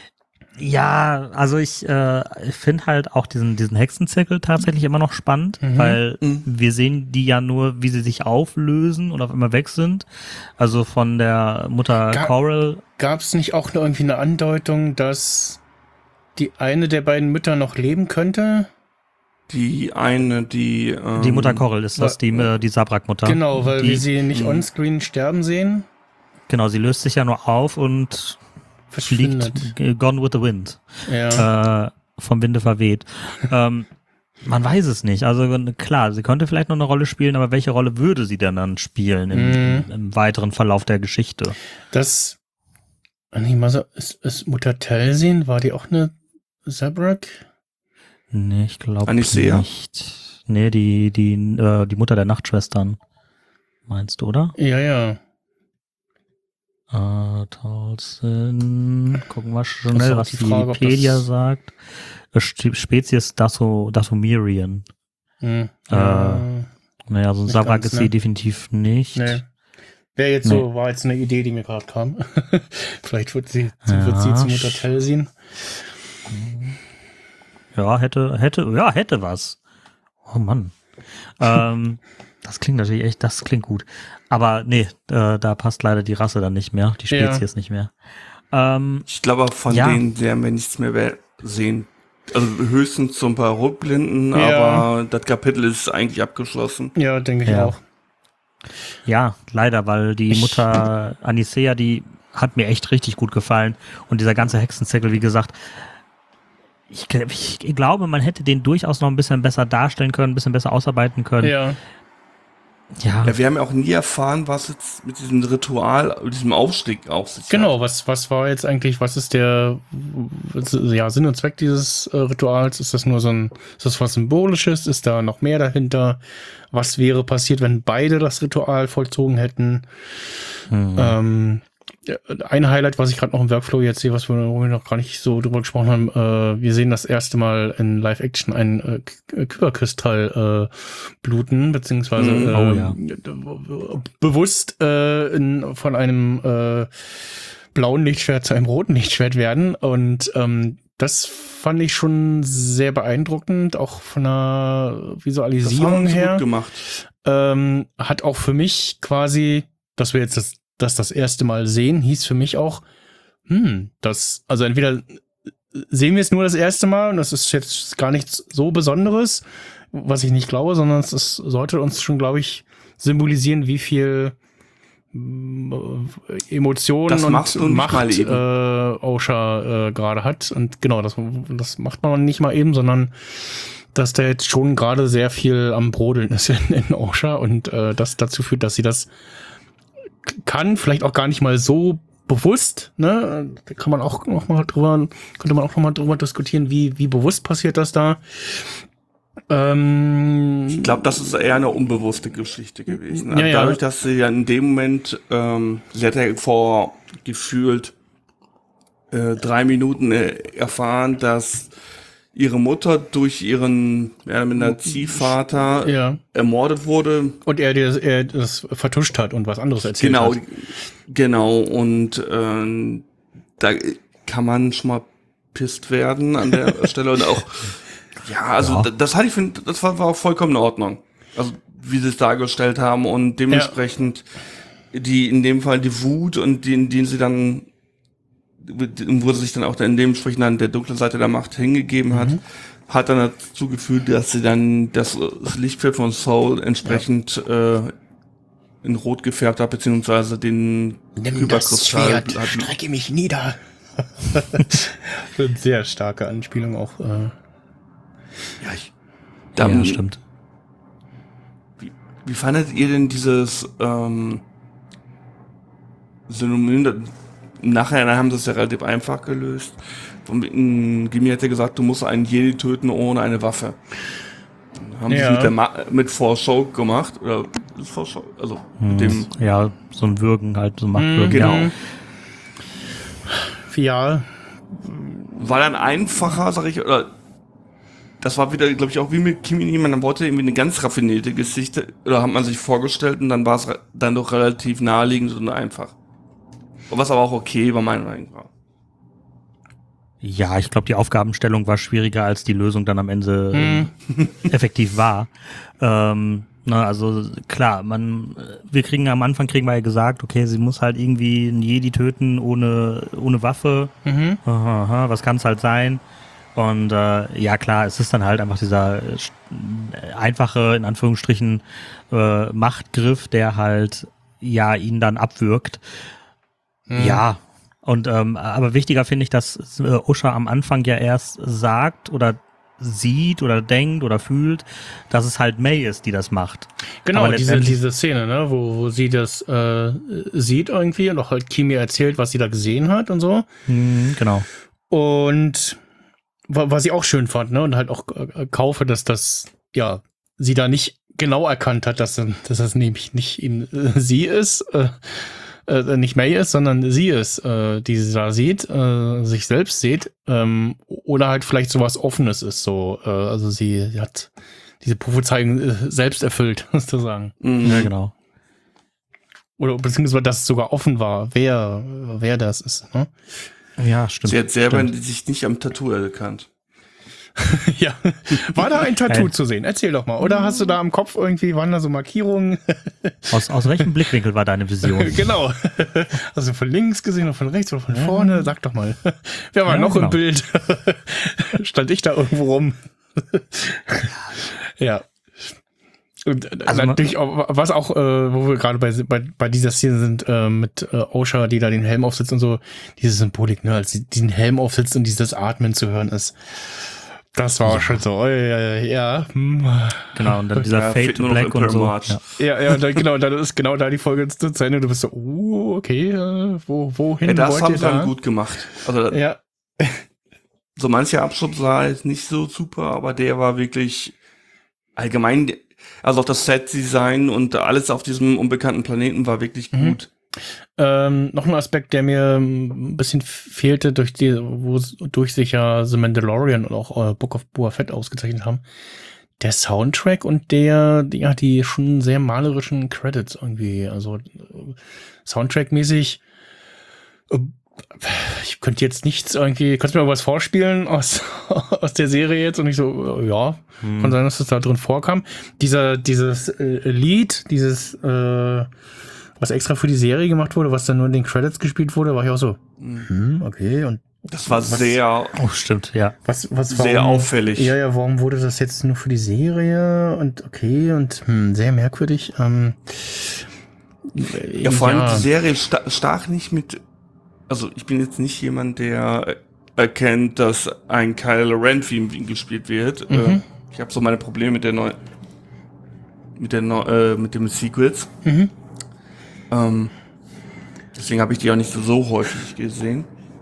Ja, also ich, äh, ich finde halt auch diesen, diesen Hexenzirkel tatsächlich immer noch spannend, Mhm. weil Mhm. wir sehen die ja nur, wie sie sich auflösen und auf einmal weg sind. Also von der Mutter Ga- Coral. Gab es nicht auch noch irgendwie eine Andeutung, dass die eine der beiden Mütter noch leben könnte? die eine, die ähm, Die Mutter Coral ist das, wa- die, äh, die Sabrak-Mutter. Genau, weil die, wir sie nicht Mhm. onscreen sterben sehen. Genau, sie löst sich ja nur auf und Verschwindet. fliegt äh, Gone with the Wind. Ja. Äh, vom Winde verweht. ähm, man weiß es nicht. Also klar, sie könnte vielleicht noch eine Rolle spielen, aber welche Rolle würde sie denn dann spielen im, Mhm. im, im weiteren Verlauf der Geschichte? Das. Ah, nee, mal so, ist, ist Mutter Telsin, war die auch eine Zabrak? Nee, ich glaube Anicea? nicht. Nee, die, die, äh, die Mutter der Nachtschwestern. Meinst du, oder? Ja, ja. Äh, Tolson. Gucken wir Das ist schnell, auch was die die Frage, ob Wikipedia das- sagt. Äh, St- Spezies Daso, Dasomirian. Hm. Äh, ja. Naja, so ein Nicht Sabrak ganz, ist sie ne? definitiv nicht. Nee. Wäre jetzt so, war jetzt eine Idee, die mir gerade kam. Vielleicht wird sie, Ja, wird sie zu Mutter sch- Telsin. Ja, hätte, hätte, ja, hätte was. Oh Mann. ähm, das klingt natürlich echt, das klingt gut. Aber nee, äh, da passt leider die Rasse dann nicht mehr, die Ja. Spezies nicht mehr. Ähm, ich glaube, von Ja. denen werden wir nichts mehr we- sehen. Also höchstens so ein paar Rückblenden, Ja. aber das Kapitel ist eigentlich abgeschlossen. Ja, denke ich Ja. auch. ja, leider, weil die Ich- Mutter Anicea, die hat mir echt richtig gut gefallen. Und dieser ganze Hexenzirkel, wie gesagt, ich, gl- ich glaube, man hätte den durchaus noch ein bisschen besser darstellen können, ein bisschen besser ausarbeiten können. Ja. Ja. Ja, wir haben ja auch nie erfahren, was jetzt mit diesem Ritual, mit diesem Aufstieg auf sich Genau, hat. was, was war jetzt eigentlich, was ist der was, ja, Sinn und Zweck dieses äh, Rituals? Ist das nur so ein, ist das was Symbolisches? Ist da noch mehr dahinter? Was wäre passiert, wenn beide das Ritual vollzogen hätten? Mhm. Ähm, ein Highlight, was ich gerade noch im Workflow jetzt sehe, was wir noch gar nicht so drüber gesprochen haben, äh, wir sehen das erste Mal in Live-Action ein äh, K- Kyberkristall äh, bluten, beziehungsweise Mhm. äh, Oh, ja. bewusst äh, in, von einem äh, blauen Lichtschwert zu einem roten Lichtschwert werden. Und ähm, das fand ich schon sehr beeindruckend, auch von der Das haben Visualisierung sie her. gut gemacht. Ähm, hat auch für mich quasi, dass wir jetzt das, das das erste Mal sehen, hieß für mich auch, hm, das, also entweder sehen wir es nur das erste Mal und das ist jetzt gar nichts so Besonderes, was ich nicht glaube, sondern es ist, sollte uns schon, glaube ich, symbolisieren, wie viel mm, Emotionen Das machst und du nicht Macht mal eben. äh, Osha äh, gerade hat. Und genau, das, das macht man nicht mal eben, sondern dass da jetzt schon gerade sehr viel am Brodeln ist in, in Osha und äh, das dazu führt, dass sie das kann, vielleicht auch gar nicht mal so bewusst, ne? Da kann man auch noch mal drüber, könnte man auch noch mal drüber diskutieren, wie, wie bewusst passiert das da. Ähm, Ich glaube, das ist eher eine unbewusste Geschichte gewesen. Ja, ja. Dadurch, dass sie ja in dem Moment, ähm, sie hat ja vor gefühlt äh, drei Minuten äh, erfahren, dass ihre Mutter durch ihren ja, mit einer Ziehvater ja. ermordet wurde. Und er das, er das vertuscht hat und was anderes erzählt Genau, hat. genau. Und ähm, da kann man schon mal pisst werden an der Stelle und auch ja, also Ja. d- das hatte ich finde, das war, war auch in Ordnung. Also wie sie es dargestellt haben und dementsprechend die in dem Fall die Wut und die, die sie dann wo sie sich dann auch dann dementsprechend an der dunklen Seite der Macht hingegeben hat, hat dann dazu geführt, dass sie dann das, das Lichtfeld von Soul entsprechend äh, in Rot gefärbt hat, beziehungsweise den Kyberkristall hat. strecke mich nieder. Sehr starke Anspielung auch. Äh. Ja, ich, dann, ja, stimmt. Wie, wie fandet ihr denn dieses ähm, Synonym? Nachher haben sie es ja relativ einfach gelöst. Gimli hat ja gesagt, du musst einen Jedi töten ohne eine Waffe. Haben Ja. sie mit, der Ma mit Vorschau gemacht? Oder ist Vorschau? Also mit dem. Ja, so ein Würgen halt, so Machtwürgen. Genau. Ja. Ja, War dann einfacher, sag ich, oder das war wieder, glaube ich, auch wie mit Kimi, man wollte irgendwie eine ganz raffinierte Geschichte, oder hat man sich vorgestellt und dann war es re- dann doch relativ naheliegend und einfach. Was aber auch okay war, meiner Meinung nach. Ja, ich glaube, die Aufgabenstellung war schwieriger, als die Lösung dann am Ende ähm, effektiv war. Ähm, na, also klar, man, wir kriegen am Anfang kriegen wir ja gesagt, okay, sie muss halt irgendwie einen Jedi töten ohne ohne Waffe. Mhm. Aha, aha, was kann es halt sein? Und äh, ja klar, es ist dann halt einfach dieser äh, einfache, in Anführungsstrichen, äh, Machtgriff, der halt ja ihn dann abwürgt. Ja, und ähm, aber wichtiger finde ich, dass äh, Usha am Anfang ja erst sagt oder sieht oder denkt oder fühlt, dass es halt May ist, die das macht. Genau, Aber diese, letztendlich- diese Szene, ne, wo, wo sie das äh, sieht irgendwie und auch halt Kimi erzählt, was sie da gesehen hat und so. Mhm, genau. Und wa- was ich auch schön fand, ne, und halt auch äh, kaufe, dass das, ja, sie da nicht genau erkannt hat, dass, dass das nämlich nicht eben äh, sie ist, äh, äh, nicht May ist, sondern sie ist, äh, die sie da sieht, äh, sich selbst sieht, ähm, oder halt vielleicht sowas Offenes ist, so, äh, also sie, sie hat diese Prophezeiung äh, selbst erfüllt, sozusagen. Mhm. Ja, genau. Oder beziehungsweise, dass es sogar offen war, wer, wer das ist, ne? Ja, stimmt. Sie hat selber stimmt. sich nicht am Tattoo erkannt. Ja. War da ein Tattoo zu sehen? Erzähl doch mal. Oder hast du da am Kopf irgendwie, waren da so Markierungen? Aus, aus welchem Blickwinkel war deine Vision? Genau. Hast du von links gesehen oder von rechts oder von vorne? Sag doch mal. Wer war Ja, noch genau. im Bild? Stand ich da irgendwo rum? Ja. Und äh, Also man- natürlich auch, was auch, äh, wo wir gerade bei, bei, bei dieser Szene sind, äh, mit äh, Osha, die da den Helm aufsetzt und so, diese Symbolik, ne, als sie diesen Helm aufsetzt und dieses Atmen zu hören ist. Das war Ja. schon so, oh, ja, ja. Hm. Genau, und dann dieser Ja, Fade fehlt to nur noch Black und Imperial so. March. Ja. Ja, ja, dann, genau, dann ist genau da die Folge zu Ende. Du bist so, uh, okay, äh, wo, wohin Ja, das wollt haben ihr sie dann da? gut gemacht. Also Ja, so mancher Abschnitt war jetzt nicht so super, aber der war wirklich allgemein, also auch das Set-Design und alles auf diesem unbekannten Planeten war wirklich Mhm. gut. ähm, noch ein Aspekt, der mir ein bisschen fehlte, durch die, wo durch sich ja The Mandalorian und auch äh, Book of Boba Fett ausgezeichnet haben. Der Soundtrack und der, die, ja, die schon sehr malerischen Credits irgendwie, also äh, Soundtrack-mäßig. Äh, ich könnte jetzt nichts irgendwie, kannst du mir was vorspielen aus, aus der Serie jetzt? Und ich so, äh, ja, Hm. kann sein, dass das da drin vorkam. Dieser, dieses äh, Lied, dieses, äh, was extra für die Serie gemacht wurde, was dann nur in den Credits gespielt wurde, war ich auch so, hm, okay, und Das war Was- sehr, Oh, stimmt, ja. was, was, sehr auffällig. Ja, ja, warum wurde das jetzt nur für die Serie? Und okay, und hm, sehr merkwürdig. Ähm, Ja, vor allem die Serie sta stach nicht mit, also ich bin jetzt nicht jemand, der erkennt, dass ein Kylo Ren-Theme gespielt wird. Mhm. Äh, ich habe so meine Probleme mit der neuen, mit der neu äh, mit dem Sequels. Mhm. Ähm, deswegen habe ich die auch nicht so, so häufig gesehen.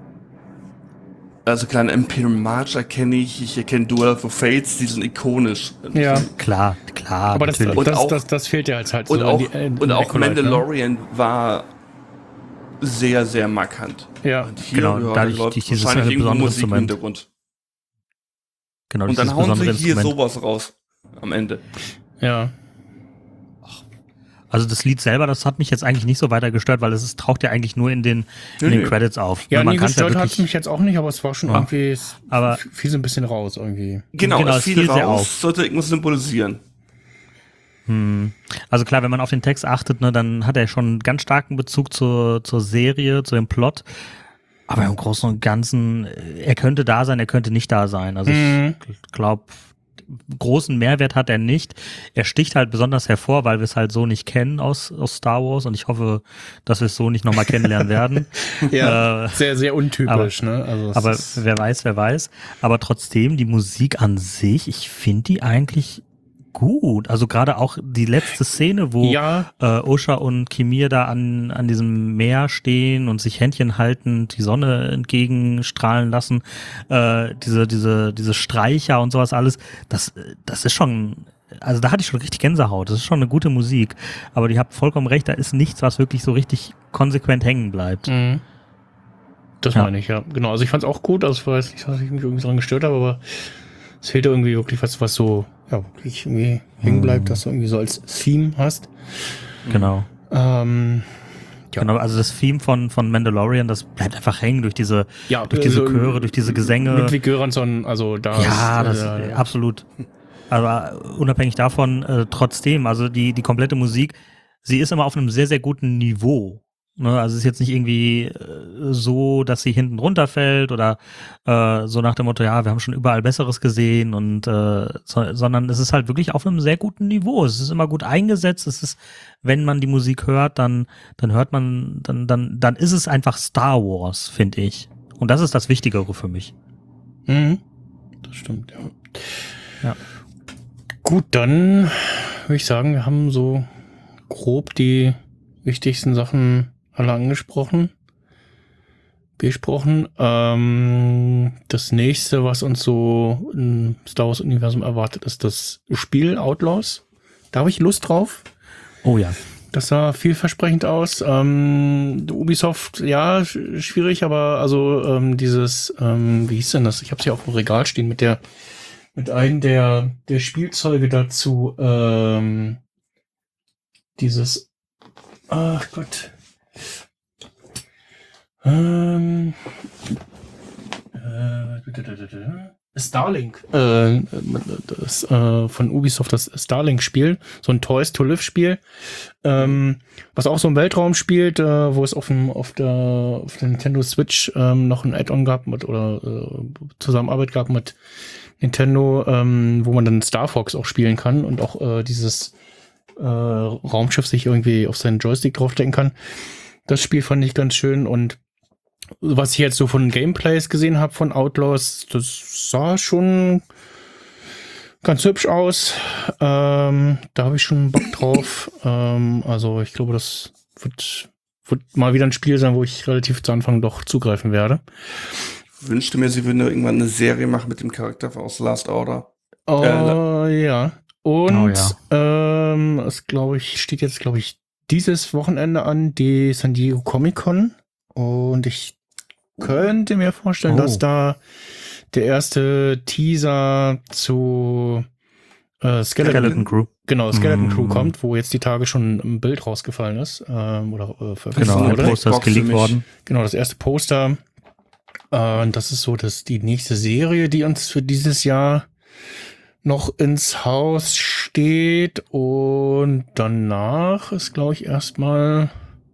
Also klar, Imperial March erkenne ich, ich erkenne Duel of the Fates, die sind ikonisch. Ja, Klar, klar, aber das, natürlich. Und das, auch- das, das fehlt ja halt halt Und so auch, in die- in und auch Acolyte, ne? Mandalorian war sehr, sehr markant. Ja, Und hier Genau, ja, dadurch- läuft durch dieses wahrscheinlich irgendwo besondere Musik im Instrument. Hintergrund. Genau, Und dann dieses hauen sie besondere hier Instrument. sowas raus am Ende. ja. Also das Lied selber, das hat mich jetzt eigentlich nicht so weiter gestört, weil es ist, taucht ja eigentlich nur in den, in Nee, den nee. Credits auf. Ja, man nee, kann's gestört hat es wirklich- mich jetzt auch nicht, aber es war schon Ja. irgendwie, es Aber- fiel so ein bisschen raus irgendwie. Genau, Genau, es es fiel fiel sehr raus, auf. sollte irgendwas symbolisieren. Also klar, wenn man auf den Text achtet, ne, dann hat er schon einen ganz starken Bezug zur, zur Serie, zu dem Plot. Aber im Großen und Ganzen, äh, er könnte da sein, er könnte nicht da sein. Also Mhm. ich glaube, großen Mehrwert hat er nicht. Er sticht halt besonders hervor, weil wir es halt so nicht kennen aus, aus Star Wars und ich hoffe, dass wir es so nicht nochmal kennenlernen werden. Ja, Äh, sehr, sehr untypisch, ne? Also es Aber ist- wer weiß, wer weiß. Aber trotzdem, die Musik an sich, ich finde die eigentlich gut. Also gerade auch die letzte Szene, wo ja, äh, Osha und Kimir da an, an diesem Meer stehen und sich Händchen halten, die Sonne entgegenstrahlen lassen, äh, diese, diese, diese Streicher und sowas alles, das, das ist schon, also da hatte ich schon richtig Gänsehaut. Das ist schon eine gute Musik. Aber ihr habt vollkommen recht, da ist nichts, was wirklich so richtig konsequent hängen bleibt. Mhm. Das Ja. meine ich, ja. Genau. Also ich fand es auch gut. Also ich weiß nicht, dass ich mich irgendwie dran gestört habe, aber es fehlte irgendwie wirklich was, was so, ja, wirklich irgendwie hängen bleibt, dass du irgendwie so als Theme hast. Genau. Ähm, ja. Genau, also das Theme von, von Mandalorian, das bleibt einfach hängen durch diese, ja, durch diese also, Chöre, durch diese Gesänge. Ludwig Göransson, also da Ja, ist, das äh, äh, absolut. Aber unabhängig davon, äh, trotzdem, also die, die komplette Musik, sie ist immer auf einem sehr, sehr guten Niveau. Ne? Also es ist jetzt nicht irgendwie äh, so, dass sie hinten runterfällt oder äh, so nach dem Motto, ja, wir haben schon überall Besseres gesehen und äh, so, sondern es ist halt wirklich auf einem sehr guten Niveau. Es ist immer gut eingesetzt. Es ist, wenn man die Musik hört, dann, dann hört man, dann, dann, dann ist es einfach Star Wars, finde ich. Und das ist das Wichtigere für mich. Mhm. Das stimmt, ja. Ja. Gut, dann würde ich sagen, wir haben so grob die wichtigsten Sachen alle angesprochen, besprochen. Ähm, das nächste, was uns so im Star Wars Universum erwartet, ist das Spiel Outlaws. Da habe ich Lust drauf. Oh ja. Das sah vielversprechend aus. Ähm, Ubisoft, ja, sch- schwierig, aber also ähm, dieses, ähm, wie hieß denn das? Ich habe es hier auf dem Regal stehen mit der, mit einem der der Spielzeuge dazu. Ähm, dieses, ach Gott, ähm, äh, Starlink, äh, das äh, von Ubisoft, das Starlink-Spiel, so ein Toys to Live-Spiel, ähm, was auch so im Weltraum spielt, äh, wo es auf dem auf der auf der Nintendo Switch ähm, noch ein Add-on gab mit oder äh, Zusammenarbeit gab mit Nintendo, ähm, wo man dann Star Fox auch spielen kann und auch äh, dieses äh, Raumschiff sich irgendwie auf seinen Joystick draufstecken kann. Das Spiel fand ich ganz schön und was ich jetzt so von Gameplays gesehen habe von Outlaws, das sah schon ganz hübsch aus. Ähm, da habe ich schon Bock drauf. ähm, also ich glaube, das wird, wird mal wieder ein Spiel sein, wo ich relativ zu Anfang doch zugreifen werde. Ich wünschte mir, sie würden irgendwann eine Serie machen mit dem Charakter aus Last Order. Oh, Äh, ja. Und Oh, ja. ähm, es glaube ich, steht jetzt, glaube ich, dieses Wochenende an, die San Diego Comic Con. Und ich könnte mir vorstellen, Oh. dass da der erste Teaser zu äh, Skeleton, Skeleton Crew. genau, Skeleton Mm. Crew kommt, wo jetzt die Tage schon ein Bild rausgefallen ist. Ähm, oder äh, veröffentlicht Genau, eine ein wurde. Poster ist Blackbox für geleakt mich. worden. Genau, das erste Poster. Äh, und das ist so, dass die nächste Serie, die uns für dieses Jahr noch ins Haus steht. Und danach ist, glaube ich, erstmal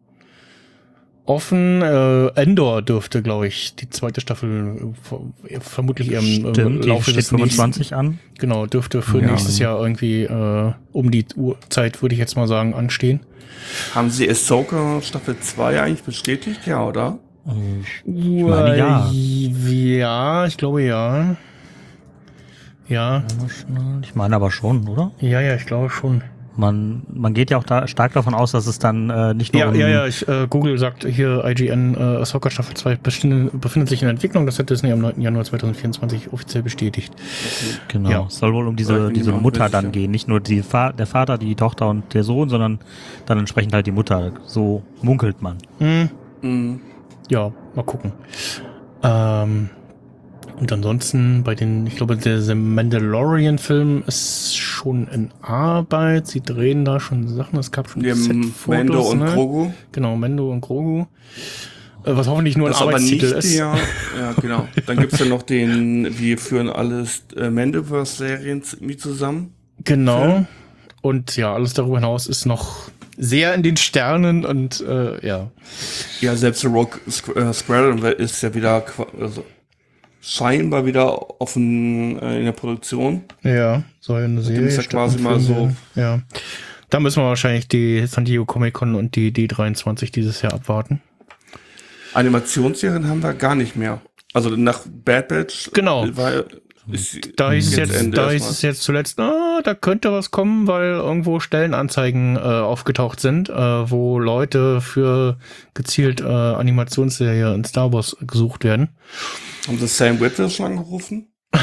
offen. Äh, Endor dürfte, glaube ich, die zweite Staffel äh, vermutlich eher im, im Stimmt, die Laufe steht des nächsten, fünfundzwanzig an. genau, dürfte für Ja. nächstes Jahr irgendwie äh, um die Uhrzeit, würde ich jetzt mal sagen, anstehen. Haben sie Ahsoka Staffel zwei eigentlich bestätigt? Ja, oder? Ich meine, ja. Ja, ich glaube ja. Ja, Ich meine aber schon, oder? ja, ja, ich glaube schon. Man, man geht ja auch da stark davon aus, dass es dann äh, nicht nur Ja, um, ja, ja, ich, äh, Google sagt hier, I G N, äh, Ahsoka Staffel zwei befindet, befindet sich in Entwicklung. Das hat Disney am neunten Januar zweitausendvierundzwanzig offiziell bestätigt. Genau. Ja. Es soll wohl um Ja, diese, ich bin diese mir auch Mutter nicht dann sicher. gehen. Nicht nur die Fa- der Vater, die Tochter und der Sohn, sondern dann entsprechend halt die Mutter. So munkelt man. Hm, Mhm. ja, mal gucken. Ähm, und ansonsten bei den, ich glaube, der The Mandalorian-Film ist schon in Arbeit. Sie drehen da schon Sachen. Es gab schon Wir haben Set-Fotos, Mando und ne? Grogu. Genau, Mendo und Grogu. Äh, was hoffentlich nur ein Das ist aber nicht Arbeitstitel ist. der. Ja, genau. Dann gibt's ja noch den, wir führen alles äh, Mandoverse-Serien mit zusammen. Genau. Film. Und ja, alles darüber hinaus ist noch sehr in den Sternen und äh, ja. Ja, selbst der Rogue Squ- äh, Squadron ist ja wieder qua- also scheinbar wieder offen äh, in der Produktion. Ja, soll eine Dem Serie ist ja statt quasi ein mal Film so- werden. Ja. Da müssen wir wahrscheinlich die San Diego Comic Con und die D dreiundzwanzig dieses Jahr abwarten. Animationsserien haben wir gar nicht mehr. Also nach Bad Batch Genau. war, ist Da hieß es jetzt, Ende da hieß erstmal. es jetzt zuletzt, ah, da könnte was kommen, weil irgendwo Stellenanzeigen äh, aufgetaucht sind, äh, wo Leute für gezielt äh, Animationsserie in Star Wars gesucht werden. Haben sie Sam Witwer schon angerufen?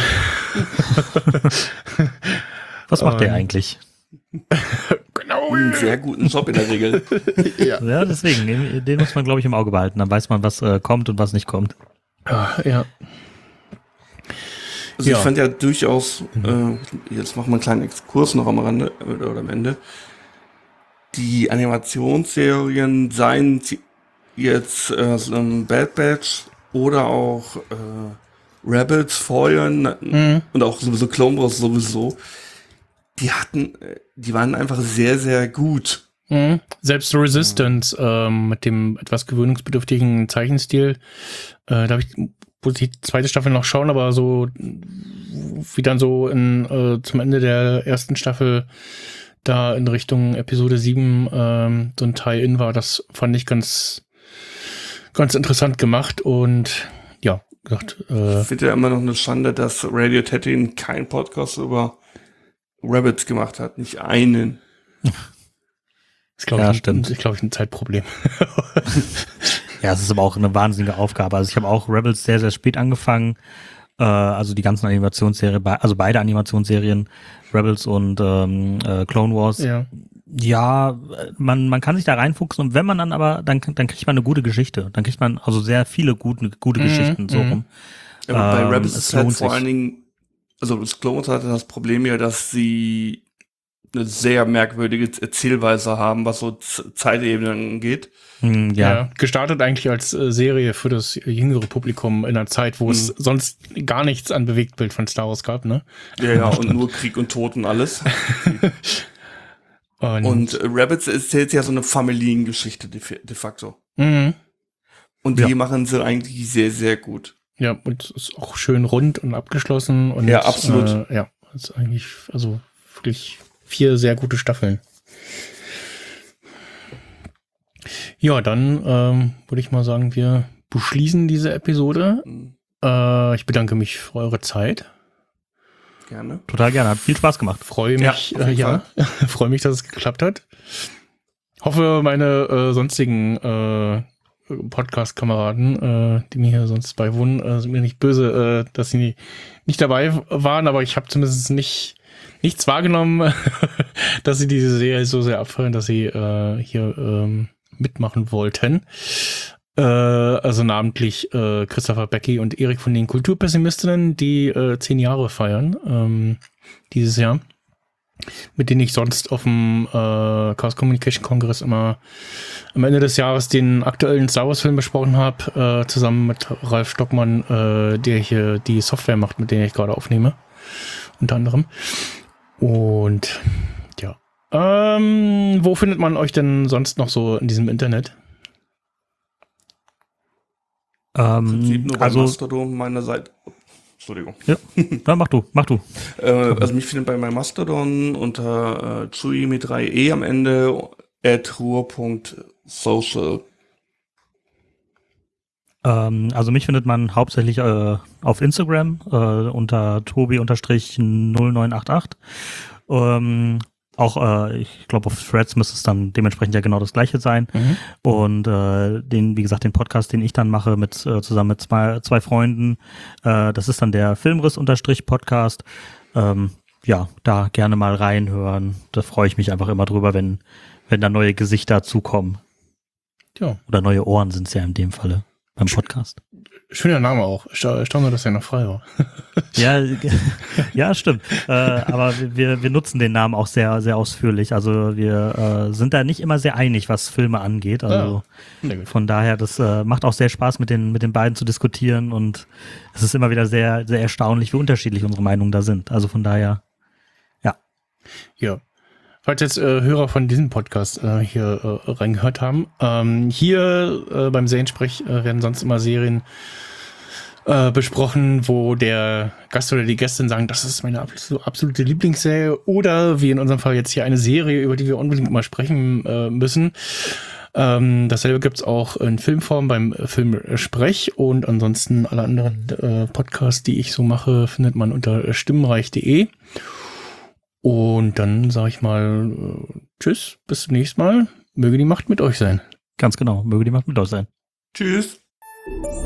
Was macht der Ähm. eigentlich? Genau. Einen sehr guten Job in der Regel. Ja. Ja, deswegen, den, den muss man, glaube ich, im Auge behalten. Dann weiß man, was äh, kommt und was nicht kommt. Ah, ja. Also Ja. ich fand ja durchaus, äh, jetzt machen wir einen kleinen Exkurs noch am Rande oder, oder am Ende. Die Animationsserien, seien sie jetzt äh, so ein Bad Batch oder auch äh, Rebels vorher Mhm. und auch sowieso Clone Wars sowieso, die hatten, äh, die waren einfach sehr, sehr gut. Mhm. Selbst Resistance ähm, mit dem etwas gewöhnungsbedürftigen Zeichenstil, äh, da habe ich, muss ich die zweite Staffel noch schauen, aber so wie dann so in, äh, zum Ende der ersten Staffel da in Richtung Episode sieben ähm, so ein Tie-In war, das fand ich ganz, ganz interessant gemacht und ja, gesagt, äh, Ich finde ja immer noch eine Schande, dass Radio Tatooine keinen Podcast über Rebels gemacht hat, nicht einen. ist glaube Ja, ich, stimmt. ich, glaub ich, ein Zeitproblem. Ja, es ist aber auch eine wahnsinnige Aufgabe. Also ich habe auch Rebels sehr, sehr spät angefangen. Äh, also die ganzen Animationsserien, be- also beide Animationsserien, Rebels und ähm, äh, Clone Wars. Ja. Ja, man, man kann sich da reinfuchsen und wenn man dann aber, dann, dann kriegt man eine gute Geschichte. Dann kriegt man also sehr viele gute, gute Mhm, Geschichten so mhm. rum. Aber bei Ähm, Rebels es ist halt lohnt vor sich. allen Dingen, also das Clone Wars hatte das Problem ja, dass sie eine sehr merkwürdige Erzählweise haben, was so Z- Zeitebenen angeht. Hm, Ja. ja. gestartet eigentlich als äh, Serie für das jüngere Publikum in einer Zeit, wo es Mhm. sonst gar nichts an Bewegtbild von Star Wars gab, ne? Ja, ja, und nur Krieg und Tod und alles. Und, Und äh, Rebels ist jetzt ja so eine Familiengeschichte de, de facto. mhm. Und Ja. die machen sie eigentlich sehr, sehr gut. Ja, und es ist auch schön rund und abgeschlossen und Ja, absolut. Äh, ja, ist eigentlich, also wirklich vier sehr gute Staffeln. Ja, dann ähm, würde ich mal sagen, wir beschließen diese Episode. Mhm. Äh, ich bedanke mich für eure Zeit. Gerne. Total gerne, hat viel Spaß gemacht. Freue mich, Ja, auf äh, jeden ja, freue mich, dass es geklappt hat. Hoffe, meine äh, sonstigen äh, Podcast-Kameraden, äh, die mir hier sonst beiwohnen, äh, sind mir nicht böse, äh, dass sie nie, nicht dabei waren, aber ich habe zumindest nicht nichts wahrgenommen, dass sie diese Serie so sehr abfallen, dass sie äh, hier ähm, mitmachen wollten. Äh, also namentlich äh, Christopher Becky und Erik von den Kulturpessimistinnen, die äh, zehn Jahre feiern ähm, dieses Jahr, mit denen ich sonst auf dem äh, Chaos Communication Kongress immer am Ende des Jahres den aktuellen Star Wars Film besprochen habe, äh, zusammen mit Ralf Stockmann, äh, der hier die Software macht, mit der ich gerade aufnehme, unter anderem. Und ja, ähm, wo findet man euch denn sonst noch so in diesem Internet? Im Prinzip Ähm, nur bei also, Mastodon meiner Seite. Entschuldigung. ja, ja, mach du, mach du. Äh, also mich findet bei meinem Mastodon unter äh, Chui mit drei E am Ende at ruhr punkt social. Ähm, also mich findet man hauptsächlich äh, auf Instagram äh, unter tobi null neun acht acht. Ähm, auch, äh, ich glaube, auf Threads müsste es dann dementsprechend ja genau das gleiche sein. Mhm. Und äh, den, wie gesagt, den Podcast, den ich dann mache mit äh, zusammen mit zwei, zwei Freunden, äh, das ist dann der Filmriss-Podcast. Ähm, ja, da gerne mal reinhören. Da freue ich mich einfach immer drüber, wenn, wenn da neue Gesichter zukommen. Ja. Oder neue Ohren sind es ja in dem Falle beim Podcast. Schöner Name auch. Erstaunlich, dass er noch frei war. Ja, ja, stimmt. Äh, aber wir, wir nutzen den Namen auch sehr, sehr ausführlich. Also wir äh, sind da nicht immer sehr einig, was Filme angeht. Also Ja, sehr gut. von daher, das äh, macht auch sehr Spaß, mit den, mit den beiden zu diskutieren. Und es ist immer wieder sehr, sehr erstaunlich, wie unterschiedlich unsere Meinungen da sind. Also von daher, ja. Ja. Falls jetzt äh, Hörer von diesem Podcast äh, hier äh, reingehört haben, ähm, hier äh, beim Seriensprech äh, werden sonst immer Serien äh, besprochen, wo der Gast oder die Gästin sagen, das ist meine absolute, absolute Lieblingsserie, oder wie in unserem Fall jetzt hier eine Serie, über die wir unbedingt mal sprechen äh, müssen. Ähm, dasselbe gibt's auch in Filmform beim Filmsprech, und ansonsten alle anderen äh, Podcasts, die ich so mache, findet man unter stimmenreich punkt de. Und dann sage ich mal äh, tschüss, bis zum nächsten Mal. Möge die Macht mit euch sein. Ganz genau. Möge die Macht mit euch sein. Tschüss.